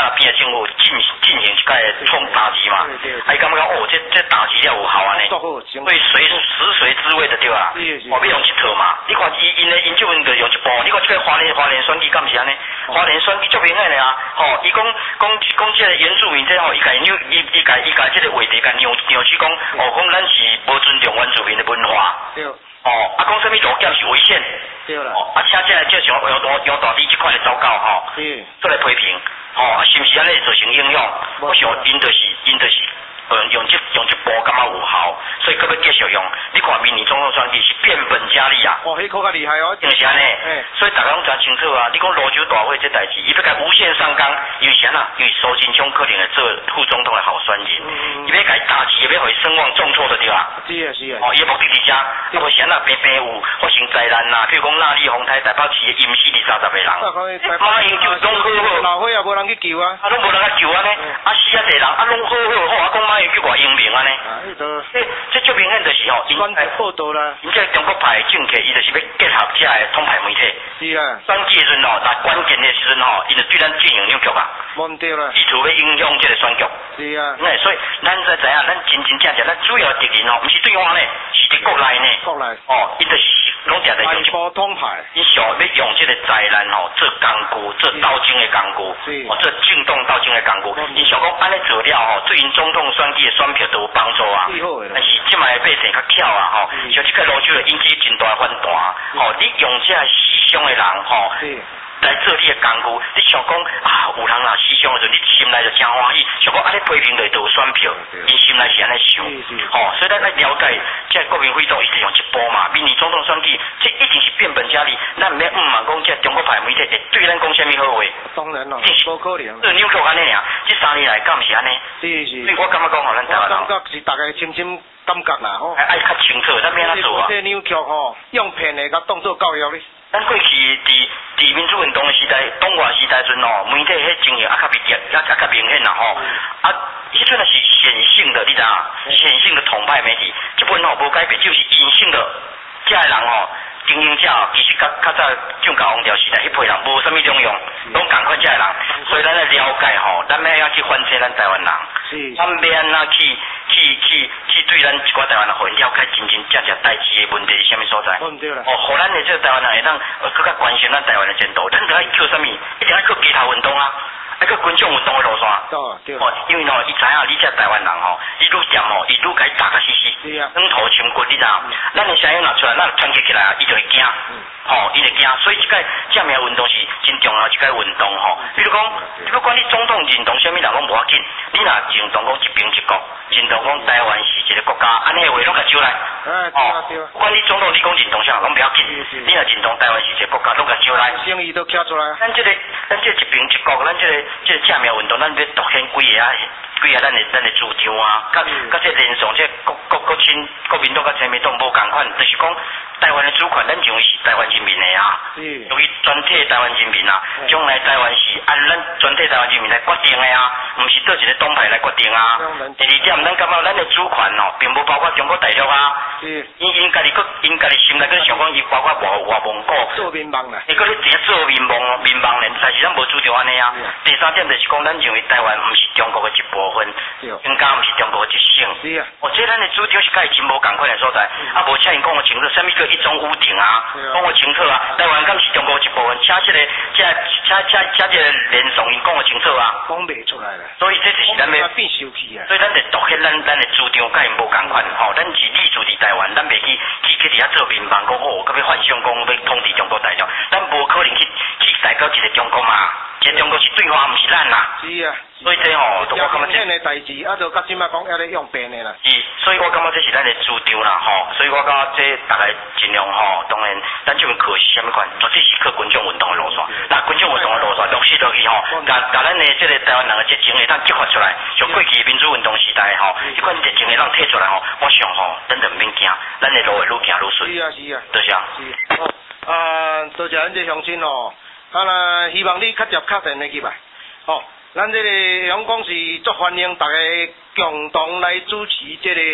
边的政府进行一个冲打击嘛，还感觉哦，这打击了有效安尼，所以食髓知味的对啦，我要用一套嘛，你看因这份就用一部，你看这个花莲选举敢是安尼，花莲选举足明显的啊，吼，伊讲这个原住民这吼，伊家这个话题甲扭曲讲，哦，讲咱是无尊重原住民的文化，对，哦，啊，讲什么路检是危险，对啦，哦，啊，请这来就像杨大弟这款的糟糕吼，做来批评，吼，是毋是安尼造成影响？我想因就是用这波感觉有效，所以搁要继续用。你看明年总统选举是变本加厉啊！哦，迄个较厉害哦，就是安尼。所以大家拢真清楚啊！你讲罗州大会这代志，伊要甲无限上纲，因为啥啊？因为苏贞昌可能会做副总统的候选人，伊要甲伊打击，伊要互伊声望重挫的对啊。是啊是啊。哦，伊目的伫遮，啊无啥啊？平有发生灾难呐，譬如讲那里洪台台北市淹死20-30个人，马英九拢好，老伙也无人去救啊，拢无人去救安尼，啊死啊侪人，啊拢好，啊讲马英九偌英明安尼，这足明显就是吼，因报道啦，因这中国派政客，伊就是要结合这个统派媒体，是啊，选举时阵吼，但关键的时阵吼，伊就对咱进行扭曲啊，忘掉啦，意图要影响这个选举，是啊，所以咱才知影，咱真正，咱主要敌人吼，毋是对方呢，是伫国内呢，哦，伊就是拢定在用一波统派，伊想要用这个灾难吼做工具，做斗争的工具，哦，做进动斗争的工具，伊想讲安尼做了吼，对因总统选举的选票都有帮助啊，但是即卖百姓较巧啊吼，像这个罗州就引起真大反弹，吼，你用这思想的人吼。来做你的工具，你想讲啊，有人啦思想的时候，你心内就真欢喜，想讲安尼批评就有选票，你心内是安尼想，吼，所以咱来了解，这国民会动一直用一波嘛，明年总统选举，这一定是变本加厉，咱唔免问讲这中国派媒体会对咱讲什么好话，当然咯，无可能，这扭曲安尼尔，这3年来敢毋是安尼？是，所以我感觉讲吼，咱台湾人，我感觉是大家深深感觉啦，吼，爱较清楚，咱免安怎做啊？这扭曲吼，用骗的甲当做教育咧。咱过去伫民主运动的时代、东华时代阵哦，媒体迄情形较明显啦吼，啊，迄阵是显性的，你知啊？显性的统派媒体，基本吼无改变，就是隐性的，这个人吼。经营者其实较早蒋介王朝时代，迄批人无啥物两样，拢共款遮个人，所以咱来了解吼，咱要去反省咱台湾人，咱要安怎去对咱一寡台湾人，互因了解真代志的问题是啥物所在。哦，互咱的这个台湾人会当更加关心咱台湾的前途，咱就爱靠啥物？一定爱靠街头运动啊！那个群众运动的路线，哦，因为吼，伊知影你这台湾人吼，伊愈掂吼，伊愈甲伊打甲死死，软土深骨，你知影？咱的声音拿出来，咱团结起来，伊就会惊，吼，伊就惊。所以这个正面运动是真重要一个运动吼。比如讲，不管你总统认同什么人拢无要紧，你若认同讲一边一国，认同讲台湾是一个国家，安尼话拢甲招来，哦，不管你总统你讲认同啥拢不要紧，你若认同台湾是一个国家，拢甲招来，声音都敲出来。咱这一边一国，咱这个正面运动，咱要凸显几个咱的主张啊，甲这连上这国民党甲亲民党无共款，就是讲台湾的主权，咱认为是台湾人民的啊，属于全体台湾人民啊，将来台湾是按咱全体台湾人民来决定的啊，毋是倒一个党派来决定啊。第二点，咱感觉咱的主权哦，并无包括中国大陆啊，因家己心内佫想讲，伊包括外蒙古做民望啦，伊佫咧直接做民望咧，但是咱无主张安尼啊。第三点就是讲，咱认为台湾毋是中国的一部分，更加毋是中国的一省。是啊，这咱的主张是甲伊真无共款的所在，啊，无请因讲个清楚，啥物叫一中屋顶啊，讲个清楚啊，台湾敢是中国一部分，请这个连上因讲个清楚啊，讲袂出来啦。所以这就是咱要变受气啊。所以咱得凸显咱的主张甲因无共款，吼，咱是立足伫台湾，咱袂去伫遐做民望，讲哦，佮要幻想讲要统治中国大陆，咱无可能去代表一个中国嘛。这中国是对方，毋是咱啦。是啊，所以这吼，我感觉这个代志，啊，就甲即摆讲还咧用变的啦。是，所以我感觉这是咱的主张啦，吼。所以我感觉这大家尽量吼，当然，咱这边靠是啥物款，绝对是靠群众运动的路线。那群众运动的路线落实落去吼，甲咱的这个台湾人的热情会当激发出来，像过去民主运动时代吼，迄款热情会当摕出来吼，我想吼，咱就毋免惊，咱的路会愈行愈顺。是啊，是啊，多谢。是，多谢咱这乡亲哦。啊啦，希望你较接确定的去吧。哦，咱这个阳光是足欢迎大家共同来主持这个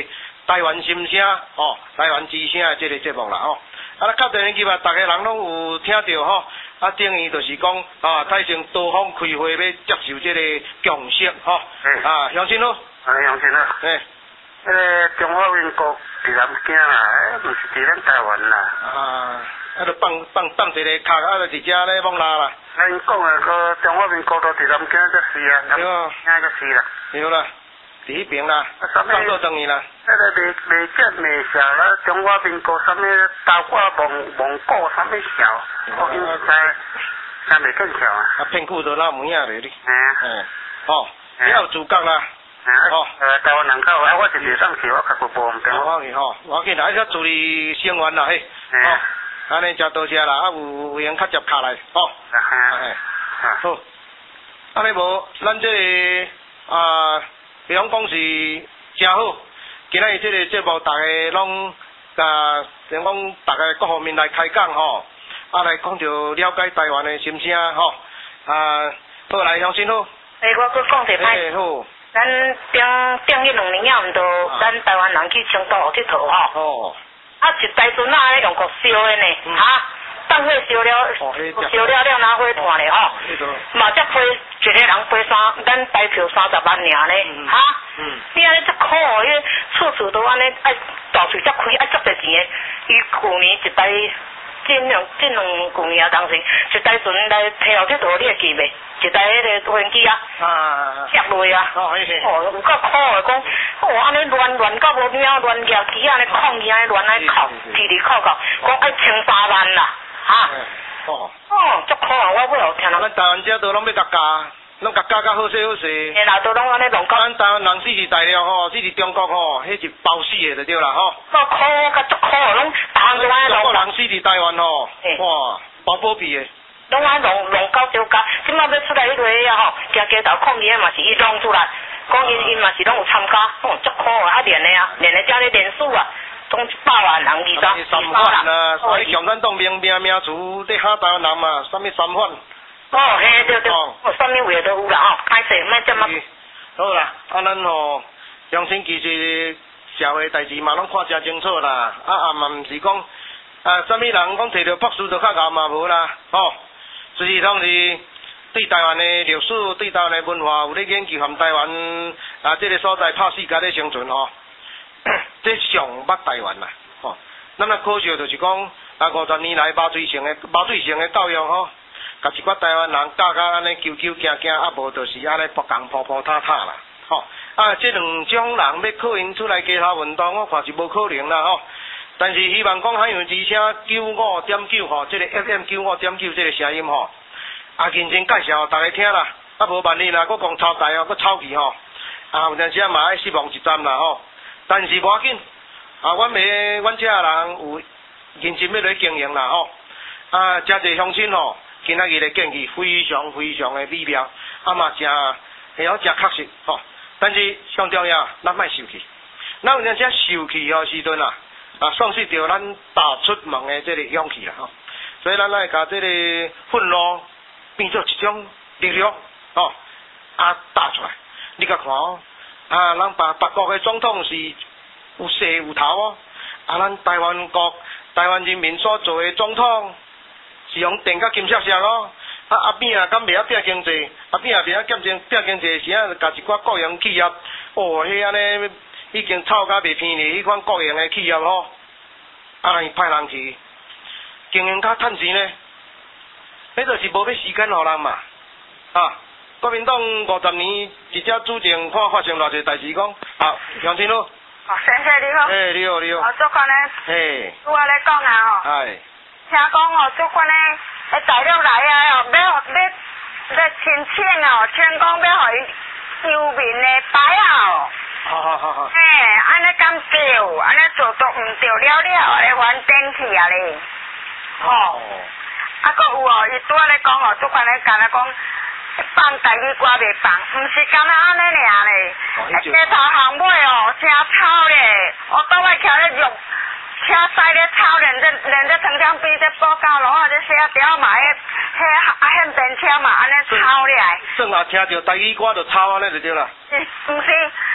台湾心声吼，台湾之声的这个节目啦吼。啊，较侪年期嘛，大家人拢有听到吼。啊，等于就是讲啊，泰城多方开会要接受这个共识吼。啊，乡亲好。 乡亲好。迄个中华民国伫南京啦，毋是伫咱台湾啦。 啊，就放一个卡，啊，就直接咧往拉啦。 咱讲诶个中华民国都伫南京就是啊， 对啊， 南京就是啦。 对啦，伫迄边啦，放做等于啦。 迄个未见未晓啦，中华民国啥物刀挂蒙古啥物晓，我应该未见晓啊。 啊，骗久都拉门仔咧你。哦，你有自觉啦。 台湾人口，我是袂当去，我较不方便。 我去吼，我去来遐注意生源啦嘿。安尼真多谢啦，啊有会员较接卡来，吼。好，安尼无，咱这个比方讲是真好。今仔日这个节目，大家拢像讲大家各方面来开讲吼，来讲着了解台湾的心声吼。好来，乡亲好。 我搁讲一摆。 好。 咱顶迄2年也毋到，咱台湾人去青岛佚佗吼。 哦。 啊，一台船啊，咧用国烧的呢，当火烧了，拿火炭咧吼。嘛才花一个人花咱台票30万尔咧，你安尼足苦哦，迄厝厝都安尼爱大喙才开，爱足侪钱的。伊去年一台。这两旧年啊，当时一台船来批互佚佗，你会记袂？一台迄个无人机啊，接落啊，有够苦的，讲安尼乱到无命，乱夹机安尼抗议安尼乱来扣，直扣，讲爱13万啦，足苦啊！我尾后听人。咱台湾遮都拢要甲加，拢甲加好势好势。 嘿啦，都拢安尼弄到。 咱台湾人死是大陆吼，死是中国吼，迄是包死的就对啦吼。 足苦，甲足苦，拢打过来中国人死伫台湾吼，哇，包保庇的。 拢安弄到丢家，即摆要出来迄个啊吼，街头抗议嘛是伊弄出来，讲因嘛是拢有参加，足苦啊，练的遮咧练数啊，总100万人 3万啊，所以共产党名词在喊台湾人嘛，啥物3万。 嘿对，啥物话都有啦吼，歹势莫这么。 好啦，咱吼，乡亲其实社会代志嘛拢看真清楚啦，嘛毋是讲啥物人讲摕到博士就较硬嘛无啦，吼。就是拢是对台湾的历史、对台湾的文化有咧研究，含台湾这个所在拍世界咧生存吼，这上捌台湾啦，吼。咱可惜就是讲50年来麻醉性的教育吼，甲一寡台湾人教甲安尼求惊，无就是安尼扑踏啦，吼。这两种人要靠因出来街头运动，我看是无可能啦，吼。但是希望讲海洋之声95.9吼，这个 FM 95.9这个声音吼，认真介绍大家听啦，无万一啦，佫讲抄台佫抄去吼，有阵时嘛爱失望一站啦吼。但是无要紧，阮遮人有认真要来经营啦吼。真侪乡亲吼，今仔日的建议非常的美妙，嘛真会晓真确实吼。但是上重要，咱莫受气，咱有阵时受气时阵啊。丧失掉咱踏出门的这个勇气啦吼，所以咱来甲这个愤怒变做一种力量吼，踏出来。你甲看哦，咱别国的总统是有势有头哦，咱台湾人民所做的总统是用电甲金闪闪哦，边敢袂拼经济，边袂拼经济时甲一寡国营企业，迄安尼。已经炒甲袂偏哩，迄款国营的企业吼，伊派人去经营较趁钱呢，迄就是无要时间互人嘛。国民党50年一只主政，看发生偌济代志讲，乡亲好。 先生你好。 你好。 主管呢？我咧讲啊吼。听讲主管呢，材料来啊要申请请讲要互伊游民的牌好。 好。 安尼敢对？安尼做都毋对了，咧还电去啊咧。佫有伊拄仔咧讲主管咧干咧讲放台语歌袂放，毋是干那安尼尔咧。街头巷尾真吵咧，倒来徛咧肉，车驶咧吵，连这长江边这报告路这写条嘛，迄便车嘛安尼吵咧。 算听着台语歌就吵安尼就对啦。 毋是。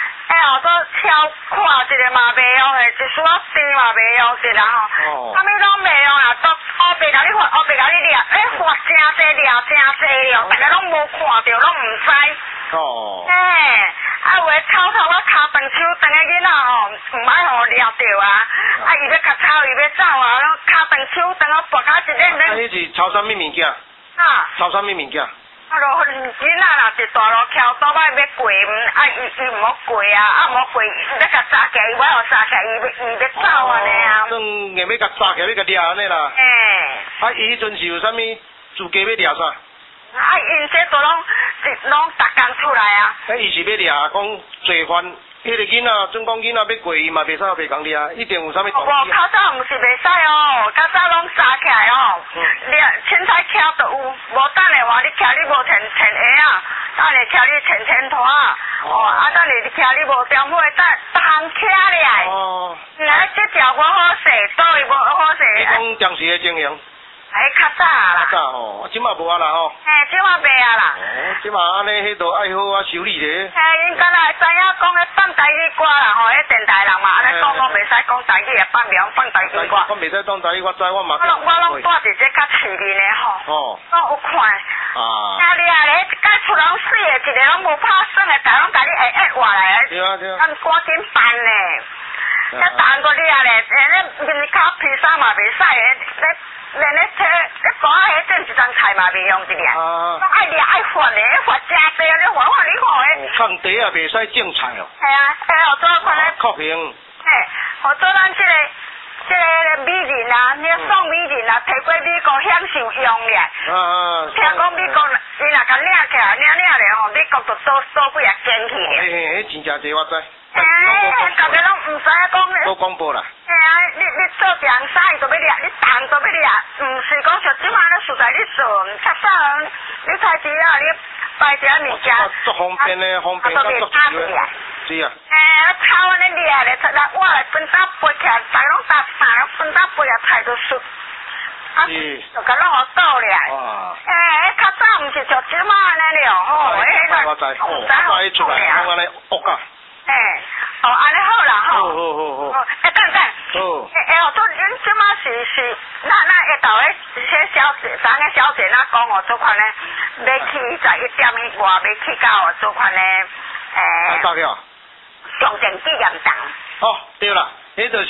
后都超看一个嘛袂用诶，一束仔甜嘛袂用一啦吼。啥物拢袂用啊，都黑白甲你发，黑白甲你掠，发真济掠真济了，大家拢无看着，拢毋知。 哦。 啊，有诶草头我骹长手长诶囡仔吼，毋爱互掠着啊！啊，伊要甲草，伊要走啊，拢骹长手长啊，拔甲一脸咧。 啊，迄是抄啥物物件？ 啊。 抄啥物物件？ 啊，落囡仔啦，一大路桥倒摆要过，伊毋好过啊，啊毋好过，要甲抓起来，伊我互抓起来，伊要走安尼啊。 算硬要甲抓起来，要甲掠安尼啦。啊，伊迄阵是有啥物资格要掠啥？ 啊，因这都拢逐工出来啊。 伊是要掠讲罪犯，迄个囡仔，准讲囡仔要过，伊嘛袂使互白讲掠，一定有啥物动机。 较早毋是袂使哦，较早拢抓起来哦，凊彩徛就有，无等下话你徛你无摕鞋啊，等下徛你摕拖啊，啊等下你徛你无点火，逐项徛来。哦。来，这条我好势，倒伊无好势。 你讲当时的情形？ 较早啦。 较早吼，即马无啊啦吼。 即马袂啊啦。 即马安尼，迄都爱好啊修理咧。 因敢若会知影讲咧放台语歌啦吼，迄电台人嘛安尼讲，我袂使讲台语，放苗放台语歌。 我袂使讲台语，我知我嘛。 我拢住伫这较市面的吼。我有看。 啊。 你咧，甲厝拢水的，一个拢无拍算的，但拢甲你活来。 对啊对啊。 赶紧办咧。等过你咧，你面骹披萨嘛袂使的，连咧车，你搬迄整一张菜嘛袂用一俩。爱掠爱发咧，发真济，你看你看诶。 放茶也袂使种菜哦。 系啊，互做款咧。 确平。 互做咱这个美人啊，你送美人啊，摕过美国享受用咧。听讲美国，伊若甲领起来，领咧吼，美国就倒几啊捡去咧。 迄真正济我知。 大家拢毋知影讲咧。 都广播啦。 你做一项啥伊就要掠，你动就要掠，毋是讲像即马咧实在你做，较早你才知啊，你摆一下物件。 足方便咧，方便到足少。是啊。 草安尼掠咧，我来分担背起来，大拢搭饭，分担背啊菜就熟。是。就甲拢互倒咧。哇。较早毋是像即马安尼了吼， 我知。我知出来，我安尼恶噶。 安尼好啦吼。 好。 做恁即马是，那下头诶，些小姐，咱个小姐那讲哦，做款咧，要去11点以外，要去到做款咧， 到了。 中正纪念堂。 对啦，迄就是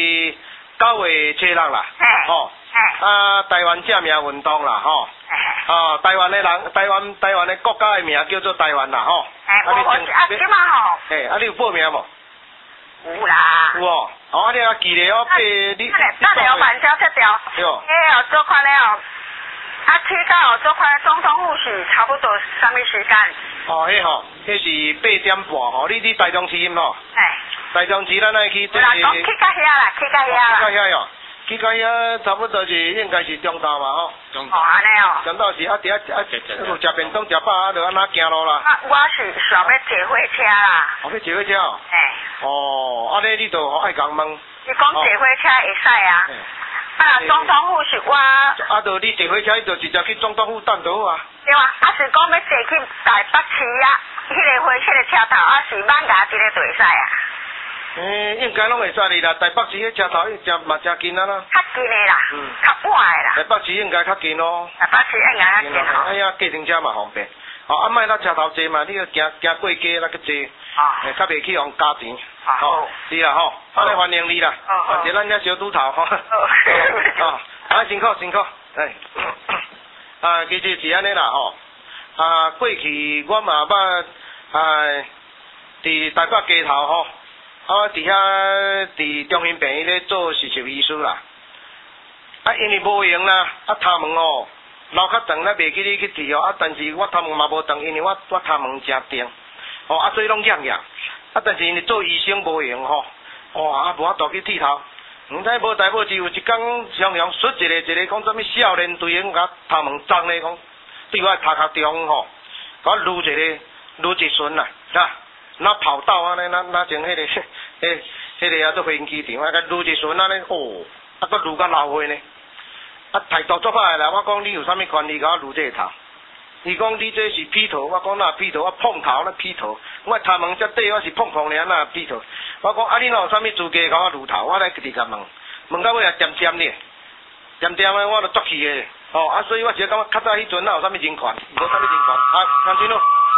9月7日啦。台湾正名运动啦，吼。台湾的人，台湾的国家的名叫做台湾啦，吼。 即马吼。 你有报名无？ 有啦。 有哦。你啊记咧哦，你。 等下我慢条切条。 对。 做款咧哦，去到做款总统府是差不多啥物时间？ 迄是8点半吼，你台中市吼。台中市咱爱去这个。 去到遐啦。 去到遐哟。去到遐差不多是应该是中昼嘛吼。 安尼哦。 中昼是有食便当食饱就安那行路啦。 我是想要坐火车啦。 要坐火车哦。安尼你就爱讲问。 你讲坐火车会使啊？总统府是我。 就你坐火车就直接去总统府等就好啊。 对啊，是讲要坐去台北市啊，迄个车头是万家一个就会使啊。 应该拢会使哩啦，台北市迄车头嘛真近啊啦。 较近的啦，较晚的啦。 台北市应该较近咯。 台北市应该较近吼。 哎呀，计程车嘛方便。莫咱车头坐嘛，你要行过街那个坐，较袂去互加钱。是啦吼，尼欢迎你啦，或者咱遐小拄头吼。辛苦。其实是安尼啦吼。过去我嘛捌伫台北街头吼。伫遐伫中心病院咧做实习医师啦，因为无闲啦，头毛哦留较长，咱袂记你去剃哦，但是我头毛嘛无长，因为我头毛真长，所以拢痒痒，但是因为做医生无闲吼，无法度去剃头，毋知无代无志有一工常常出一个讲什么少年队员甲头毛脏咧讲，对我头壳中吼，甲我撸一顺啦，是那跑道啊，那像迄个做飞机场啊，甲撸一顺啊咧，搁撸甲流血呢，态度做歹啦。我讲你有啥物权利甲我撸这个头？ 伊讲你这是披头，我讲哪披头，我碰头那披头，我头毛遮短，我是碰碰尔哪披头。我讲啊，你哪有啥物资格甲我撸头？我来直甲问，问到尾也掂掂咧，掂掂咧我就作气诶。哦，啊，所以我是感觉较早迄阵哪有啥物人权，无啥物人权。啊，杨军咯。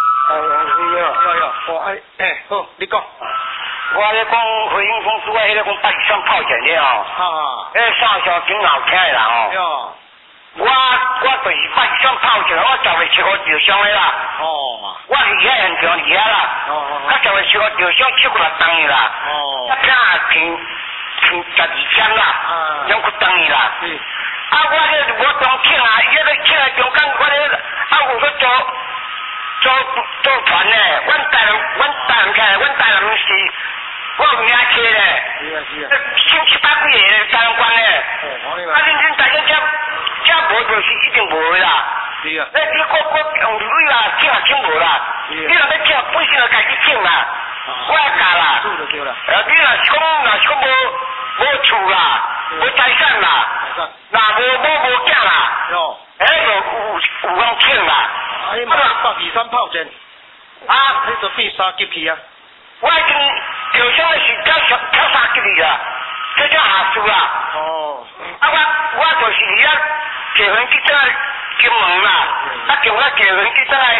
有，好，你讲。 我咧讲回应公司，我迄个讲8箱炮仗咧哦。迄三小真好听诶啦哦。我就是8箱炮仗，我10月7号就上诶啦。我离遐现场离遐啦。我10月7号就上7个6档啦。我听听12枪啦，两个档啦。啊，我咧无当请啊，伊咧请啊中间我咧有去做团咧，阮大人起来，阮大人是我有名册咧，千700几个大人官咧，啊，恁大家遮无就是一定无的啦。你个用水啦，请也请无啦，你若要请，本身就家己请啦，我也教啦。你若是讲无厝啦，无财产啦，若无囝啦，就有人请啦。啊，你123炮阵，啊，你就变3级去啊！我已经就像是跳3级去啦，这叫下树啦。啊，我就是伫遐结婚去倒来金门啦，啊，从我结婚去倒来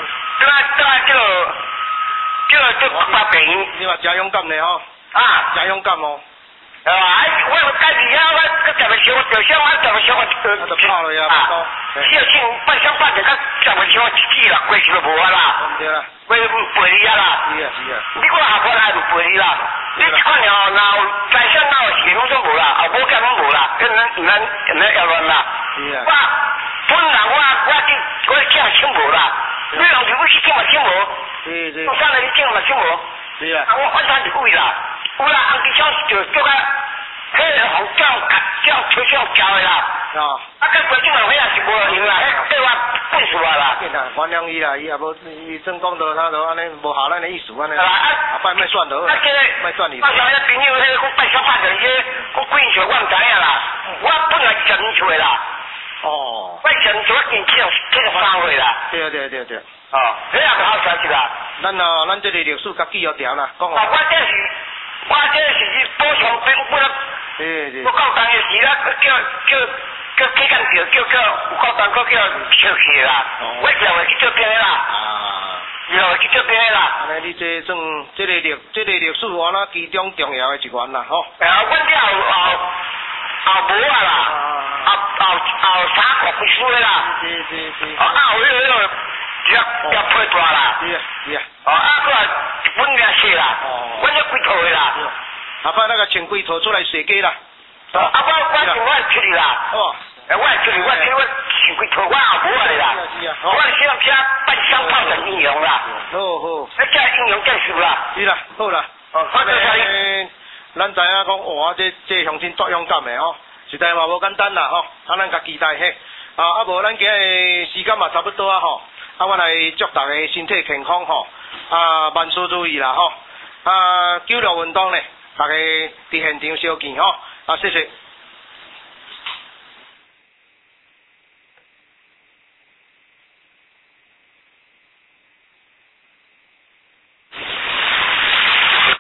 叫北平。你嘛真勇敢嘞吼！啊，真勇敢哦。我家己遐，我10月7号就上，我10月7号就跑了呀。小庆8箱8就到10月7号1支啦，过去就无啊啦。对啦，过去陪你啊啦。是啊。你看下晡来就陪你啦。你这款哦，若有财产哪有钱拢总无啦，后补囝拢无啦，咱要乱啦。是啊。本人我囝请无啦，你用日本去请嘛请无？是。我上来你请嘛请无？是啊。我反正就位啦。有啦，红旗枪就叫甲迄个红将推上交的啦。啊，甲国政府迄也是无用啦，迄对我笨死啊啦。原谅伊啦，伊也无，伊正讲到他都安尼无合咱的意思安尼。啊，摆莫算落。啊，这个莫算你。我像迄朋友迄个讲8箱8阵迄讲几年厝我毋知影啦，我本来10年厝的啦。我10年厝我进去这个3岁啦。对。迄也就好消息啦。咱这个历史甲记号条啦，讲哦。我这是补偿兵，我到当的时啦，叫去干掉，叫有够当个叫笑气啦。我10月去做兵的啦。10月去做兵的啦。安尼你这算这个历史完啦，其中重要的一环啦，吼。阮了后无啊啦，后3国不输的啦。是。后迄个要配大啦。是。啊，个本命色啦，我这几套的啦。下摆那个穿几套出来设计啦。我出去啦。我出去，我穿几套，我后无啊的啦。我是想请8箱炮仗英雄啦。好。那这英雄证书啦。是啦，好啦。咱知影讲，哇，这乡亲足勇敢的吼，实在嘛无简单啦吼，咱甲期待嘿。啊无咱今日时间嘛差不多啊吼，我来祝大家身体健康吼。万事如意啦吼！916运动咧，大家伫现场相见吼！谢谢。